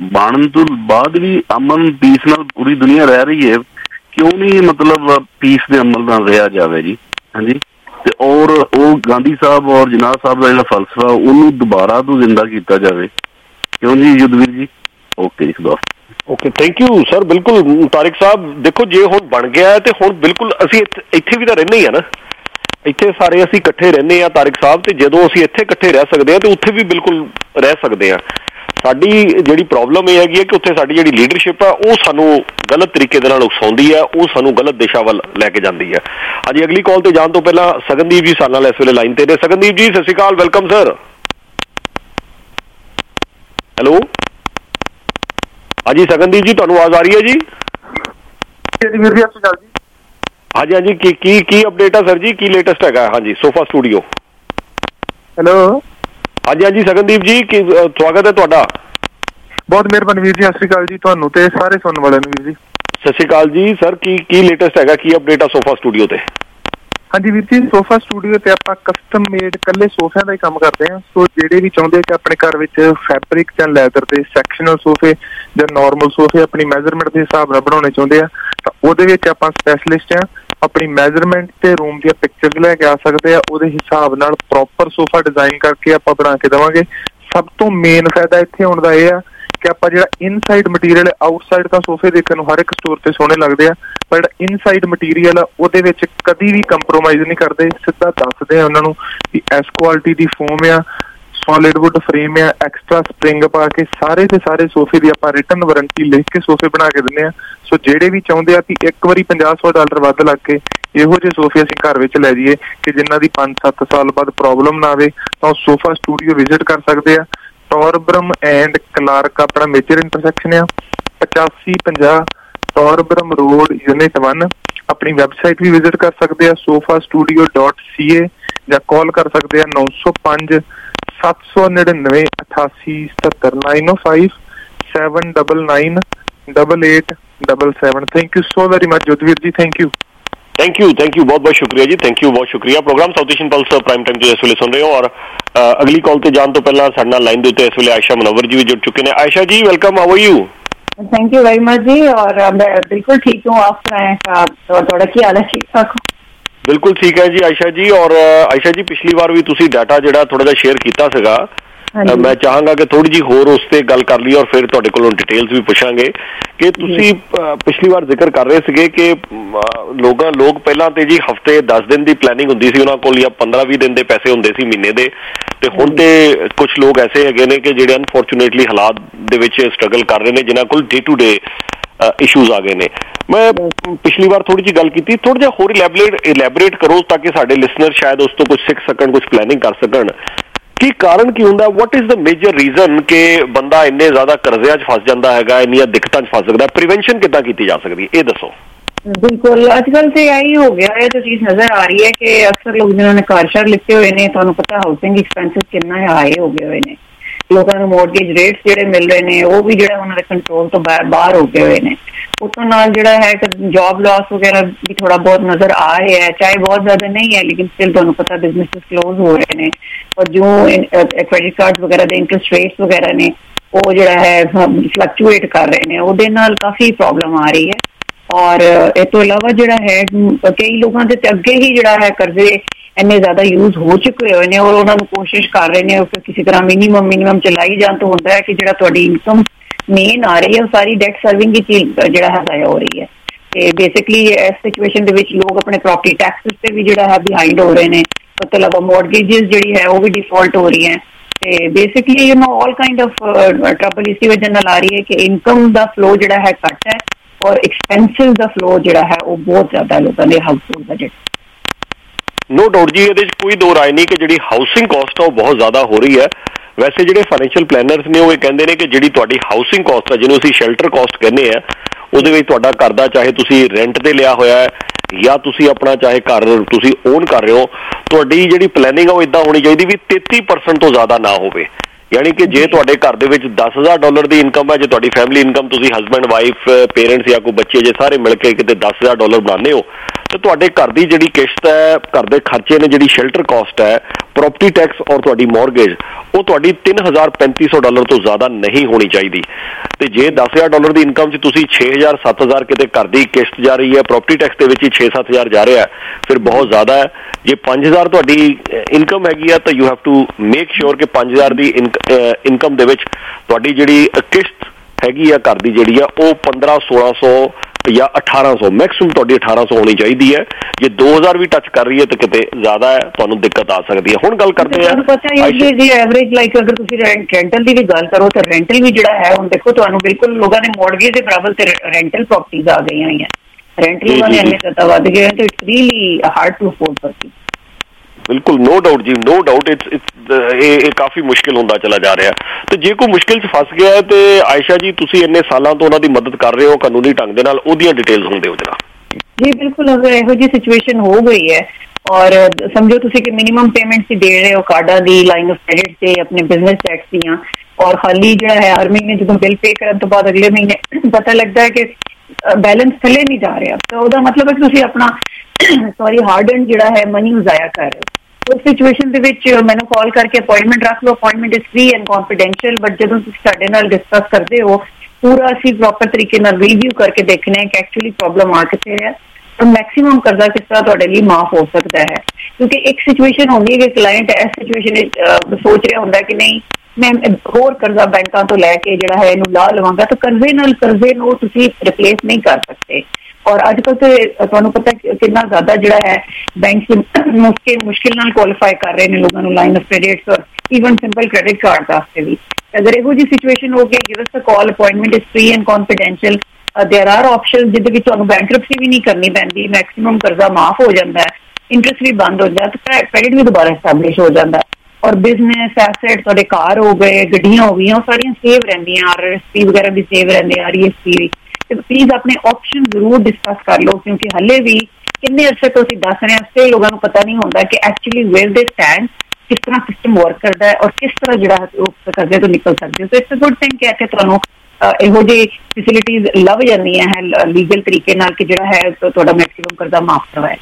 ਬਣਨ ਤੋਂ ਬਾਅਦ ਵੀ ਅਮਨ ਪੀਸ ਨਾਲ ਪੂਰੀ ਦੁਨੀਆ ਰਹਿ ਰਹੀ ਹੈ, ਕਿਉਂ ਨਹੀਂ ਮਤਲਬ ਪੀਸ ਦੇ ਅਮਲ ਨਾਲ ਰਿਹਾ ਜਾਵੇ ਜੀ। ਹਾਂਜੀ, ਤੇ ਔਰ ਉਹ ਗਾਂਧੀ ਸਾਹਿਬ ਔਰ ਜਨਾਬ ਸਾਹਿਬ ਦਾ ਜਿਹੜਾ ਫਲਸਫਾ ਉਹਨੂੰ ਦੁਬਾਰਾ ਤੋਂ ਜ਼ਿੰਦਾ ਕੀਤਾ ਜਾਵੇ, ਕਿਉਂ ਜੀ ਯੁੱਧਵੀਰ ਜੀ? ਓਕੇ ਜੀ, ਖੁਦਾ ਓਕੇ, ਥੈਂਕ ਯੂ ਸਰ। ਬਿਲਕੁਲ ਤਾਰਿਕ ਸਾਹਿਬ, ਦੇਖੋ ਜੇ ਹੁਣ ਬਣ ਗਿਆ ਤੇ ਹੁਣ ਬਿਲਕੁਲ ਅਸੀਂ ਇੱਥੇ ਵੀ ਤਾਂ ਰਹਿੰਦੇ ਹੀ ਆ ਨਾ, ਇੱਥੇ ਸਾਰੇ ਅਸੀਂ ਇਕੱਠੇ ਰਹਿੰਦੇ ਹਾਂ ਤਾਰਿਕ ਸਾਹਿਬ, ਤੇ ਜਦੋਂ ਅਸੀਂ ਇੱਥੇ ਇਕੱਠੇ ਰਹਿ ਸਕਦੇ ਹਾਂ ਤੇ ਉੱਥੇ ਵੀ ਬਿਲਕੁਲ ਰਹਿ ਸਕਦੇ ਹਾਂ। ਸਾਡੀ ਜਿਹੜੀ ਪ੍ਰੋਬਲਮ ਇਹ ਹੈਗੀ ਹੈ ਕਿ ਉੱਥੇ ਸਾਡੀ ਜਿਹੜੀ ਲੀਡਰਸ਼ਿਪ ਆ ਉਹ ਸਾਨੂੰ ਗਲਤ ਤਰੀਕੇ ਦੇ ਨਾਲ ਉਕਸਾਉਂਦੀ ਹੈ, ਉਹ ਸਾਨੂੰ ਗਲਤ ਦਿਸ਼ਾ ਵੱਲ ਲੈ ਕੇ ਜਾਂਦੀ ਹੈ। ਹਾਂਜੀ, ਅਗਲੀ ਕਾਲ ਤੇ ਜਾਣ ਤੋਂ ਪਹਿਲਾਂ ਸਗਨਦੀਪ ਜੀ ਸਾਡੇ ਨਾਲ ਇਸ ਵੇਲੇ ਲਾਈਨ ਤੇ ਨੇ। ਸਗਨਦੀਪ ਜੀ ਸਤਿ ਸ਼੍ਰੀ ਅਕਾਲ, ਵੈਲਕਮ ਸਰ। ਹੈਲੋ, ਹਾਂਜੀ ਸਗਨਦੀਪ ਜੀ, ਤੁਹਾਨੂੰ ਆਵਾਜ਼ ਆ ਰਹੀ ਹੈ ਜੀ? ਹਾਂਜੀ ਹਾਂਜੀ, ਕੀ ਕੀ ਕੀ ਅਪਡੇਟ ਆ ਸਰ ਜੀ, ਕੀ ਲੇਟੈਸਟ ਹੈਗਾ? ਹਾਂਜੀ, ਸੋਫਾ ਸਟੂਡੀਓ। ਹੈਲੋ, ਹਾਂਜੀ ਹਾਂਜੀ ਸਗਨਦੀਪ ਜੀ, ਕੀ ਸਵਾਗਤ ਹੈ ਤੁਹਾਡਾ। ਬਹੁਤ ਮਿਹਰਬਾਨੀ ਵੀਰ ਜੀ, ਸਤਿ ਸ਼੍ਰੀ ਅਕਾਲ ਜੀ ਤੁਹਾਨੂੰ ਤੇ ਸਾਰੇ ਸੁਣਨ ਵਾਲਿਆਂ ਨੂੰ ਵੀਰ ਜੀ। ਸਤਿ ਸ਼੍ਰੀ ਅਕਾਲ ਜੀ ਸਰ, ਕੀ ਕੀ ਲੇਟੈਸਟ ਹੈਗਾ, ਕੀ ਅਪਡੇਟ ਆ ਸੋਫਾ ਸਟੂਡੀਓ ਤੇ? ਹਾਂਜੀ ਵੀਰ ਜੀ, ਸੋਫਾ ਸਟੂਡੀਓ ਤੇ ਆਪਾਂ ਕਸਟਮ ਮੇਡ ਕੱਲੇ ਸੋਫਿਆਂ ਦਾ ਹੀ ਕੰਮ ਕਰਦੇ ਹਾਂ। ਸੋ ਜਿਹੜੇ ਵੀ ਚਾਹੁੰਦੇ ਕਿ ਆਪਣੇ ਘਰ ਵਿੱਚ ਫੈਬਰਿਕ ਜਾਂ ਲੈਦਰ ਦੇ ਸੈਕਸ਼ਨਲ ਸੋਫੇ ਜਾਂ ਨਾਰਮਲ ਸੋਫੇ ਆਪਣੀ ਮੈਜ਼ਰਮੈਂਟ ਦੇ ਹਿਸਾਬ ਨਾਲ ਬਣਾਉਣੇ ਚਾਹੁੰਦੇ ਆ ਤਾਂ ਉਹਦੇ ਵਿੱਚ ਆਪਾਂ ਸਪੈਸ਼ਲਿਸਟ ਆ। ਆਪਣੀ ਮੈਜ਼ਰਮੈਂਟ ਤੇ ਰੂਮ ਦੀਆਂ ਪਿਕਚਰਸ ਲੈ ਕੇ ਆ ਸਕਦੇ ਆ, ਉਹਦੇ ਹਿਸਾਬ ਨਾਲ ਪ੍ਰੋਪਰ ਸੋਫਾ ਡਿਜ਼ਾਈਨ ਕਰਕੇ ਆਪਾਂ ਬਣਾ ਕੇ ਦੇਵਾਂਗੇ। ਸਭ ਤੋਂ ਮੇਨ ਫਾਇਦਾ ਇੱਥੇ ਆਉਣ ਦਾ ਇਹ ਆ ਕਿ ਆਪਾਂ ਜਿਹੜਾ ਇਨਸਾਈਡ ਮਟੀਰੀਅਲ, ਆਊਟਸਾਈਡ ਤਾਂ ਸੋਫੇ ਦੇਖਣ ਨੂੰ ਹਰ ਇੱਕ ਸਟੋਰ ਤੇ ਸੋਹਣੇ ਲੱਗਦੇ ਆ, ਪਰ ਜਿਹੜਾ ਇਨਸਾਈਡ ਮਟੀਰੀਅਲ ਆ ਉਹਦੇ ਵਿੱਚ ਕਦੀ ਵੀ ਕੰਪਰੋਮਾਈਜ਼ ਨਹੀਂ ਕਰਦੇ। ਸਿੱਧਾ ਦੱਸਦੇ ਆ ਉਹਨਾਂ ਨੂੰ ਕਿ ਇਸ ਕੁਆਲਿਟੀ ਦੀ ਫੋਮ ਆ, ਸੋਲਿਡ ਵੁੱਡ ਫਰੇਮ ਆ, ਐਕਸਟਰਾ ਸਪਰਿੰਗ ਪਾ ਕੇ ਸਾਰੇ ਦੇ ਸਾਰੇ ਸੋਫੇ ਦੀ ਆਪਾਂ ਰਿਟਰਨ ਵਾਰੰਟੀ ਲਿਖ ਕੇ ਸੋਫੇ ਬਣਾ ਕੇ ਦਿੰਦੇ ਆ। ਸੋ ਜਿਹੜੇ ਵੀ ਚਾਹੁੰਦੇ ਆ ਕਿ ਇੱਕ ਵਾਰੀ ਪੰਜਾਹ ਸੌ ਡਾਲਰ ਵੱਧ ਲੱਗ ਕੇ ਇਹੋ ਜਿਹੇ ਸੋਫੇ ਅਸੀਂ ਘਰ ਵਿੱਚ ਲੈ ਜਾਈਏ ਕਿ ਜਿਨ੍ਹਾਂ ਦੀ ਪੰਜ ਸੱਤ ਸਾਲ ਬਾਅਦ ਪ੍ਰੋਬਲਮ ਨਾ ਆਵੇ, ਤਾਂ ਉਹ ਸੋਫਾ ਸਟੂਡੀਓ ਵਿਜ਼ਿਟ ਕਰ ਸਕਦੇ ਆ। ਟੌਰਬਰਮ ਐਂਡ ਕਲਾਰਕ ਆਪਣਾ ਮੇਜਰ ਇੰਟਰਸੈਕਸ਼ਨ ਆ, ਪਚਾਸੀ ਪੰਜਾਹ ਟੌਰਬਰਮ ਰੋਡ ਯੂਨਿਟ ਵਨ। ਆਪਣੀ ਵੈਬਸਾਈਟ ਵੀ ਵਿਜ਼ਿਟ ਕਰ ਸਕਦੇ ਆ sofa studio dot C A, ਜਾਂ ਕਾਲ ਕਰ ਸਕਦੇ ਆ ਨੌ ਸੌ ਪੰਜ ਸੱਤ ਸੌ ਨੜਿਨਵੇਂ ਅਠਾਸੀ ਸਤੱਤਰ nine oh five seven double nine double eight double seven. Thank you so very much Jotveer ji, thank you thank you thank you ਬਹੁਤ ਬਹੁਤ ਸ਼ੁਕਰੀਆ ਜੀ, ਥੈਂਕ ਯੂ, ਬਹੁਤ ਸ਼ੁਕਰੀਆ। Program south Asian plus prime time ਤੇ ਇਸ ਵੇਲੇ ਸੁਣ ਰਹੇ ਹੋ, ਔਰ ਅਗਲੀ ਕਾਲ ਤੇ ਜਾਣ ਤੋਂ ਪਹਿਲਾਂ ਸਾਡੇ ਨਾਲ ਲਾਈਨ ਦੇ ਉੱਤੇ ਇਸ ਵੇਲੇ ਆਇਸ਼ਾ ਮੁਨੱਵਰ ਜੀ ਵੀ ਜੁੜ ਚੁੱਕੇ ਨੇ। Ayesha ji welcome, how are you? Thank you very much जी, और मैं बिल्कुल ठीक हूँ। आप सुनाएं, और थोड़ा क्या हाल है? ठीक ठाक? बिल्कुल ठीक है जी आयशा जी। और आयशा जी, पिछली बार भी तुसी डाटा जिहड़ा थोड़ा जिहा शेयर कीता सीगा, मैं चाहांगा कि थोड़ी जी होर उस ते गल कर लईए और फिर तुहाडे कोलों डिटेल्स भी पुछांगे कि तुसी पिछली बार जिक्र कर रहे सीगे कि लोग लोग पहलां ते जी हफ्ते दस दिन की प्लैनिंग हुंदी सी उन्हां कोल, या पंद्रह भी दिन के पैसे हुंदे सी महीने दे, ते हुण ते कुछ लोग ऐसे हैगे ने कि जिहड़े अनफॉर्चुनेटली हालात दे विच स्ट्रगल कर रहे ने, जिन्हां कोल डे टू डे इशूज आ गए ने। मैं पिछली बार थोड़ी जी गल की, थोड़ा जिहा होर इलैबोरेट इलैबोरेट करो ताकि साडे लिसनर शायद उस तो कुछ सीख सकन, कुछ प्लैनिंग कर सकन। की कारण की हुंदा, what is the major reason कि बंदा इन्ने ज्यादा कर्जियां च फस जांदा हैगा, इन्नियां दिक्कतां च फस सकदा है? प्रिवेंशन किद्दां कीती जा सकदी है, ये दसो। बिल्कुल, आजकल तो यही हो गया है, तो चीज नजर आ रही है कि अक्सर लोग जिन्होंने कार शार लिखते हुए ने, तुहानूं पता हाउसिंग एक्सपेंसिस कितना हाई हो गए हुए ने, लोगों को मॉर्गेज रेट्स जिहड़े मिल रहे ने वो भी जिहड़ा उन्हां दे कंट्रोल तो बाहर हो गए हुए ने। उतों नाल जिहड़ा है जॉब लॉस वगैरह भी थोड़ा बहुत नजर आ रहा है, चाहे बहुत ज्यादा नहीं है, लेकिन स्टिल तुहानूं पता बिजनेसेस क्लोज हो रहे ने, और जो क्रेडिट कार्ड वगैरह दे इंटरेस्ट रेट्स वगैरह ने वो जिहड़ा है फ्लक्चुएट कर रहे ने, उहदे नाल काफी प्रॉब्लम आ रही है। और इस तो इलावा जिहड़ा है कई लोगों के अगे ही जिहड़ा है कर्जे इन्ने ज्यादा यूज हो चुके हुए ने, और उन्होंने कोशिश कर रहे हैं कि किसी तरह मिनीमम मिनीमम चलाई जान, तो होता है कि जिहड़ा तुहाडी इनकम मेन आ रही है वो सारी डेट सर्विंग की चीज जिहड़ा है हो रही है। ते बेसिकली इस सिचुएशन दे विच लोग अपने प्रॉपर्टी टैक्सेस पे भी जिहड़ा है बिहाइंड हो रहे हैं, मतलब मॉर्गेजेस जिहड़ी है वो भी डिफॉल्ट हो रही है। ते basically you know all kind of trouble इसी वजह नाल आ रही है कि इनकम दा फ्लो जिहड़ा है घट है, और एक्सपेंसिव दा फ्लो जिहड़ा है वो बहुत ज्यादा लोगों दे household budget. No doubt जी, ये कोई दो राय नहीं कि जिहड़ी हाउसिंग कॉस्ट है वो बहुत ज्यादा हो रही है। वैसे जिहड़े फाइनैशियल प्लैनर्स ने वो ये कहंदे ने कि जिहड़ी तुहाडी हाउसिंग कॉस्ट है, जिहनूं असीं शेल्टर कॉस्ट कहने आ, ਉਹਦੇ ਵਿੱਚ ਤੁਹਾਡਾ ਘਰ ਦਾ ਚਾਹੇ ਤੁਸੀਂ ਰੈਂਟ ਤੇ ਲਿਆ ਹੋਇਆ ਹੈ ਜਾਂ ਤੁਸੀਂ ਆਪਣਾ ਚਾਹੇ ਘਰ ਤੁਸੀਂ ਓਨ ਕਰ ਰਹੇ ਹੋ, ਤੁਹਾਡੀ ਜਿਹੜੀ ਪਲੈਨਿੰਗ ਆ ਉਹ ਇਦਾਂ ਹੋਣੀ ਚਾਹੀਦੀ ਵੀ ਤੇਤੀ ਪਰਸੈਂਟ ਤੋਂ ਜ਼ਿਆਦਾ ਨਾ ਹੋਵੇ। ਯਾਨੀ ਕਿ ਜੇ ਤੁਹਾਡੇ ਘਰ ਦੇ ਵਿੱਚ ਦਸ ਹਜ਼ਾਰ ਡਾਲਰ ਦੀ ਇਨਕਮ ਹੈ, ਜੇ ਤੁਹਾਡੀ ਫੈਮਿਲੀ ਇਨਕਮ ਤੁਸੀਂ ਹਸਬੈਂਡ ਵਾਈਫ ਪੇਰੈਂਟਸ ਜਾਂ ਕੋਈ ਬੱਚੇ ਜੇ ਸਾਰੇ ਮਿਲ ਕੇ ਕਿਤੇ ਦਸ ਹਜ਼ਾਰ ਡਾਲਰ ਬਣਾਉਂਦੇ ਹੋ, ਤੇ ਤੁਹਾਡੇ ਘਰ ਦੀ ਜਿਹੜੀ ਕਿਸ਼ਤ ਹੈ, ਘਰ ਦੇ ਖਰਚੇ ਨੇ, ਜਿਹੜੀ ਸ਼ੈਲਟਰ ਕਾਸਟ ਹੈ, ਪ੍ਰੋਪਰਟੀ ਟੈਕਸ ਔਰ ਤੁਹਾਡੀ ਮੌਰਗੇਜ, ਉਹ ਤੁਹਾਡੀ ਤਿੰਨ ਹਜ਼ਾਰ ਪੈਂਤੀ ਸੌ ਡਾਲਰ ਤੋਂ ਜ਼ਿਆਦਾ ਨਹੀਂ ਹੋਣੀ ਚਾਹੀਦੀ। ਤੇ ਜੇ ਦਸ ਹਜ਼ਾਰ ਡਾਲਰ ਦੀ ਇਨਕਮ 'ਚ ਤੁਸੀਂ ਛੇ ਹਜ਼ਾਰ ਸੱਤ ਹਜ਼ਾਰ ਕਿਤੇ ਘਰ ਦੀ ਕਿਸ਼ਤ ਜਾ ਰਹੀ ਹੈ, ਪ੍ਰੋਪਰਟੀ ਟੈਕਸ ਦੇ ਵਿੱਚ ਹੀ ਛੇ ਸੱਤ ਹਜ਼ਾਰ ਜਾ ਰਿਹਾ, ਫਿਰ ਬਹੁਤ ਜ਼ਿਆਦਾ ਹੈ। ਜੇ ਪੰਜ ਹਜ਼ਾਰ ਤੁਹਾਡੀ ਇਨਕਮ ਹੈਗੀ ਆ ਤਾਂ you have to make sure ਕਿ ਪੰਜ ਹਜ਼ਾਰ ਦੀ ਇਨਕਮ ਦੇ ਵਿੱਚ ਤੁਹਾਡੀ ਜਿਹੜੀ ਕਿਸ਼ਤ ਹੈਗੀ ਆ ਘਰ ਦੀ ਜਿਹੜੀ ਆ ਉਹ ਪੰਦਰਾਂ ਸੋਲਾਂ ਸੌ ਜਾਂ ਅਠਾਰਾਂ ਸੌ, ਮੈਕਸਿਮਮ ਤੁਹਾਡੀ ਅਠਾਰਾਂ ਸੌ ਹੋਣੀ ਚਾਹੀਦੀ ਹੈ। ਜੇ ਦੋ ਹਜ਼ਾਰ ਵੀ ਟੱਚ ਕਰ ਰਹੀ ਹੈ ਤਾਂ ਕਿਤੇ ਜ਼ਿਆਦਾ ਹੈ, ਤੁਹਾਨੂੰ ਦਿੱਕਤ ਆ ਸਕਦੀ ਹੈ। ਹੁਣ ਗੱਲ ਕਰਦੇ ਆ ਜੀ ਐਵਰੇਜ, ਲਾਈਕ ਅਗਰ ਤੁਸੀਂ ਰੈਂਟਲ ਦੀ ਵੀ ਗੱਲ ਕਰੋ ਤਾਂ ਰੈਂਟਲ ਵੀ ਜਿਹੜਾ ਹੈ, ਹੁਣ ਦੇਖੋ ਤੁਹਾਨੂੰ ਬਿਲਕੁਲ ਲੋਕਾਂ ਨੇ ਮੌਰਗੇਜ ਦੇ ਬਰਾਬਰ ਤੇ ਰੈਂਟਲ ਪ੍ਰੋਪਰਟੀਜ਼ ਆ ਗਈਆਂ ਹੋਈਆਂ, ਰੈਂਟਲ ਵਾਲੇ ਇੰਨੇ ਜ਼ਿਆਦਾ ਵੱਧ ਗਏ ਤੇ it's really hard to afford person. ਬਿਲਕੁਲ, ਨੋ ਡਾਊਟ ਜੀ, ਨੋ ਡਾਊਟ ਇਟਸ ਇਟਸ ਇਹ ਕਾਫੀ ਮੁਸ਼ਕਿਲ ਹੁੰਦਾ ਚਲਾ ਜਾ ਰਿਹਾ। ਤੇ ਜੇ ਕੋਈ ਮੁਸ਼ਕਿਲ 'ਚ ਫਸ ਗਿਆ ਤੇ ਆਇਸ਼ਾ ਜੀ ਤੁਸੀਂ ਇੰਨੇ ਸਾਲਾਂ ਤੋਂ ਉਹਨਾਂ ਦੀ ਮਦਦ ਕਰ ਰਹੇ ਹੋ ਕਾਨੂੰਨੀ ਢੰਗ ਦੇ ਨਾਲ, ਉਹਦੀਆਂ ਡਿਟੇਲਸ ਹੁੰਦੇ ਹੋ ਜਰਾ। ਜੀ ਬਿਲਕੁਲ, ਅਗਰ ਇਹੋ ਜਿਹੀ ਸਿਚੁਏਸ਼ਨ ਹੋ ਗਈ ਹੈ ਔਰ ਸਮਝੋ ਤੁਸੀਂ ਕਿ ਮਿਨੀਮਮ ਪੇਮੈਂਟਸ ਹੀ ਦੇ ਰਹੇ ਹੋ ਕਾਰਡਾਂ ਦੀ, ਲਾਈਨ ਆਫ ਕ੍ਰੈਡਿਟ ਤੇ, ਆਪਣੇ ਬਿਜ਼ਨਸ ਟੈਕਸ ਦੀਆਂ, ਔਰ ਖਾਲੀ ਜਿਹੜਾ ਹੈ ਹਰ ਮਹੀਨੇ ਜਦੋਂ ਬਿੱਲ ਪੇ ਕਰਨ ਤੋਂ ਬਾਅਦ ਅਗਲੇ ਮਹੀਨੇ ਪਤਾ ਲੱਗਦਾ ਹੈ ਕਿ ਬੈਲੈਂਸ ਥੱਲੇ ਨਹੀਂ ਜਾ ਰਿਹਾ, ਤਾਂ ਉਹਦਾ ਮਤਲਬ ਹੈ ਕਿ ਤੁਸੀਂ ਆਪਣਾ ਸੌਰੀ ਹਾਰਡ ਐਂਡ ਜਿਹੜਾ ਹੈ ਮਨੀ ਜ਼ਾਇਆ ਕਰ ਰਹੇ ਹੋ। ਉਸ ਸਿਚੁਏਸ਼ਨ ਦੇ ਵਿੱਚ ਮੈਨੂੰ ਕਾਲ ਕਰਕੇ ਅਪਾਇੰਟਮੈਂਟ ਰੱਖ ਲਓ। Appointment is free and confidential, but ਜਦੋਂ ਤੁਸੀਂ ਸਾਡੇ ਨਾਲ ਡਿਸਕਸ ਕਰਦੇ ਹੋ ਪੂਰਾ ਅਸੀਂ ਪ੍ਰੋਪਰ ਤਰੀਕੇ ਨਾਲ ਰਿਵਿਊ ਕਰਕੇ ਦੇਖਣਾ ਹੈ ਕਿ ਐਕਚੁਅਲੀ ਪ੍ਰੋਬਲਮ ਆ ਕਿੱਥੇ ਹੈ, ਤਾਂ ਮੈਕਸਿਮਮ ਕਰਜ਼ਾ ਕਿਸ ਤਰ੍ਹਾਂ ਤੁਹਾਡੇ ਲਈ ਮਾਫ ਹੋ ਸਕਦਾ ਹੈ। ਕਿਉਂਕਿ ਇੱਕ ਸਿਚੁਏਸ਼ਨ ਹੁੰਦੀ ਹੈ ਕਿ ਕਲਾਇੰਟ ਇਸ ਸਿਚੁਏਸ਼ਨ ਸੋਚ ਰਿਹਾ ਹੁੰਦਾ ਕਿ ਨਹੀਂ ਮੈਂ ਹੋਰ ਕਰਜ਼ਾ ਬੈਂਕਾਂ ਤੋਂ ਲੈ ਕੇ ਜਿਹੜਾ ਹੈ ਇਹਨੂੰ ਲਾ ਲਵਾਂਗਾ, ਤਾਂ ਕਰਜ਼ੇ ਨਾਲ ਕਰਜ਼ੇ ਨੂੰ ਤੁਸੀਂ ਰਿਪਲੇਸ ਨਹੀਂ ਕਰ ਸਕਦੇ। ਔਰ ਅੱਜ ਕੱਲ੍ਹ ਤੇ ਤੁਹਾਨੂੰ ਪਤਾ ਕਿੰਨਾ ਜ਼ਿਆਦਾ ਜਿਹੜਾ ਹੈ ਬੈਂਕ ਮੁਸ਼ਕਿਲ ਮੁਸ਼ਕਿਲ ਨਾਲ ਕੁਆਲੀਫਾਈ ਕਰ ਰਹੇ ਨੇ ਲੋਕਾਂ ਨੂੰ ਲਾਈਨ ਆਫ ਕ੍ਰੈਡਿਟ ਔਰ ਈਵਨ ਸਿੰਪਲ ਕ੍ਰੈਡਿਟ ਕਾਰਡ ਵਾਸਤੇ ਵੀ। ਅਗਰ ਇਹੋ ਜਿਹੀ ਸਿਚੁਏਸ਼ਨ ਹੋ ਗਈ, give us a call, appointment is free and confidential, there are option ਜਿਹਦੇ ਵਿੱਚ ਤੁਹਾਨੂੰ ਬੈਂਕਰਪਸੀ ਵੀ ਨਹੀਂ ਕਰਨੀ ਪੈਂਦੀ, ਮੈਕਸਿਮਮ ਕਰਜ਼ਾ ਮਾਫ ਹੋ ਜਾਂਦਾ ਹੈ, ਇੰਟਰਸਟ ਵੀ ਬੰਦ ਹੋ ਜਾਂਦਾ, ਤਾਂ ਕ੍ਰੈਡਿਟ ਵੀ ਦੁਬਾਰਾ ਐਸਟੈਬਲਿਸ਼ ਹੋ ਜਾਂਦਾ ਹੈ। ਔਰ ਬਿਜ਼ਨਸ ਐਸੈਟ ਤੁਹਾਡੇ ਕਾਰ ਹੋ ਗਏ, ਗੱਡੀਆਂ ਹੋ ਗਈਆਂ, ਉਹ ਸਾਰੀਆਂ ਸੇਵ ਰਹਿੰਦੀਆਂ, ਆਰ ਐਸ ਪੀ ਵਗੈਰਾ ਵੀ ਸੇਵ ਰਹਿੰਦੇ, ਆਰ ਈ ਐਸ ਪੀ ਵੀ। ਤੇ ਪਲੀਜ਼ ਆਪਣੇ ਆਪਸ਼ਨ ਜ਼ਰੂਰ ਡਿਸਕਸ ਕਰ ਲਓ, ਕਿਉਂਕਿ ਹਲੇ ਵੀ ਕਿੰਨੇ ਅਰਸੇ ਤੋਂ ਅਸੀਂ ਦੱਸ ਰਹੇ ਹਾਂ, ਤੇ ਲੋਕਾਂ ਨੂੰ ਪਤਾ ਨਹੀਂ ਹੁੰਦਾ ਕਿ ਐਕਚੁਅਲੀ ਵੇਅਰ ਦੇ ਸਟੈਂਡ, ਕਿਸ ਤਰ੍ਹਾਂ ਸਿਸਟਮ ਵਰਕ ਕਰਦਾ ਹੈ ਔਰ ਕਿਸ ਤਰ੍ਹਾਂ ਜਿਹੜਾ ਉਹ ਕਰਜ਼ੇ ਤੋਂ ਨਿਕਲ ਸਕਦੇ ਹੋ। So it's a good thing ਕਿ ਤੁਹਾਨੂੰ ਇਹੋ ਜਿਹੀ ਫੈਸਿਲਿਟੀਜ਼ ਲੱਭ ਜਾਂਦੀਆਂ ਹੈ ਲੀਗਲ ਤਰੀਕੇ ਨਾਲ ਕਿ ਜਿਹੜਾ ਹੈ ਤੁਹਾਡਾ ਮੈਕਸਿਮਮ ਕਰਜ਼ਾ ਮਾਫ ਕਰਵਾਏ।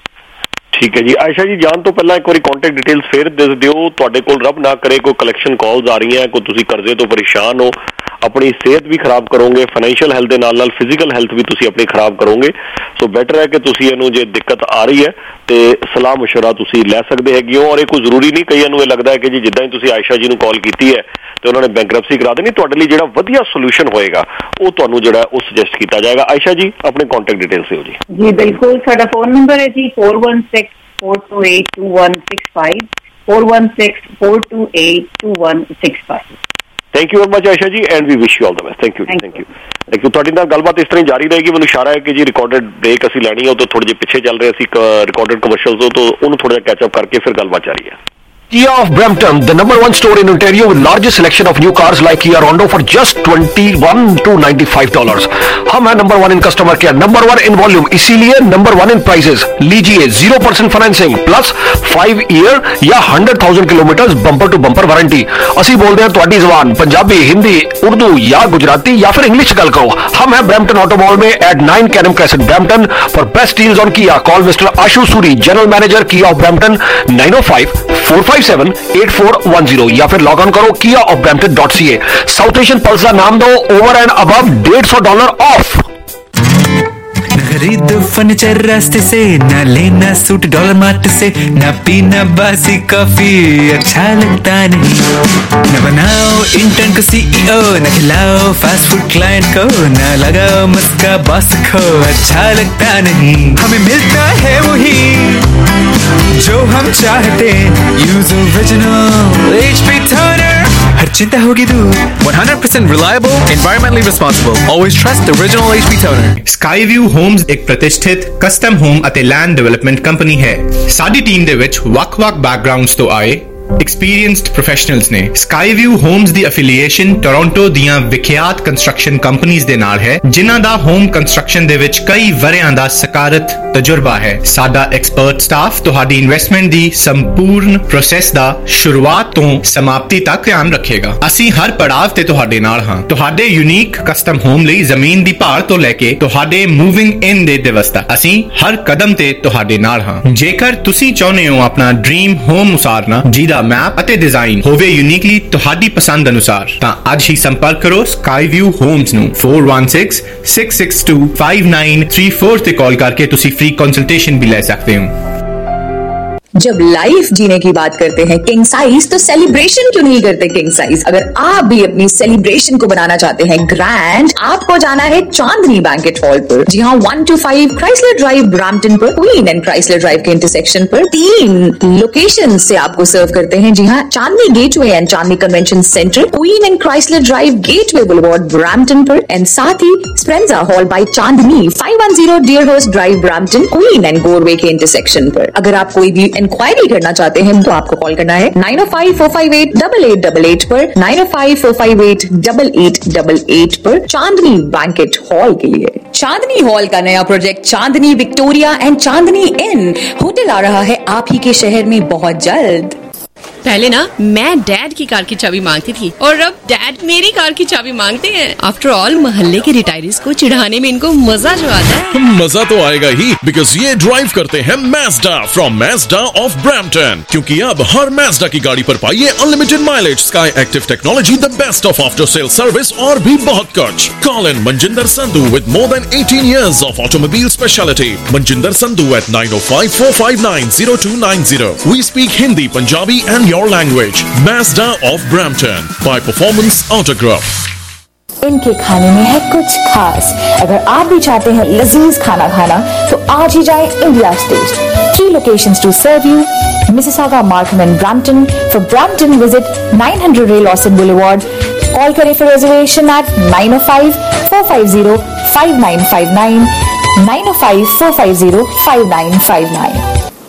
ਠੀਕ ਹੈ ਜੀ। ਆਇਸ਼ਾ ਜੀ, ਜਾਣ ਤੋਂ ਪਹਿਲਾਂ ਇੱਕ ਵਾਰੀ ਕੰਟੈਕਟ ਡਿਟੇਲਸ ਫੇਰ ਦੱਸ ਦਿਓ। ਤੁਹਾਡੇ ਕੋਲ ਰੱਬ ਨਾ ਕਰੇ ਕੋਈ ਕਲੈਕਸ਼ਨ ਕਾਲਸ ਆ ਰਹੀਆਂ, ਕੋਈ ਤੁਸੀਂ ਕਰਜ਼ੇ ਤੋਂ ਪਰੇਸ਼ਾਨ ਹੋ, ਆਪਣੀ ਸਿਹਤ ਵੀ ਖਰਾਬ ਕਰੋਗੇ, ਫਾਈਨੈਂਸ਼ੀਅਲ ਹੈਲਥ ਦੇ ਨਾਲ ਨਾਲ ਫਿਜ਼ੀਕਲ ਹੈਲਥ ਵੀ ਤੁਸੀਂ ਆਪਣੀ ਖਰਾਬ ਕਰੋਗੇ। ਸੋ ਬੈਟਰ ਹੈ ਕਿ ਤੁਸੀਂ ਇਹਨੂੰ, ਜੇ ਦਿੱਕਤ ਆ ਰਹੀ ਹੈ ਤੇ ਸਲਾਹ ਮਸ਼ਵਰਾ ਤੁਸੀਂ ਲੈ ਸਕਦੇ ਹੈਗੇ ਹੋ। ਔਰ ਇਹ ਕੋਈ ਜ਼ਰੂਰੀ ਨਹੀਂ, ਕਈਆਂ ਨੂੰ ਇਹ ਲੱਗਦਾ ਹੈ ਕਿ ਜੀ ਜਿੱਦਾਂ ਹੀ ਤੁਸੀਂ ਆਇਸ਼ਾ ਜੀ ਨੂੰ ਕਾਲ ਕੀਤੀ ਹੈ ਤੇ ਉਹਨਾਂ ਨੇ ਬੈਂਕਰਪਸੀ ਕਰਾ ਦੇਣੀ। ਤੁਹਾਡੇ ਲਈ ਜਿਹੜਾ ਵਧੀਆ ਸੋਲੂਸ਼ਨ ਹੋਏਗਾ ਉਹ ਤੁਹਾਨੂੰ ਜਿਹੜਾ ਉਹ ਸੁਜੈਸਟ ਕੀਤਾ ਜਾਏਗਾ। ਆਇਸ਼ਾ ਜੀ, ਆਪਣੇ ਕੰਟੈਕਟ ਡਿਟੇਲਸ ਦਿਓ ਜੀ। ਜੀ ਬਿਲਕੁਲ, ਸਾਡਾ ਫੋਨ ਨੰਬਰ ਹੈ ਜੀ four one six four two eight two one six five, four one six four two eight two one six five। Thank you very much Ayesha ji, and we wish you all the best. Thank you thank you thank you. ਤੁਹਾਡੀ ਨਾਲ ਗੱਲਬਾਤ ਇਸ ਤਰ੍ਹਾਂ ਹੀ ਜਾਰੀ ਰਹੇਗੀ। ਮੈਨੂੰ ਇਸ਼ਾਰਾ ਹੈ ਕਿ ਜੀ ਰਿਕਾਰਡਡ ਬ੍ਰੇਕ ਅਸੀਂ ਲੈਣੀ ਹੈ, ਉਹ ਤੋਂ ਥੋੜੇ ਜਿਹੇ ਪਿੱਛੇ ਚੱਲ ਰਹੇ ਅਸੀਂ ਰਿਕਾਰਡਡ ਕਮਰਸ਼ੀਅਲਸ ਤੋਂ, ਉਹਨੂੰ ਥੋੜਾ ਜਿਹਾ ਕੈਚ ਅਪ ਕਰਕੇ ਫਿਰ ਗੱਲਬਾਤ ਜਾਰੀ ਹੈ। Kia of Brampton, the number one store in Ontario with largest selection of new cars like Kia Rondo for just twenty-one to ninety-five dollars. हम हैं number one in customer care, number one in volume, इसीलिए number one in prices। लीजिए zero percent financing plus five year या one hundred thousand kilometers bumper to bumper warranty. ਅਸੀਂ बोलते हैं ਤੁਹਾਡੀ ਜ਼ਬਾਨ पंजाबी, हिंदी, उर्दू या गुजराती या फिर इंग्लिश गल करो। हम हैं Brampton Auto Mall में at nine Canham Crescent, Brampton। For best deals on Kia, call Mister Ashu Suri, General Manager Kia of Brampton, nine oh five four five seven eight four one zero या फिर log on करो kia of brampton dot c a। South Asian pulse का नाम दो, over and above डेढ़ सौ dollar of. खरीदो furniture रास्ते से, न लेना सूट डॉलर मार्ट से, न पीना बासी कॉफी अच्छा लगता नहीं, न बनाओ इंटर्न को सीईओ, न खिलाओ फास्ट फूड क्लाइंट को, न लगाओ मस्का बॉस को अच्छा लगता नहीं। हमें मिलता है वही जो हम चाहते, यूज ओरिजिनल एचपी टोनर, हर चिंता होगी दूर। one hundred percent reliable, environmentally responsible, always trust the original H P toner। Skyview Homes ਇੱਕ ਪ੍ਰਤਿਸ਼ਠਿਤ ਕਸਟਮ ਹੋਮ ਅਤੇ ਲੈਂਡ ਡਿਵੈਲਪਮੈਂਟ ਕੰਪਨੀ ਹੈ। ਸਾਡੀ ਟੀਮ ਦੇ ਵਿੱਚ ਵੱਖ-ਵੱਖ ਬੈਕਗ੍ਰਾਉਂਡਸ ਤੋਂ ਆਏ ਐਕਸਪੀਰੀਐਂਸਡ ਪ੍ਰੋਫੈਸ਼ਨਲਸ ਨੇ। ਸਕਾਈ ਵਿਊ ਹੋਮਸ ਦੀ ਐਫੀਲੀਏਸ਼ਨ ਟੋਰਾਂਟੋ ਦੀਆਂ ਵਿਖਿਆਤ ਕੰਸਟਰਕਸ਼ਨ ਕੰਪਨੀਆਂ ਦੇ ਨਾਲ ਹੈ, ਜਿਨ੍ਹਾਂ ਦਾ ਹੋਮ ਕੰਸਟਰਕਸ਼ਨ ਦੇ ਵਿੱਚ ਕਈ ਵਰ੍ਹਿਆਂ ਦਾ ਸਕਾਰਤ ਤਜਰਬਾ ਹੈ। ਸਾਡਾ ਐਕਸਪਰਟ ਸਟਾਫ ਤੁਹਾਡੀ ਇਨਵੈਸਟਮੈਂਟ ਦੀ ਸੰਪੂਰਨ ਪ੍ਰੋਸੈਸ ਦਾ ਸ਼ੁਰੂਆਤ ਤੋਂ ਸਮਾਪਤੀ ਤੱਕ ਧਿਆਨ ਰੱਖੇਗਾ। ਅਸੀਂ ਹਰ ਪੜਾਅ ਤੇ ਤੁਹਾਡੇ ਨਾਲ ਹਾਂ। ਤੁਹਾਡੇ ਯੂਨੀਕ ਕਸਟਮ ਹੋਮ ਲਈ ਜ਼ਮੀਨ ਦੀ ਭਾਲ ਤੋਂ ਲੈ ਕੇ ਤੁਹਾਡੇ ਮੂਵਿੰਗ ਇਨ ਦੇ ਦਿਵਸ ਤੱਕ ਅਸੀਂ ਹਰ ਕਦਮ ਤੇ ਤੁਹਾਡੇ ਨਾਲ ਹਾਂ। ਜੇਕਰ ਤੁਸੀਂ ਚਾਹੁੰਦੇ ਹੋ ਆਪਣਾ ਡ੍ਰੀਮ ਹੋਮ ਉਸਾਰਨਾ ਜਿਹਦਾ ਮੈਪ ਅਤੇ ਡਿਜ਼ਾਈਨ ਹੋਵੇ ਯੂਨੀਕਲੀ ਤੁਹਾਡੀ ਪਸੰਦ ਅਨੁਸਾਰ, ਤਾਂ ਅੱਜ ਹੀ ਸੰਪਰਕ ਕਰੋ ਸਕਾਈ ਵਿਊ ਹੋਮਸ ਨੂੰ। four one six, six six two, five nine three four ਤੇ ਕਾਲ ਕਰਕੇ ਤੁਸੀਂ फ्री कंसल्टेशन भी ले सकते हो। जब लाइफ जीने की बात करते हैं किंग साइज, तो सेलिब्रेशन क्यों नहीं करते किंग साइज। अगर आप भी अपनी सेलिब्रेशन को बनाना चाहते हैं ग्रैंड, आपको जाना है चांदनी बैंकेट हॉल पर। जी हाँ, one two five Chrysler drive Brampton पर, क्वीन एंड क्राइसलर ड्राइव के इंटरसेक्शन पर तीन लोकेशन से आपको सर्व करते हैं। जी हाँ, Chandni gateway and Chandni convention centre, Queen and Chrysler drive gateway boulevard Brampton पर, एंड साथ ही Speranza hall by Chandni five one zero Deerhurst drive Brampton, Queen and Goreway के इंटरसेक्शन पर। अगर आप कोई भी इंक्वायरी करना चाहते हैं तो आपको कॉल करना है nine oh five, four five eight, eight eight eight eight पर, nine oh five, four five eight, eight eight eight eight पर, चांदनी बैंकेट हॉल के लिए। चांदनी हॉल का नया project Chandni Victoria and Chandni inn hotel आ रहा है आप ही के शहर में बहुत जल्द। पहले ना मैं डैड की कार की चाबी मांगती थी और अब डैड मेरी कार की चाबी मांगते हैं। आफ्टर ऑल मोहल्ले के रिटायरीज को चिढ़ाने में इनको मजा जो आता है। मजा तो आएगा ही, बिकॉज ये ड्राइव करते हैं Mazda from Mazda of Brampton। क्योंकि अब हर Mazda की गाड़ी पर पाइए unlimited mileage, sky active technology, the best of after sale service और भी बहुत कुछ। Call in Manjinder Sandhu with more than eighteen years of automobile speciality। Manjinder Sandhu at nine oh five, four five nine, zero two nine zero। We speak Hindi, Punjabi and your language। Mazda of Brampton by Performance Autograph। इनके खाने में है कुछ खास। अगर आप भी चाहते हैं लजीज खाना खाना तो आज ही जाएं India test. Three locations to serve you: Mississauga, Markham and Brampton। For Brampton, visit nine hundred Ray Lawson Boulevard। Call करें for reservation at nine oh five, four five zero, five nine five nine, nine oh five, four five zero, five nine five nine।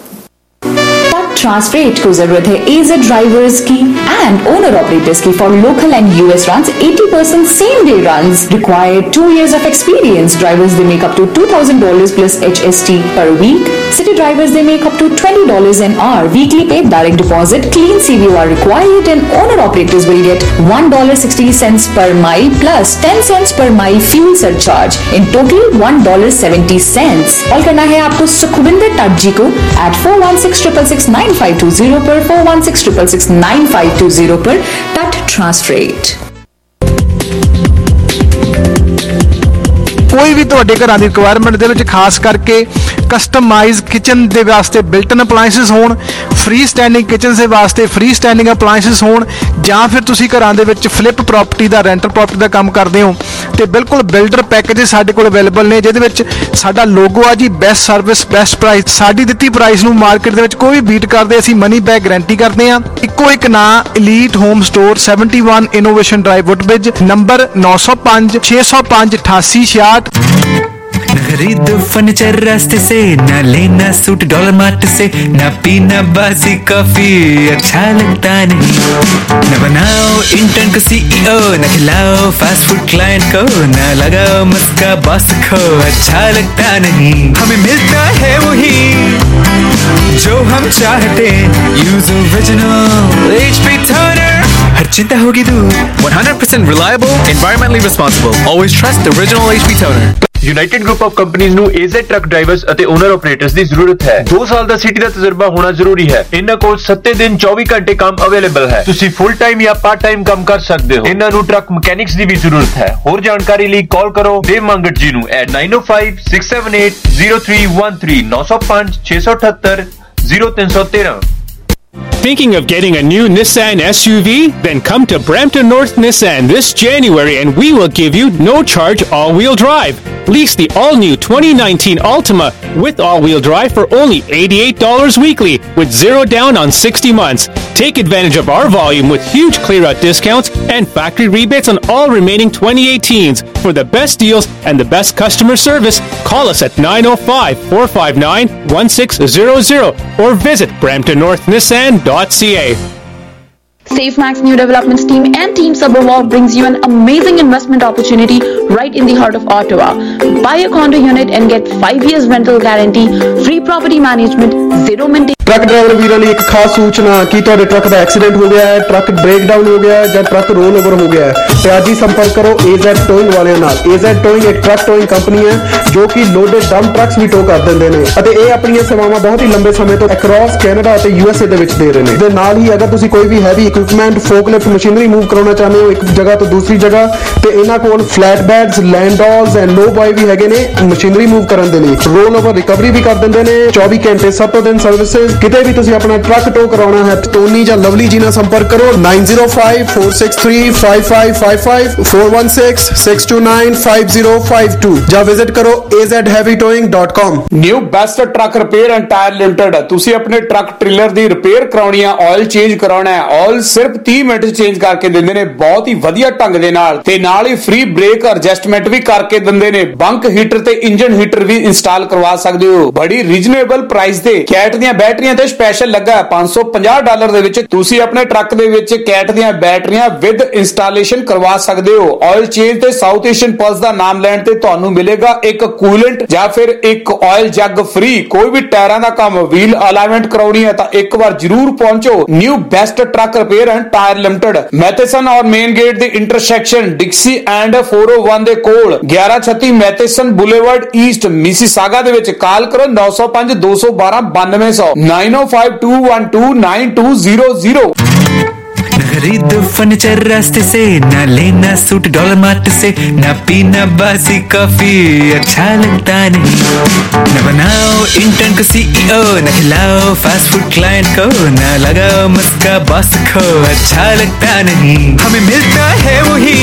Transfreight को जरूरत है AZ drivers की and owner operators की for local and US runs, eighty percent same day runs. Required two years of experience. Drivers they make up to two thousand dollars plus H S T per week. City drivers they make up to twenty dollars an hour. Weekly pay, direct deposit, clean C V O are required, and owner operators will get one dollar sixty cents per mile plus ten cents per mile fuel surcharge. In total one dollar seventy cents। Call करना है आपको सुखविंदर टट जी को at four one six, six six six, nine five two zero पर, four one six, six six six, nine five two zero पर। टट ट्रांसफरेट। कोई भी ਤੁਹਾਡੇ ਘਰਾਂ ਦੀ ਰਿਕੁਆਇਰਮੈਂਟ ਦੇ ਵਿੱਚ ਖਾਸ ਕਰਕੇ ਕਸਟਮਾਈਜ਼ ਕਿਚਨ ਦੇ ਵਾਸਤੇ ਬਿਲਟ-ਇਨ ਅਪਲਾਈਐਂਸਸ ਹੋਣ, ਫ੍ਰੀ ਸਟੈਂਡਿੰਗ ਕਿਚਨ ਦੇ ਵਾਸਤੇ ਫ੍ਰੀ ਸਟੈਂਡਿੰਗ ਅਪਲਾਈਐਂਸਸ ਹੋਣ, ਜਾਂ ਫਿਰ ਤੁਸੀਂ ਘਰਾਂ ਦੇ ਵਿੱਚ ਫਲਿੱਪ ਪ੍ਰਾਪਰਟੀ ਦਾ ਰੈਂਟਲ ਪ੍ਰਾਪਰਟੀ ਦਾ ਕੰਮ ਕਰਦੇ ਹੋ ਤੇ ਬਿਲਕੁਲ ਬਿਲਡਰ ਪੈਕੇਜ ਸਾਡੇ ਕੋਲ ਅਵੇਲੇਬਲ ਨੇ, ਜਿਹਦੇ ਵਿੱਚ ਸਾਡਾ ਲੋਗੋ ਆ ਜੀ ਬੈਸਟ ਸਰਵਿਸ ਬੈਸਟ ਪ੍ਰਾਈਸ। ਸਾਡੀ ਦਿੱਤੀ ਪ੍ਰਾਈਸ ਨੂੰ ਮਾਰਕੀਟ ਦੇ ਵਿੱਚ ਕੋਈ ਵੀ ਬੀਟ ਕਰਦੇ ਅਸੀਂ ਮਨੀ ਬੈਕ ਗਾਰੰਟੀ ਕਰਦੇ ਹਾਂ। ਇੱਕੋ ਇੱਕ ਨਾਂ elite home store, seventy-one innovation drive woodbridge, number nine oh five, six oh five, eighty-eight sixty-eight। न खरीदो फर्नीचर रास्ते से, न लेना सूट डॉलर मार्ट से, न पीना बासी कॉफी अच्छा लगता नहीं, न बनाओ इंटर्न को सीईओ, न खिलाओ फास्ट फूड क्लाइंट को, न लगाओ मस्का बॉस को अच्छा लगता नहीं। हमें मिलता है वही जो हम चाहते, यूज ओरिजिनल एचपी टोनर, हर चिंता होगी दूर। one hundred percent reliable, environmentally responsible, always trust original H P toner। United group of companies ਨੂੰ ਏਜ਼ਡ ਟਰੱਕ ਡਰਾਈਵਰਸ ਅਤੇ ਓਨਰ ਆਪਰੇਟਰਸ ਦੀ ਜ਼ਰੂਰਤ ਹੈ। ਦੋ ਸਾਲ ਦਾ ਸਿਟੀ ਦਾ ਤਜਰਬਾ ਹੋਣਾ ਜ਼ਰੂਰੀ ਹੈ। ਇਹਨਾਂ ਕੋਲ ਸੱਤ ਦਿਨ ਚੌਵੀ ਘੰਟੇ ਕੰਮ ਅਵੇਲੇਬਲ ਹੈ। ਤੁਸੀਂ ਫੁੱਲ ਟਾਈਮ ਜਾਂ ਪਾਰਟ ਟਾਈਮ ਕੰਮ ਕਰ ਸਕਦੇ ਹੋ। ਇਹਨਾਂ ਨੂੰ ਟਰੱਕ ਮਕੈਨਿਕਸ ਦੀ ਵੀ ਜ਼ਰੂਰਤ ਹੈ। ਹੋਰ ਜਾਣਕਾਰੀ ਲਈ ਕਾਲ ਕਰੋ ਦੇਵ ਮੰਗਟ ਜੀ ਨੂੰ at nine oh five, six seven eight, zero three one three, nine oh five, six eight eight, zero three one three। Thinking of getting a new Nissan S U V? Then come to Brampton North Nissan this January and we will give you no-charge all-wheel drive. Lease the all-new twenty nineteen Altima with all-wheel drive for only eighty-eight dollars weekly with zero down on sixty months. Take advantage of our volume with huge clear-out discounts and factory rebates on all remaining twenty eighteens. For the best deals and the best customer service, call us at nine oh five, four five nine, one six zero zero or visit brampton north nissan dot c a। SafeMax New Developments team and Team Suburban brings you an amazing investment opportunity right in the heart of Ottawa. Buy a condo unit and get five years rental guarantee, free property management, zero maintenance. Truck driver ਵੀਰਾਂ ਲਈ ਇੱਕ ਖਾਸ ਸੂਚਨਾ ਕਿ ਤੁਹਾਡੇ truck ਦਾ accident ਹੋ ਗਿਆ ਹੈ, ਟਰੱਕ ਬ੍ਰੇਕਡਾਊਨ ਹੋ ਗਿਆ ਹੈ ਜਾਂ ਟਰੱਕ ਰੋਲ ਓਵਰ ਹੋ ਗਿਆ ਹੈ ਤੇ ਅੱਜ ਹੀ ਸੰਪਰਕ ਕਰੋ A Z ਟੋਇੰਗ ਵਾਲਿਆਂ ਨਾਲ। A Z ਟੋਇੰਗ ਇੱਕ ਟਰੱਕ ਟੋਇੰਗ ਕੰਪਨੀ ਹੈ ਜੋ ਕਿ ਲੋਡਡ ਡੰਪ ਟਰੱਕਸ ਵੀ ਟੋ ਕਰ ਦਿੰਦੇ ਨੇ ਅਤੇ ਇਹ ਆਪਣੀਆਂ ਸੇਵਾਵਾਂ ਬਹੁਤ ਹੀ ਲੰਬੇ ਸਮੇਂ ਤੋਂ ਅਕ੍ਰੋਸ ਕੈਨੇਡਾ ਅਤੇ ਯੂ ਐਸ ਏ ਦੇ ਵਿੱਚ ਦੇ ਰਹੇ ਨੇ। ਦੇ ਨਾਲ ਹੀ ਅਗਰ ਤੁਸੀਂ ਕੋਈ ਵੀ heavy equipment forklift machinery move ਕਰਾਉਣਾ ਚਾਹੁੰਦੇ ਹੋ ਇੱਕ ਜਗ੍ਹਾ ਤੋਂ ਦੂਸਰੀ ਜਗ੍ਹਾ ਤੇ ਇਹਨਾਂ ਕੋਲ flat beds, landolls and low boy ਵੀ ਹੈਗੇ ਨੇ ਮਸ਼ੀਨਰੀ ਮੂਵ ਕਰਨ ਦੇ ਲਈ। ਰੋਲ ਓਵਰ ਰਿਕਵਰੀ ਵੀ ਕਰ ਦਿੰਦੇ ਨੇ, ਚੌਵੀ ਘੰਟੇ ਸੱਤੋਂ ਦਿਨ ਸਰਵਿਸਿਜ਼। ਕਿਤੇ ਵੀ ਤੁਸੀਂ ਆਪਣਾ ਟਰੱਕ ਟੋ ਕਰਾਉਣਾ ਹੈ ਟੋਨੀ ਜਾਂ ਲਵਲੀ ਜੀ ਨਾਲ ਸੰਪਰਕ ਕਰੋ nine zero five four six three five five five five four one six six two nine five zero five two ਜਾਂ ਵਿਜ਼ਿਟ ਕਰੋ a z heavy towing dot com। New best truck repair and tyre limited. ਤੁਸੀਂ ਆਪਣੇ truck trailer ਦੀ repair ਕਰਾਉਣੀ ਆ, oil change ਕਰਾਉਣਾ ਹੈ, oil ਸਿਰਫ ਤੀਹ ਮਿੰਟ ਚ ਚੇਂਜ ਕਰਕੇ ਦਿੰਦੇ ਨੇ ਬਹੁਤ ਹੀ ਵਧੀਆ ਢੰਗ ਦੇ ਨਾਲ ਤੇ ਨਾਲ ਹੀ ਫ੍ਰੀ ਬ੍ਰੇਕ ਐਡਜਸਟਮੈਂਟ ਵੀ ਕਰਕੇ ਦਿੰਦੇ ਨੇ। ਬੰਕ ਹੀਟਰ ਤੇ ਇੰਜਨ ਹੀਟਰ ਵੀ ਇੰਸਟਾਲ ਕਰਵਾ ਸਕਦੇ ਹੋ ਬੜੀ ਰੀਜ਼ਨੇਬਲ ਪ੍ਰਾਈਸ ਤੇ। ਕੈਟ ਦੀਆਂ ਬੈਟਰੀਆਂ ਤੇ ਸਪੈਸ਼ਲ ਲੱਗਾ ਪੰਜ ਸੌ ਪੰਜਾਹ ਡਾਲਰ ਦੇ ਵਿੱਚ ਤੁਸੀਂ ਆਪਣੇ ਟਰੱਕ ਦੇ ਵਿੱਚ ਕੈਟ ਦੀਆਂ ਬੈਟਰੀਆਂ ਵਿਦ ਇੰਸਟਾਲੇਸ਼ਨ ਕਰਵਾ ਸਕਦੇ ਹੋ। ਆਇਲ ਚੇਂਜ ਤੇ ਸਾਊਥ ਏਸ਼ੀਅਨ ਪਲਸ ਦਾ ਨਾਮ ਲੈਣ ਤੇ ਤੁਹਾਨੂੰ ਮਿਲੇਗਾ ਇੱਕ ਕੂਲੈਂਟ ਜਾਂ ਫਿਰ ਇੱਕ ਆਇਲ ਜੱਗ ਫ੍ਰੀ। ਕੋਈ ਵੀ ਟਾਇਰਾਂ ਦਾ ਕੰਮ, ਵੀਲ ਅਲਾਈਨਮੈਂਟ ਕਰਾਉਣੀ ਹੈ ਤਾਂ ਇੱਕ ਵਾਰ ਜਰੂਰ ਪਹੁੰਚੋ new best truck repair and tyre limited, Matheson ਔਰ ਮੇਨ ਗੇਟ ਦੇ intersection Dixie and four oh one ਦੇ ਕੋਲ, ਗਿਆਰਾਂ ਛੱਤੀ ਮੈਥੇਸਨ ਬੁਲੇਵਾਰਡ ਈਸਟ ਮਿਸੀਸਾਗਾ ਦੇ ਵਿੱਚ। ਕਾਲ ਕਰੋ nine oh five two one two nine nine zero nine oh five two one two nine two zero zero। न खरीदो फर्नीचर रास्ते से, न लेना सूट डॉलर मार्ट से, न पीना बासी कॉफी अच्छा लगता नहीं, न बनाओ इंटर्न को सीईओ, न खिलाओ फास्ट फूड क्लाइंट को, न लगाओ मस्का बॉस को अच्छा लगता नहीं। हमें मिलता है वही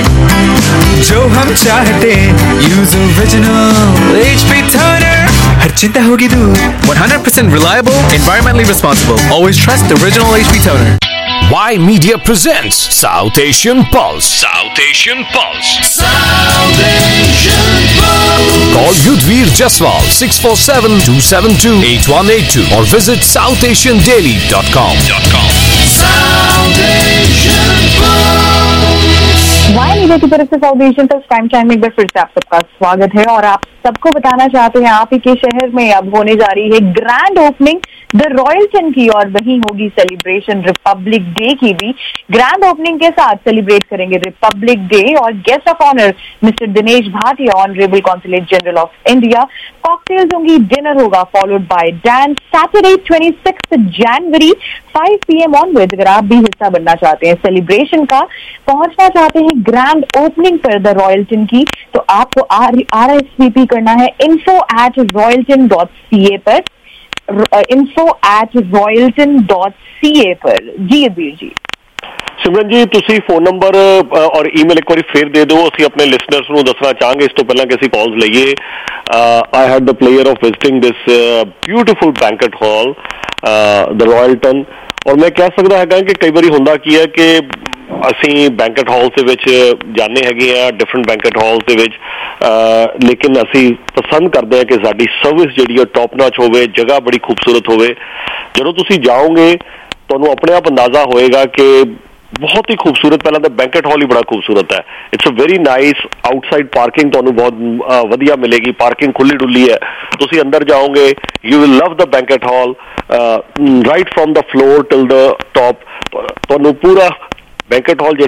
जो हम चाहते, यूज ओरिजिनल एचपी टोनर, हर चिंता होगी दूर। one hundred percent reliable, environmentally responsible. Always trust the original H P toner. Y Media presents South Asian Pulse. South Asian Pulse. South Asian Pulse. Call Yudhvir Jaswal six four seven two seven two eight one eight two or visit south asian daily dot com. South Asian Pulse. Y media की तरफ से South Asian Pulse prime time में एक बार फिर से आप सबका स्वागत है और आप सबको बताना चाहते हैं आप ही के शहर में अब होने जा रही है ग्रैंड ओपनिंग द रॉयल्टन की और वहीं होगी सेलिब्रेशन रिपब्लिक डे की भी। ग्रैंड ओपनिंग के साथ सेलिब्रेट करेंगे रिपब्लिक डे और guest of honour mister Dinesh Bhatia, honourable consulate general of India. Cocktails होंगी, डिनर होगा followed by dance. Saturday twenty-sixth January five p m onwards अगर आप भी हिस्सा बनना चाहते हैं सेलिब्रेशन का, पहुंचना चाहते हैं ग्रैंड ओपनिंग पर द रॉयल्टन की, तो आपको आर एस वी पी करना है info at royalton dot c a पर, info at royalton dot c a पर। जी अबीर जी। ਸਿਮਰਨ ਜੀ ਤੁਸੀਂ ਫੋਨ ਨੰਬਰ ਔਰ ਈਮੇਲ ਇੱਕ ਵਾਰੀ ਫੇਰ ਦੇ ਦਿਓ, ਅਸੀਂ ਆਪਣੇ ਲਿਸਨਰਸ ਨੂੰ ਦੱਸਣਾ ਚਾਹਾਂਗੇ ਇਸ ਤੋਂ ਪਹਿਲਾਂ ਕਿ ਅਸੀਂ ਕਾਲਸ ਲਈਏ। I had the pleasure of visiting this beautiful banquet hall the Royalton ਔਰ ਮੈਂ ਕਹਿ ਸਕਦਾ ਹੈਗਾ ਕਿ ਕਈ ਵਾਰੀ ਹੁੰਦਾ ਕੀ ਹੈ ਕਿ ਅਸੀਂ ਬੈਂਕਟ ਹਾਲ ਦੇ ਵਿੱਚ ਜਾਂਦੇ ਹੈਗੇ ਆ, ਡਿਫਰੈਂਟ ਬੈਂਕਟ ਹਾਲ ਦੇ ਵਿੱਚ, ਲੇਕਿਨ ਅਸੀਂ ਪਸੰਦ ਕਰਦੇ ਹਾਂ ਕਿ ਸਾਡੀ ਸਰਵਿਸ ਜਿਹੜੀ ਉਹ ਟੌਪ ਨਾਚ ਹੋਵੇ, ਜਗ੍ਹਾ ਬੜੀ ਖੂਬਸੂਰਤ ਹੋਵੇ। ਜਦੋਂ ਤੁਸੀਂ ਜਾਓਗੇ ਤੁਹਾਨੂੰ ਆਪਣੇ ਆਪ ਅੰਦਾਜ਼ਾ ਹੋਏਗਾ ਕਿ ਬਹੁਤ ਹੀ ਖੂਬਸੂਰਤ, ਪਹਿਲਾਂ ਤਾਂ ਬੈਂਕਟ ਹਾਲ ਹੀ ਬੜਾ ਖੂਬਸੂਰਤ ਹੈ। It's a very nice outside parking ਤੁਹਾਨੂੰ ਬਹੁਤ ਵਧੀਆ ਮਿਲੇਗੀ, ਪਾਰਕਿੰਗ ਖੁੱਲੀ ਡੁੱਲੀ ਹੈ। ਤੁਸੀਂ ਅੰਦਰ ਜਾਓਗੇ you will love the banquet hall right from the floor till the top. ਤੁਹਾਨੂੰ ਪੂਰਾ ਬੈਂਕਟ ਹਾਲ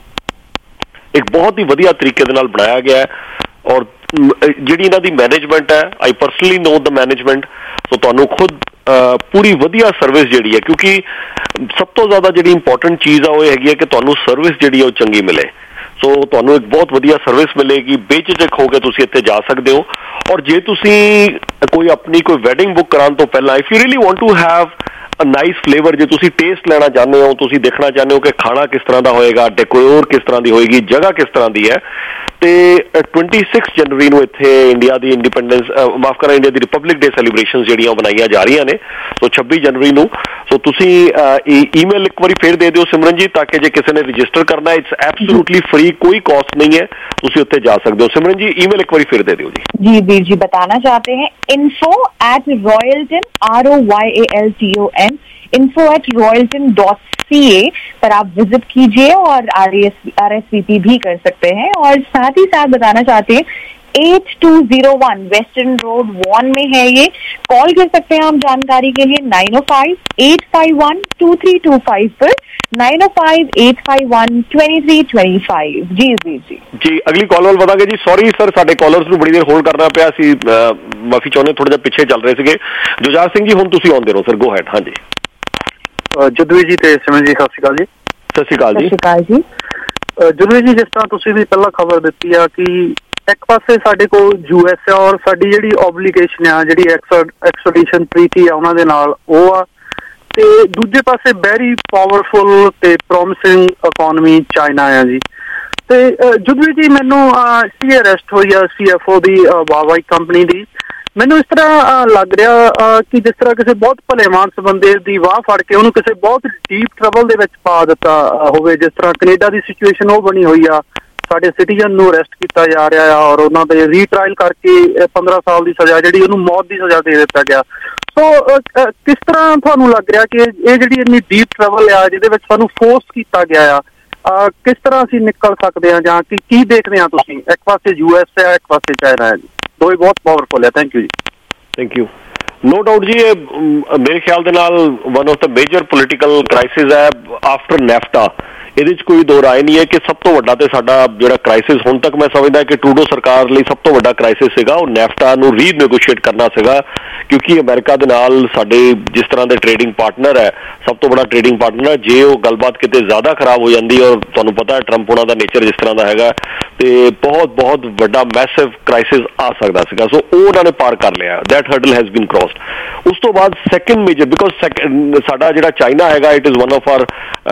ਜਿਹੜਾ ਇੱਕ ਬਹੁਤ ਹੀ ਵਧੀਆ ਤਰੀਕੇ ਦੇ ਨਾਲ ਬਣਾਇਆ ਗਿਆ ਹੈ ਔਰ ਜਿਹੜੀ ਇਹਨਾਂ ਦੀ ਮੈਨੇਜਮੈਂਟ ਹੈ, ਆਈ ਪਰਸਨਲੀ ਨੋ ਦ ਮੈਨੇਜਮੈਂਟ, ਸੋ ਤੁਹਾਨੂੰ ਖੁਦ ਪੂਰੀ ਵਧੀਆ ਸਰਵਿਸ ਜਿਹੜੀ ਹੈ, ਕਿਉਂਕਿ ਸਭ ਤੋਂ ਜ਼ਿਆਦਾ ਜਿਹੜੀ ਇੰਪੋਰਟੈਂਟ ਚੀਜ਼ ਆ ਉਹ ਹੈਗੀ ਹੈ ਕਿ ਤੁਹਾਨੂੰ ਸਰਵਿਸ ਜਿਹੜੀ ਹੈ ਉਹ ਚੰਗੀ ਮਿਲੇ। ਸੋ ਤੁਹਾਨੂੰ ਇੱਕ ਬਹੁਤ ਵਧੀਆ ਸਰਵਿਸ ਮਿਲੇਗੀ, ਬੇਝਿਜਕ ਹੋ ਕੇ ਤੁਸੀਂ ਇੱਥੇ ਜਾ ਸਕਦੇ ਹੋ। ਔਰ ਜੇ ਤੁਸੀਂ ਕੋਈ ਆਪਣੀ ਕੋਈ ਵੈਡਿੰਗ ਬੁੱਕ ਕਰਾਉਣ ਤੋਂ ਪਹਿਲਾਂ if you really want to have a nice flavour, ਜੇ ਤੁਸੀਂ ਟੇਸਟ ਲੈਣਾ ਚਾਹੁੰਦੇ ਹੋ, ਤੁਸੀਂ ਦੇਖਣਾ ਚਾਹੁੰਦੇ ਹੋ ਕਿ ਖਾਣਾ ਕਿਸ ਤਰ੍ਹਾਂ ਦਾ ਹੋਏਗਾ, ਡੈਕੋਰ ਕਿਸ ਤਰ੍ਹਾਂ ਦੀ ਹੋਏਗੀ, ਜਗ੍ਹਾ ਕਿਸ ਤਰ੍ਹਾਂ ਦੀ ਹੈ, ਤੇ twenty-six ਜਨਵਰੀ ਨੂੰ ਇੱਥੇ ਇੰਡੀਆ ਦੀ ਇੰਡੀਪੈਂਡੈਂਸ ਮਾਫ ਕਰਨਾ ਇੰਡੀਆ ਦੀ ਰਿਪਬਲਿਕ ਡੇ ਸੈਲੀਬ੍ਰੇਸ਼ਨ ਜਿਹੜੀਆਂ ਉਹ ਬਣਾਈਆਂ ਜਾ ਰਹੀਆਂ ਨੇ, ਸੋ ਛੱਬੀ ਜਨਵਰੀ ਨੂੰ। ਸੋ ਤੁਸੀਂ ਈਮੇਲ ਇੱਕ ਵਾਰੀ ਫੇਰ ਦੇ ਦਿਓ ਸਿਮਰਨ ਜੀ, ਤਾਂ ਕਿ ਜੇ ਕਿਸੇ ਨੇ ਰਜਿਸਟਰ ਕਰਨਾ ਇਟਸ ਐਬਸੋਲੂਟਲੀ ਫ੍ਰੀ, ਕੋਈ ਕਾਸਟ नहीं है, ਤੁਸੀਂ ਉੱਥੇ ਜਾ ਸਕਦੇ ਹੋ। ਸਿਮਰਨ ਜੀ ਈਮੇਲ ਇੱਕ ਵਾਰੀ ਫੇਰ ਦੇ ਦਿਓ ਜੀ। जी वीर जी बताना चाहते हैं info at royalton r o y a l t o n info at Royalton dot C A पर आप विजिट कीजिए और आर एस वी पी भी कर सकते हैं। और साथ ही साथ बताना चाहते हैं at two zero one Western Road Vaughan में है ये, कॉल कर सकते हैं आप जानकारी के लिए nine o five eight five one two three two five पर, nine o five eight five one twenty three twenty five. जी जी जी जी अगली कॉल वाल बतांगे जी। सॉरी सर साडे कॉलर्स ਨੂੰ ਬੜੀ ਦੇਰ ਹੋਲਡ ਕਰਨਾ ਪਿਆ ਸੀ, ਮਾਫੀ ਚਾਹੁੰਦੇ, ਥੋੜਾ ਜਿਹਾ ਪਿੱਛੇ ਚੱਲ ਰਹੇ ਸੀਗੇ। ਜੁਝਾਰ ਸਿੰਘ ਜੀ ਹੁਣ ਤੁਸੀਂ ਆਉਂਦੇ ਰਹੋ ਸਰ, ਗੋ ਹੈਡ। ਹਾਂਜੀ ਜਦਵੀ ਜੀ ਤੇ ਸਿਮਰਨ ਜੀ ਸਤਿ ਸ਼੍ਰੀ ਅਕਾਲ ਜੀ। ਸਤਿ ਸ਼੍ਰੀ ਅਕਾਲ ਜੀ। ਸਤਿ ਸ਼੍ਰੀ ਅਕਾਲ ਜੀ। ਜਦਵੀ ਜੀ ਜਿਸ ਤਰ੍ਹਾਂ ਤੁਸੀਂ ਵੀ ਪਹਿਲਾਂ ਖਬਰ ਦਿੱਤੀ ਆ ਕਿ ਇੱਕ ਪਾਸੇ ਸਾਡੇ ਕੋਲ ਯੂ ਐਸ ਆ ਔਰ ਸਾਡੀ ਜਿਹੜੀ ਓਬਲੀਗੇਸ਼ਨ ਆ ਜਿਹੜੀ ਐਕਸਟ੍ਰੈਡੀਸ਼ਨ ਟ੍ਰੀਟੀ ਆ ਉਹਨਾਂ ਦੇ ਨਾਲ ਉਹ ਆ, ਤੇ ਦੂਜੇ ਪਾਸੇ ਵੈਰੀ ਪਾਵਰਫੁਲ ਤੇ ਪ੍ਰੋਮਿਸਿੰਗ ਇਕੋਨਮੀ ਚਾਈਨਾ ਆ ਜੀ। ਤੇ ਜੁਦਵੀ ਜੀ ਮੈਨੂੰ ਸੀ ਅਰੈਸਟ ਹੋਈ ਆ ਸੀ ਐਫ ਓ ਦੀ ਵਾਵਾਈ ਕੰਪਨੀ ਦੀ, ਮੈਨੂੰ ਇਸ ਤਰ੍ਹਾਂ ਲੱਗ ਰਿਹਾ ਕਿ ਜਿਸ ਤਰ੍ਹਾਂ ਕਿਸੇ ਬਹੁਤ ਭਲੇ ਮਾਨਸ ਬੰਦੇ ਦੀ ਵਾਹ ਫੜ ਕੇ ਉਹਨੂੰ ਕਿਸੇ ਬਹੁਤ ਡੀਪ ਟਰਬਲ ਦੇ ਵਿੱਚ ਪਾ ਦਿੱਤਾ ਹੋਵੇ, ਜਿਸ ਤਰ੍ਹਾਂ ਕੈਨੇਡਾ ਦੀ ਸਿਚੁਏਸ਼ਨ ਉਹ ਬਣੀ ਹੋਈ ਆ। ਸਾਡੇ ਸਿਟੀਜ਼ਨ ਨੂੰ ਅਰੈਸਟ ਕੀਤਾ ਜਾ ਰਿਹਾ ਆ ਔਰ ਉਹਨਾਂ ਦੇ ਰੀਟ੍ਰਾਇਲ ਕਰਕੇ ਪੰਦਰਾਂ ਸਾਲ ਦੀ ਸਜ਼ਾ ਜਿਹੜੀ ਉਹਨੂੰ ਮੌਤ ਦੀ ਸਜ਼ਾ ਦੇ ਦਿੱਤਾ ਗਿਆ। ਸੋ ਕਿਸ ਤਰ੍ਹਾਂ ਤੁਹਾਨੂੰ ਲੱਗ ਰਿਹਾ ਕਿ ਇਹ ਜਿਹੜੀ ਇੰਨੀ ਡੀਪ ਟਰਬਲ ਆ ਜਿਹਦੇ ਵਿੱਚ ਸਾਨੂੰ ਫੋਰਸ ਕੀਤਾ ਗਿਆ ਆ, ਕਿਸ ਤਰ੍ਹਾਂ ਅਸੀਂ ਨਿਕਲ ਸਕਦੇ ਹਾਂ ਜਾਂ ਕਿ ਕੀ ਦੇਖਦੇ ਆ ਤੁਸੀਂ? ਇੱਕ ਪਾਸੇ ਯੂ ਐਸ ਹੈ, ਇੱਕ ਪਾਸੇ ਚਾਈਨਾ ਹੈ ਜੀ, ਦੋਵੇਂ ਬਹੁਤ ਪਾਵਰਫੁਲ ਹੈ। ਥੈਂਕ ਯੂ ਜੀ। Thank you. ਨੋ ਡਾਊਟ ਜੀ ਇਹ ਮੇਰੇ ਖਿਆਲ ਦੇ ਨਾਲ one of the major political crisis ਹੈ ਆਫਟਰ ਨੈਫਟਾ। ਇਹਦੇ 'ਚ ਕੋਈ ਦੋ ਰਾਏ ਨਹੀਂ ਹੈ ਕਿ ਸਭ ਤੋਂ ਵੱਡਾ ਤੇ ਸਾਡਾ ਜਿਹੜਾ ਕ੍ਰਾਈਸਿਸ ਹੁਣ ਤੱਕ ਮੈਂ ਸਮਝਦਾ ਕਿ ਟਰੂਡੋ ਸਰਕਾਰ ਲਈ ਸਭ ਤੋਂ ਵੱਡਾ ਕ੍ਰਾਈਸਿਸ ਸੀਗਾ ਉਹ ਨੈਫਟਾ ਨੂੰ ਰੀਨੈਗੋਸ਼ੀਏਟ ਕਰਨਾ ਸੀਗਾ, ਕਿਉਂਕਿ ਅਮਰੀਕਾ ਦੇ ਨਾਲ ਸਾਡੇ ਜਿਸ ਤਰ੍ਹਾਂ ਦੇ ਟ੍ਰੇਡਿੰਗ ਪਾਰਟਨਰ ਹੈ, ਸਭ ਤੋਂ ਵੱਡਾ ਟ੍ਰੇਡਿੰਗ ਪਾਰਟਨਰ ਹੈ, ਜੇ ਉਹ ਗੱਲਬਾਤ ਕਿਤੇ ਜ਼ਿਆਦਾ ਖਰਾਬ ਹੋ ਜਾਂਦੀ ਔਰ ਤੁਹਾਨੂੰ ਪਤਾ ਹੈ ਟਰੰਪ ਉਹਨਾਂ ਦਾ ਨੇਚਰ ਜਿਸ ਤਰ੍ਹਾਂ ਦਾ ਹੈਗਾ ਤੇ ਬਹੁਤ ਬਹੁਤ ਵੱਡਾ ਮੈਸਿਵ ਕ੍ਰਾਈਸਿਸ ਆ ਸਕਦਾ ਸੀਗਾ। ਸੋ ਉਹ ਉਹਨਾਂ ਨੇ ਪਾਰ ਕਰ ਲਿਆ, that hurdle has been crossed. ਉਸ ਤੋਂ ਬਾਅਦ ਸੈਕਿੰਡ ਮੇਜਰ ਬਿਕੋਜ਼ ਸਾਡਾ ਜਿਹੜਾ ਚਾਈਨਾ ਹੈਗਾ it is one of our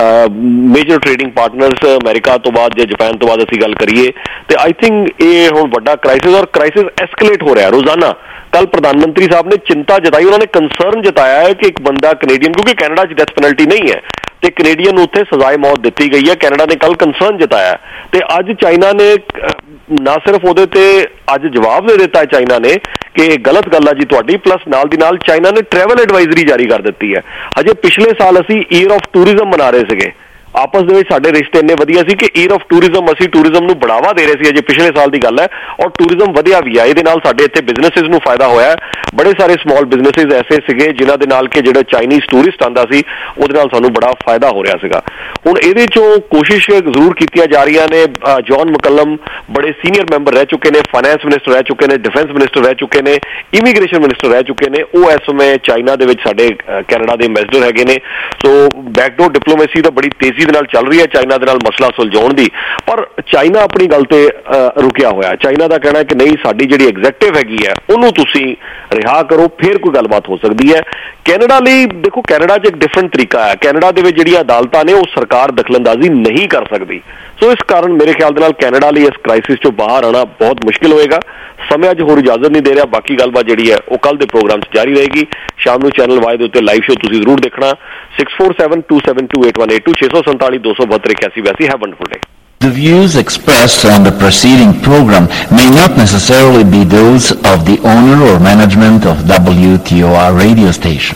major trading partners America ਤੋਂ ਬਾਅਦ ਜੇ ਜਾਪਾਨ ਤੋਂ ਬਾਅਦ ਅਸੀਂ ਗੱਲ ਕਰੀਏ ਤੇ ਆਈ ਥਿੰਕ ਇਹ ਹੁਣ ਵੱਡਾ ਕ੍ਰਾਈਸਿਸ ਔਰ ਕ੍ਰਾਈਸਿਸ ਐਸਕੇਲੇਟ ਹੋ ਰਿਹਾ ਰੋਜ਼ਾਨਾ। ਕੱਲ ਪ੍ਰਧਾਨ ਮੰਤਰੀ ਸਾਹਿਬ ਨੇ ਚਿੰਤਾ ਜਤਾਈ, ਉਹਨਾਂ ਨੇ ਕੰਸਰਨ ਜਤਾਇਆ ਹੈ ਕਿ ਇੱਕ ਬੰਦਾ ਕੈਨੇਡੀਅਨ, ਕਿਉਂਕਿ ਕੈਨੇਡਾ 'ਚ ਡੈਥ ਪੈਨਲਟੀ ਨਹੀਂ ਹੈ ਤੇ ਕੈਨੇਡੀਅਨ ਨੂੰ ਉੱਥੇ ਸਜ਼ਾਏ ਮੌਤ ਦਿੱਤੀ ਗਈ ਹੈ, ਕੈਨੇਡਾ ਨੇ ਕੱਲ ਕੰਸਰਨ ਜਤਾਇਆ ਤੇ ਅੱਜ ਚਾਈਨਾ ਨੇ ਨਾ ਸਿਰਫ ਉਹਦੇ ਤੇ ਅੱਜ ਜਵਾਬ ਦੇ ਦਿੱਤਾ ਚਾਈਨਾ ਨੇ ਕਿ ਇਹ ਗਲਤ ਗੱਲ ਆ ਜੀ ਤੁਹਾਡੀ, ਪਲੱਸ ਨਾਲ ਦੀ ਨਾਲ ਚਾਈਨਾ ਨੇ ਟਰੈਵਲ ਐਡਵਾਈਜ਼ਰੀ ਜਾਰੀ ਕਰ ਦਿੱਤੀ ਹੈ। ਹਜੇ ਪਿਛਲੇ ਸਾਲ ਅਸੀਂ ਈਅਰ ਆਫ ਟੂਰਿਜ਼ਮ ਮਨਾ ਰਹੇ ਸੀਗੇ, ਆਪਸ ਦੇ ਵਿੱਚ ਸਾਡੇ ਰਿਸ਼ਤੇ ਇੰਨੇ ਵਧੀਆ ਸੀ ਕਿ ਈਅਰ ਆਫ ਟੂਰਿਜ਼ਮ ਅਸੀਂ ਟੂਰਿਜ਼ਮ ਨੂੰ ਬੜਾਵਾ ਦੇ ਰਹੇ ਸੀ, ਅਜੇ ਪਿਛਲੇ ਸਾਲ ਦੀ ਗੱਲ ਹੈ ਔਰ ਟੂਰਿਜ਼ਮ ਵਧਿਆ ਵੀ ਆ। ਇਹਦੇ ਨਾਲ ਸਾਡੇ ਇੱਥੇ ਬਿਜ਼ਨਸਿਸ ਨੂੰ ਫਾਇਦਾ ਹੋਇਆ, ਬੜੇ ਸਾਰੇ ਸਮਾਲ ਬਿਜ਼ਨਸਿਸ ਐਸੇ ਸੀਗੇ ਜਿਨ੍ਹਾਂ ਦੇ ਨਾਲ ਕਿ ਜਿਹੜਾ ਚਾਈਨੀਜ਼ ਟੂਰਿਸਟ ਆਉਂਦਾ ਸੀ ਉਹਦੇ ਨਾਲ ਸਾਨੂੰ ਬੜਾ ਫਾਇਦਾ ਹੋ ਰਿਹਾ ਸੀਗਾ। ਹੁਣ ਇਹਦੇ 'ਚੋਂ ਕੋਸ਼ਿਸ਼ ਜ਼ਰੂਰ ਕੀਤੀਆਂ ਜਾ ਰਹੀਆਂ ਨੇ। ਜੌਨ ਮਕਲਮ ਬੜੇ ਸੀਨੀਅਰ ਮੈਂਬਰ ਰਹਿ ਚੁੱਕੇ ਨੇ, ਫਾਈਨੈਂਸ ਮਿਨਿਸਟਰ ਰਹਿ ਚੁੱਕੇ ਨੇ, ਡਿਫੈਂਸ ਮਿਨਿਸਟਰ ਰਹਿ ਚੁੱਕੇ ਨੇ, ਇਮੀਗ੍ਰੇਸ਼ਨ ਮਿਨਿਸਟਰ ਰਹਿ ਚੁੱਕੇ ਨੇ, ਉਹ ਇਸ ਸਮੇਂ ਚਾਈਨਾ ਦੇ ਵਿੱਚ ਸਾਡੇ ਕੈਨੇਡਾ ਦੇ ਐਂਬੈਸਡਰ ਹੈਗੇ ਨੇ। ਸੋ ਬੈਕਡੋਰ ਡਿਪਲੋਮੇਸੀ ਤਾਂ ਬੜੀ ਤੇਜ਼ੀ ਦੇ ਨਾਲ ਚੱਲ ਰਹੀ ਹੈ ਚਾਈਨਾ ਦੇ ਨਾਲ ਮਸਲਾ ਸੁਲਝਾਉਣ ਦੀ, ਪਰ ਚਾਈਨਾ ਆਪਣੀ ਗੱਲ ਤੇ ਰੁਕਿਆ ਹੋਇਆ। ਚਾਈਨਾ ਦਾ ਕਹਿਣਾ ਕਿ ਨਹੀਂ ਸਾਡੀ ਜਿਹੜੀ ਐਗਜ਼ੈਕਟਿਵ ਹੈਗੀ ਹੈ ਉਹਨੂੰ ਤੁਸੀਂ ਰਿਹਾ ਕਰੋ, ਫਿਰ ਕੋਈ ਗੱਲਬਾਤ ਹੋ ਸਕਦੀ ਹੈ। ਕੈਨੇਡਾ ਲਈ ਦੇਖੋ ਕੈਨੇਡਾ 'ਚ ਇੱਕ ਡਿਫਰੈਂਟ ਤਰੀਕਾ ਹੈ, ਕੈਨੇਡਾ ਦੇ ਵਿੱਚ ਜਿਹੜੀਆਂ ਅਦਾਲਤਾਂ ਨੇ ਉਹ ਸਰਕਾਰ ਦਖਲਅੰਦਾਜ਼ੀ ਨਹੀਂ ਕਰ ਸਕਦੀ। ਸੋ ਇਸ ਕਾਰਨ ਮੇਰੇ ਖਿਆਲ ਦੇ ਨਾਲ ਕੈਨੇਡਾ ਲਈ ਇਸ ਕ੍ਰਾਈਸਿਸ 'ਚੋਂ ਬਾਹਰ ਆਉਣਾ ਬਹੁਤ ਮੁਸ਼ਕਿਲ ਹੋਏਗਾ। ਸਮੇਂ ਅੱਜ ਹੋਰ ਇਜਾਜ਼ਤ ਨਹੀਂ ਦੇ ਰਿਹਾ, ਬਾਕੀ ਗੱਲਬਾਤ ਜਿਹੜੀ ਹੈ ਉਹ ਕੱਲ ਦੇ ਪ੍ਰੋਗਰਾਮ 'ਚ ਜਾਰੀ ਰਹੇਗੀ। ਸ਼ਾਮ ਨੂੰ ਚੈਨਲ ਵਾਈ ਦੇ ਉੱਤੇ ਲਾਈਵ ਸ਼ੋ ਤੁਸੀਂ ਜ਼ਰੂਰ ਦੇਖਣਾ। Six four seven two seven two eight one eight two ਛੇ ਸੌ ਸੰਤਾਲੀ ਦੋ ਸੌ ਬਹੱਤਰ ਇਕਿਆਸੀ ਬਿਆਸੀ। Have wonderful day. The views expressed on the preceding program may not necessarily be those of the owner or management of W T O R radio station.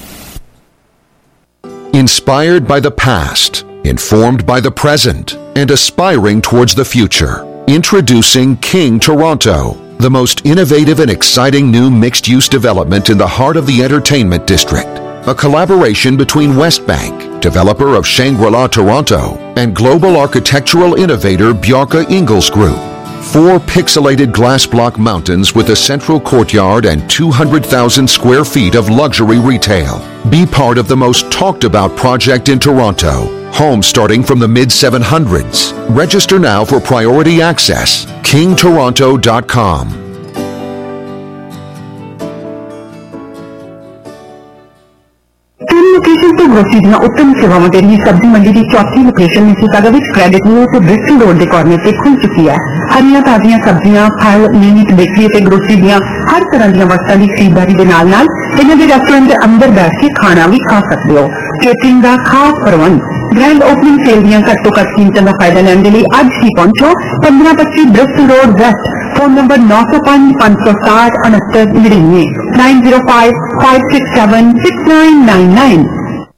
Inspired by the past, informed by the present, and aspiring towards the future. Introducing King Toronto, the most innovative and exciting new mixed-use development in the heart of the entertainment district. A collaboration between Westbank, developer of Shangri-La Toronto, and global architectural innovator Bjarke Ingels Group. Four pixelated glass block mountains with a central courtyard and two hundred thousand square feet of luxury retail. Be part of the most talked about project in Toronto. Homes starting from the mid seven hundreds. Register now for priority access. king toronto dot com. Location तो grocery ਦੀਆਂ ਉੱਤਮ ਸੇਵਾਵਾਂ ਦੇ ਲਈ ਸਬਜ਼ੀ ਮੰਡੀ ਦੀ ਚੌਥੀ location Mississauga ਵਿੱਚ Creditview ਤੇ ਬ੍ਰਿਸਟਲ ਰੋਡ ਦੇ ਕਾਰਨਰ ਤੇ ਖੁੱਲ ਚੁੱਕੀ ਹੈ। ਹਰੀਆਂ ਤਾਜ਼ੀਆਂ ਸਬਜ਼ੀਆਂ, ਫਲ, ਮੀਟ, ਬੇਕਰੀ ਤੇ ਗਰੋਸਰੀ ਦੀਆਂ ਹਰ ਤਰ੍ਹਾਂ ਦੀਆਂ ਵਸਤਾਂ ਦੀ ਖਰੀਦਦਾਰੀ ਦੇ ਨਾਲ ਨਾਲ ਇਹਨਾਂ ਦੇ ਰੈਸਟੋਰੈਂਟ ਦੇ ਅੰਦਰ ਬੈਠ ਕੇ ਖਾਣਾ ਵੀ ਖਾ ਸਕਦੇ ਹੋ। ਕੇਟਰਿੰਗ ਦਾ ਖਾਸ ਪ੍ਰਬੰਧ, ਗ੍ਰੈਂਡ ਓਪਨਿੰਗ ਸੇਲ ਦੀਆਂ ਘੱਟ ਤੋਂ ਘੱਟ ਕੀਮਤਾਂ ਦਾ ਫਾਇਦਾ ਲੈਣ ਦੇ ਲਈ ਅੱਜ ਹੀ ਪਹੁੰਚੋ ਪੰਦਰਾਂ ਪੱਚੀ Bristol road west. Phone number नौ सौ पांच पांच सौ साठ उनहत्तर नड़िन्नवे nine zero five five six seven six nine nine nine.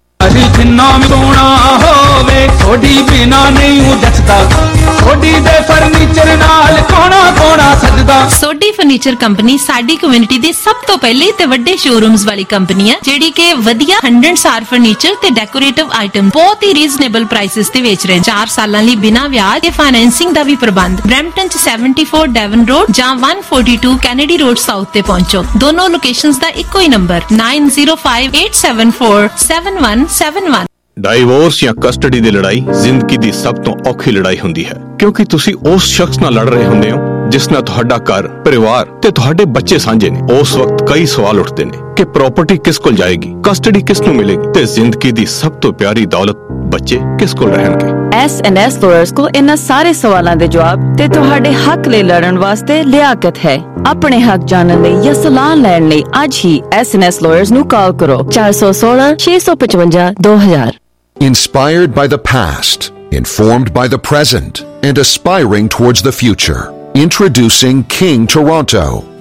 जिन्ना भी सोना होवे थोड़ी बिना नहीं हूं जचदा थोड़ी दे फर्नीचर नाल कोना कोना सजदा। सोडी फर्नीचर कंपनी साडी कम्युनिटी दी सब तो पहले ते वड्डे शोरूम्स वाली कंपनी है जेड़ी के वधिया हंड्रेड स्टार फर्नीचर ते डेकोरेटिव आइटम बहुत ही रीजनेबल प्राइसेस ते बेच रहे हैं। चार सालां लई बिना ब्याज ते फाइनेंसिंग दा भी प्रबंध। ब्रैम्पटन च सेवेंटी फोर डेवन रोड जां one forty two Kennedy road south ते पहुंचो। दोनों लोकेशंस दा इक्को ही number nine zero five eight seven four seven one seven one. Divorce ਜਾਂ ਕਸਟਡੀ ਦੀ ਲੜਾਈ ਜ਼ਿੰਦਗੀ ਦੀ ਸਭ ਤੋਂ ਔਖੀ ਲੜਾਈ ਹੁੰਦੀ ਹੈ ਕਿਉਂਕਿ ਤੁਸੀਂ ਉਸ ਸ਼ਖਸ ਨਾਲ ਲੜ ਰਹੇ ਹੁੰਦੇ ਹੋ ਜਿਸ ਨਾਲ ਤੁਹਾਡਾ ਘਰ ਪਰਿਵਾਰ ਤੇ ਤੁਹਾਡੇ ਬੱਚੇ ਸਾਂਝੇ ਨੇ। ਉਸ ਵਕਤ ਕਈ ਸਵਾਲ ਉੱਠਦੇ ਨੇ ਕਿ ਪ੍ਰਾਪਰਟੀ ਕਿਸ ਕੋਲ ਜਾਏਗੀ, ਕਸਟਡੀ ਕਿਸ ਨੂੰ ਮਿਲੇਗੀ ਤੇ ਜ਼ਿੰਦਗੀ ਦੀ ਸਭ ਤੋਂ ਪਿਆਰੀ ਦੌਲਤ ਬੱਚੇ ਕਿਸ ਕੋਲ ਰਹਿਣਗੇ। ਐਸ ਐਂਡ ਐਸ ਲਾਇਰਸ ਕੋਲ ਇਹਨਾਂ ਸਾਰੇ ਸਵਾਲਾਂ ਦੇ ਜਵਾਬ ਤੇ ਤੁਹਾਡੇ ਹੱਕ ਲਈ ਲੜਨ ਵਾਸਤੇ ਲਿਆਕਤ ਹੈ। ਆਪਣੇ ਹੱਕ ਜਾਣਨ ਲਈ ਜਾਂ ਸਲਾਹ ਲੈਣ ਲਈ ਅੱਜ ਹੀ ਐਸ ਐਂਡ ਐਸ ਲਾਇਰਸ ਨੂੰ ਕਾਲ ਕਰੋ ਚਾਰ ਸੌ ਸੋਲਾਂ ਛੇ ਸੌ ਪਚਵੰਜਾ ਦੋ ਹਜ਼ਾਰ। Inspired by the past, informed by the present, and aspiring towards the future. Introducing King Toronto,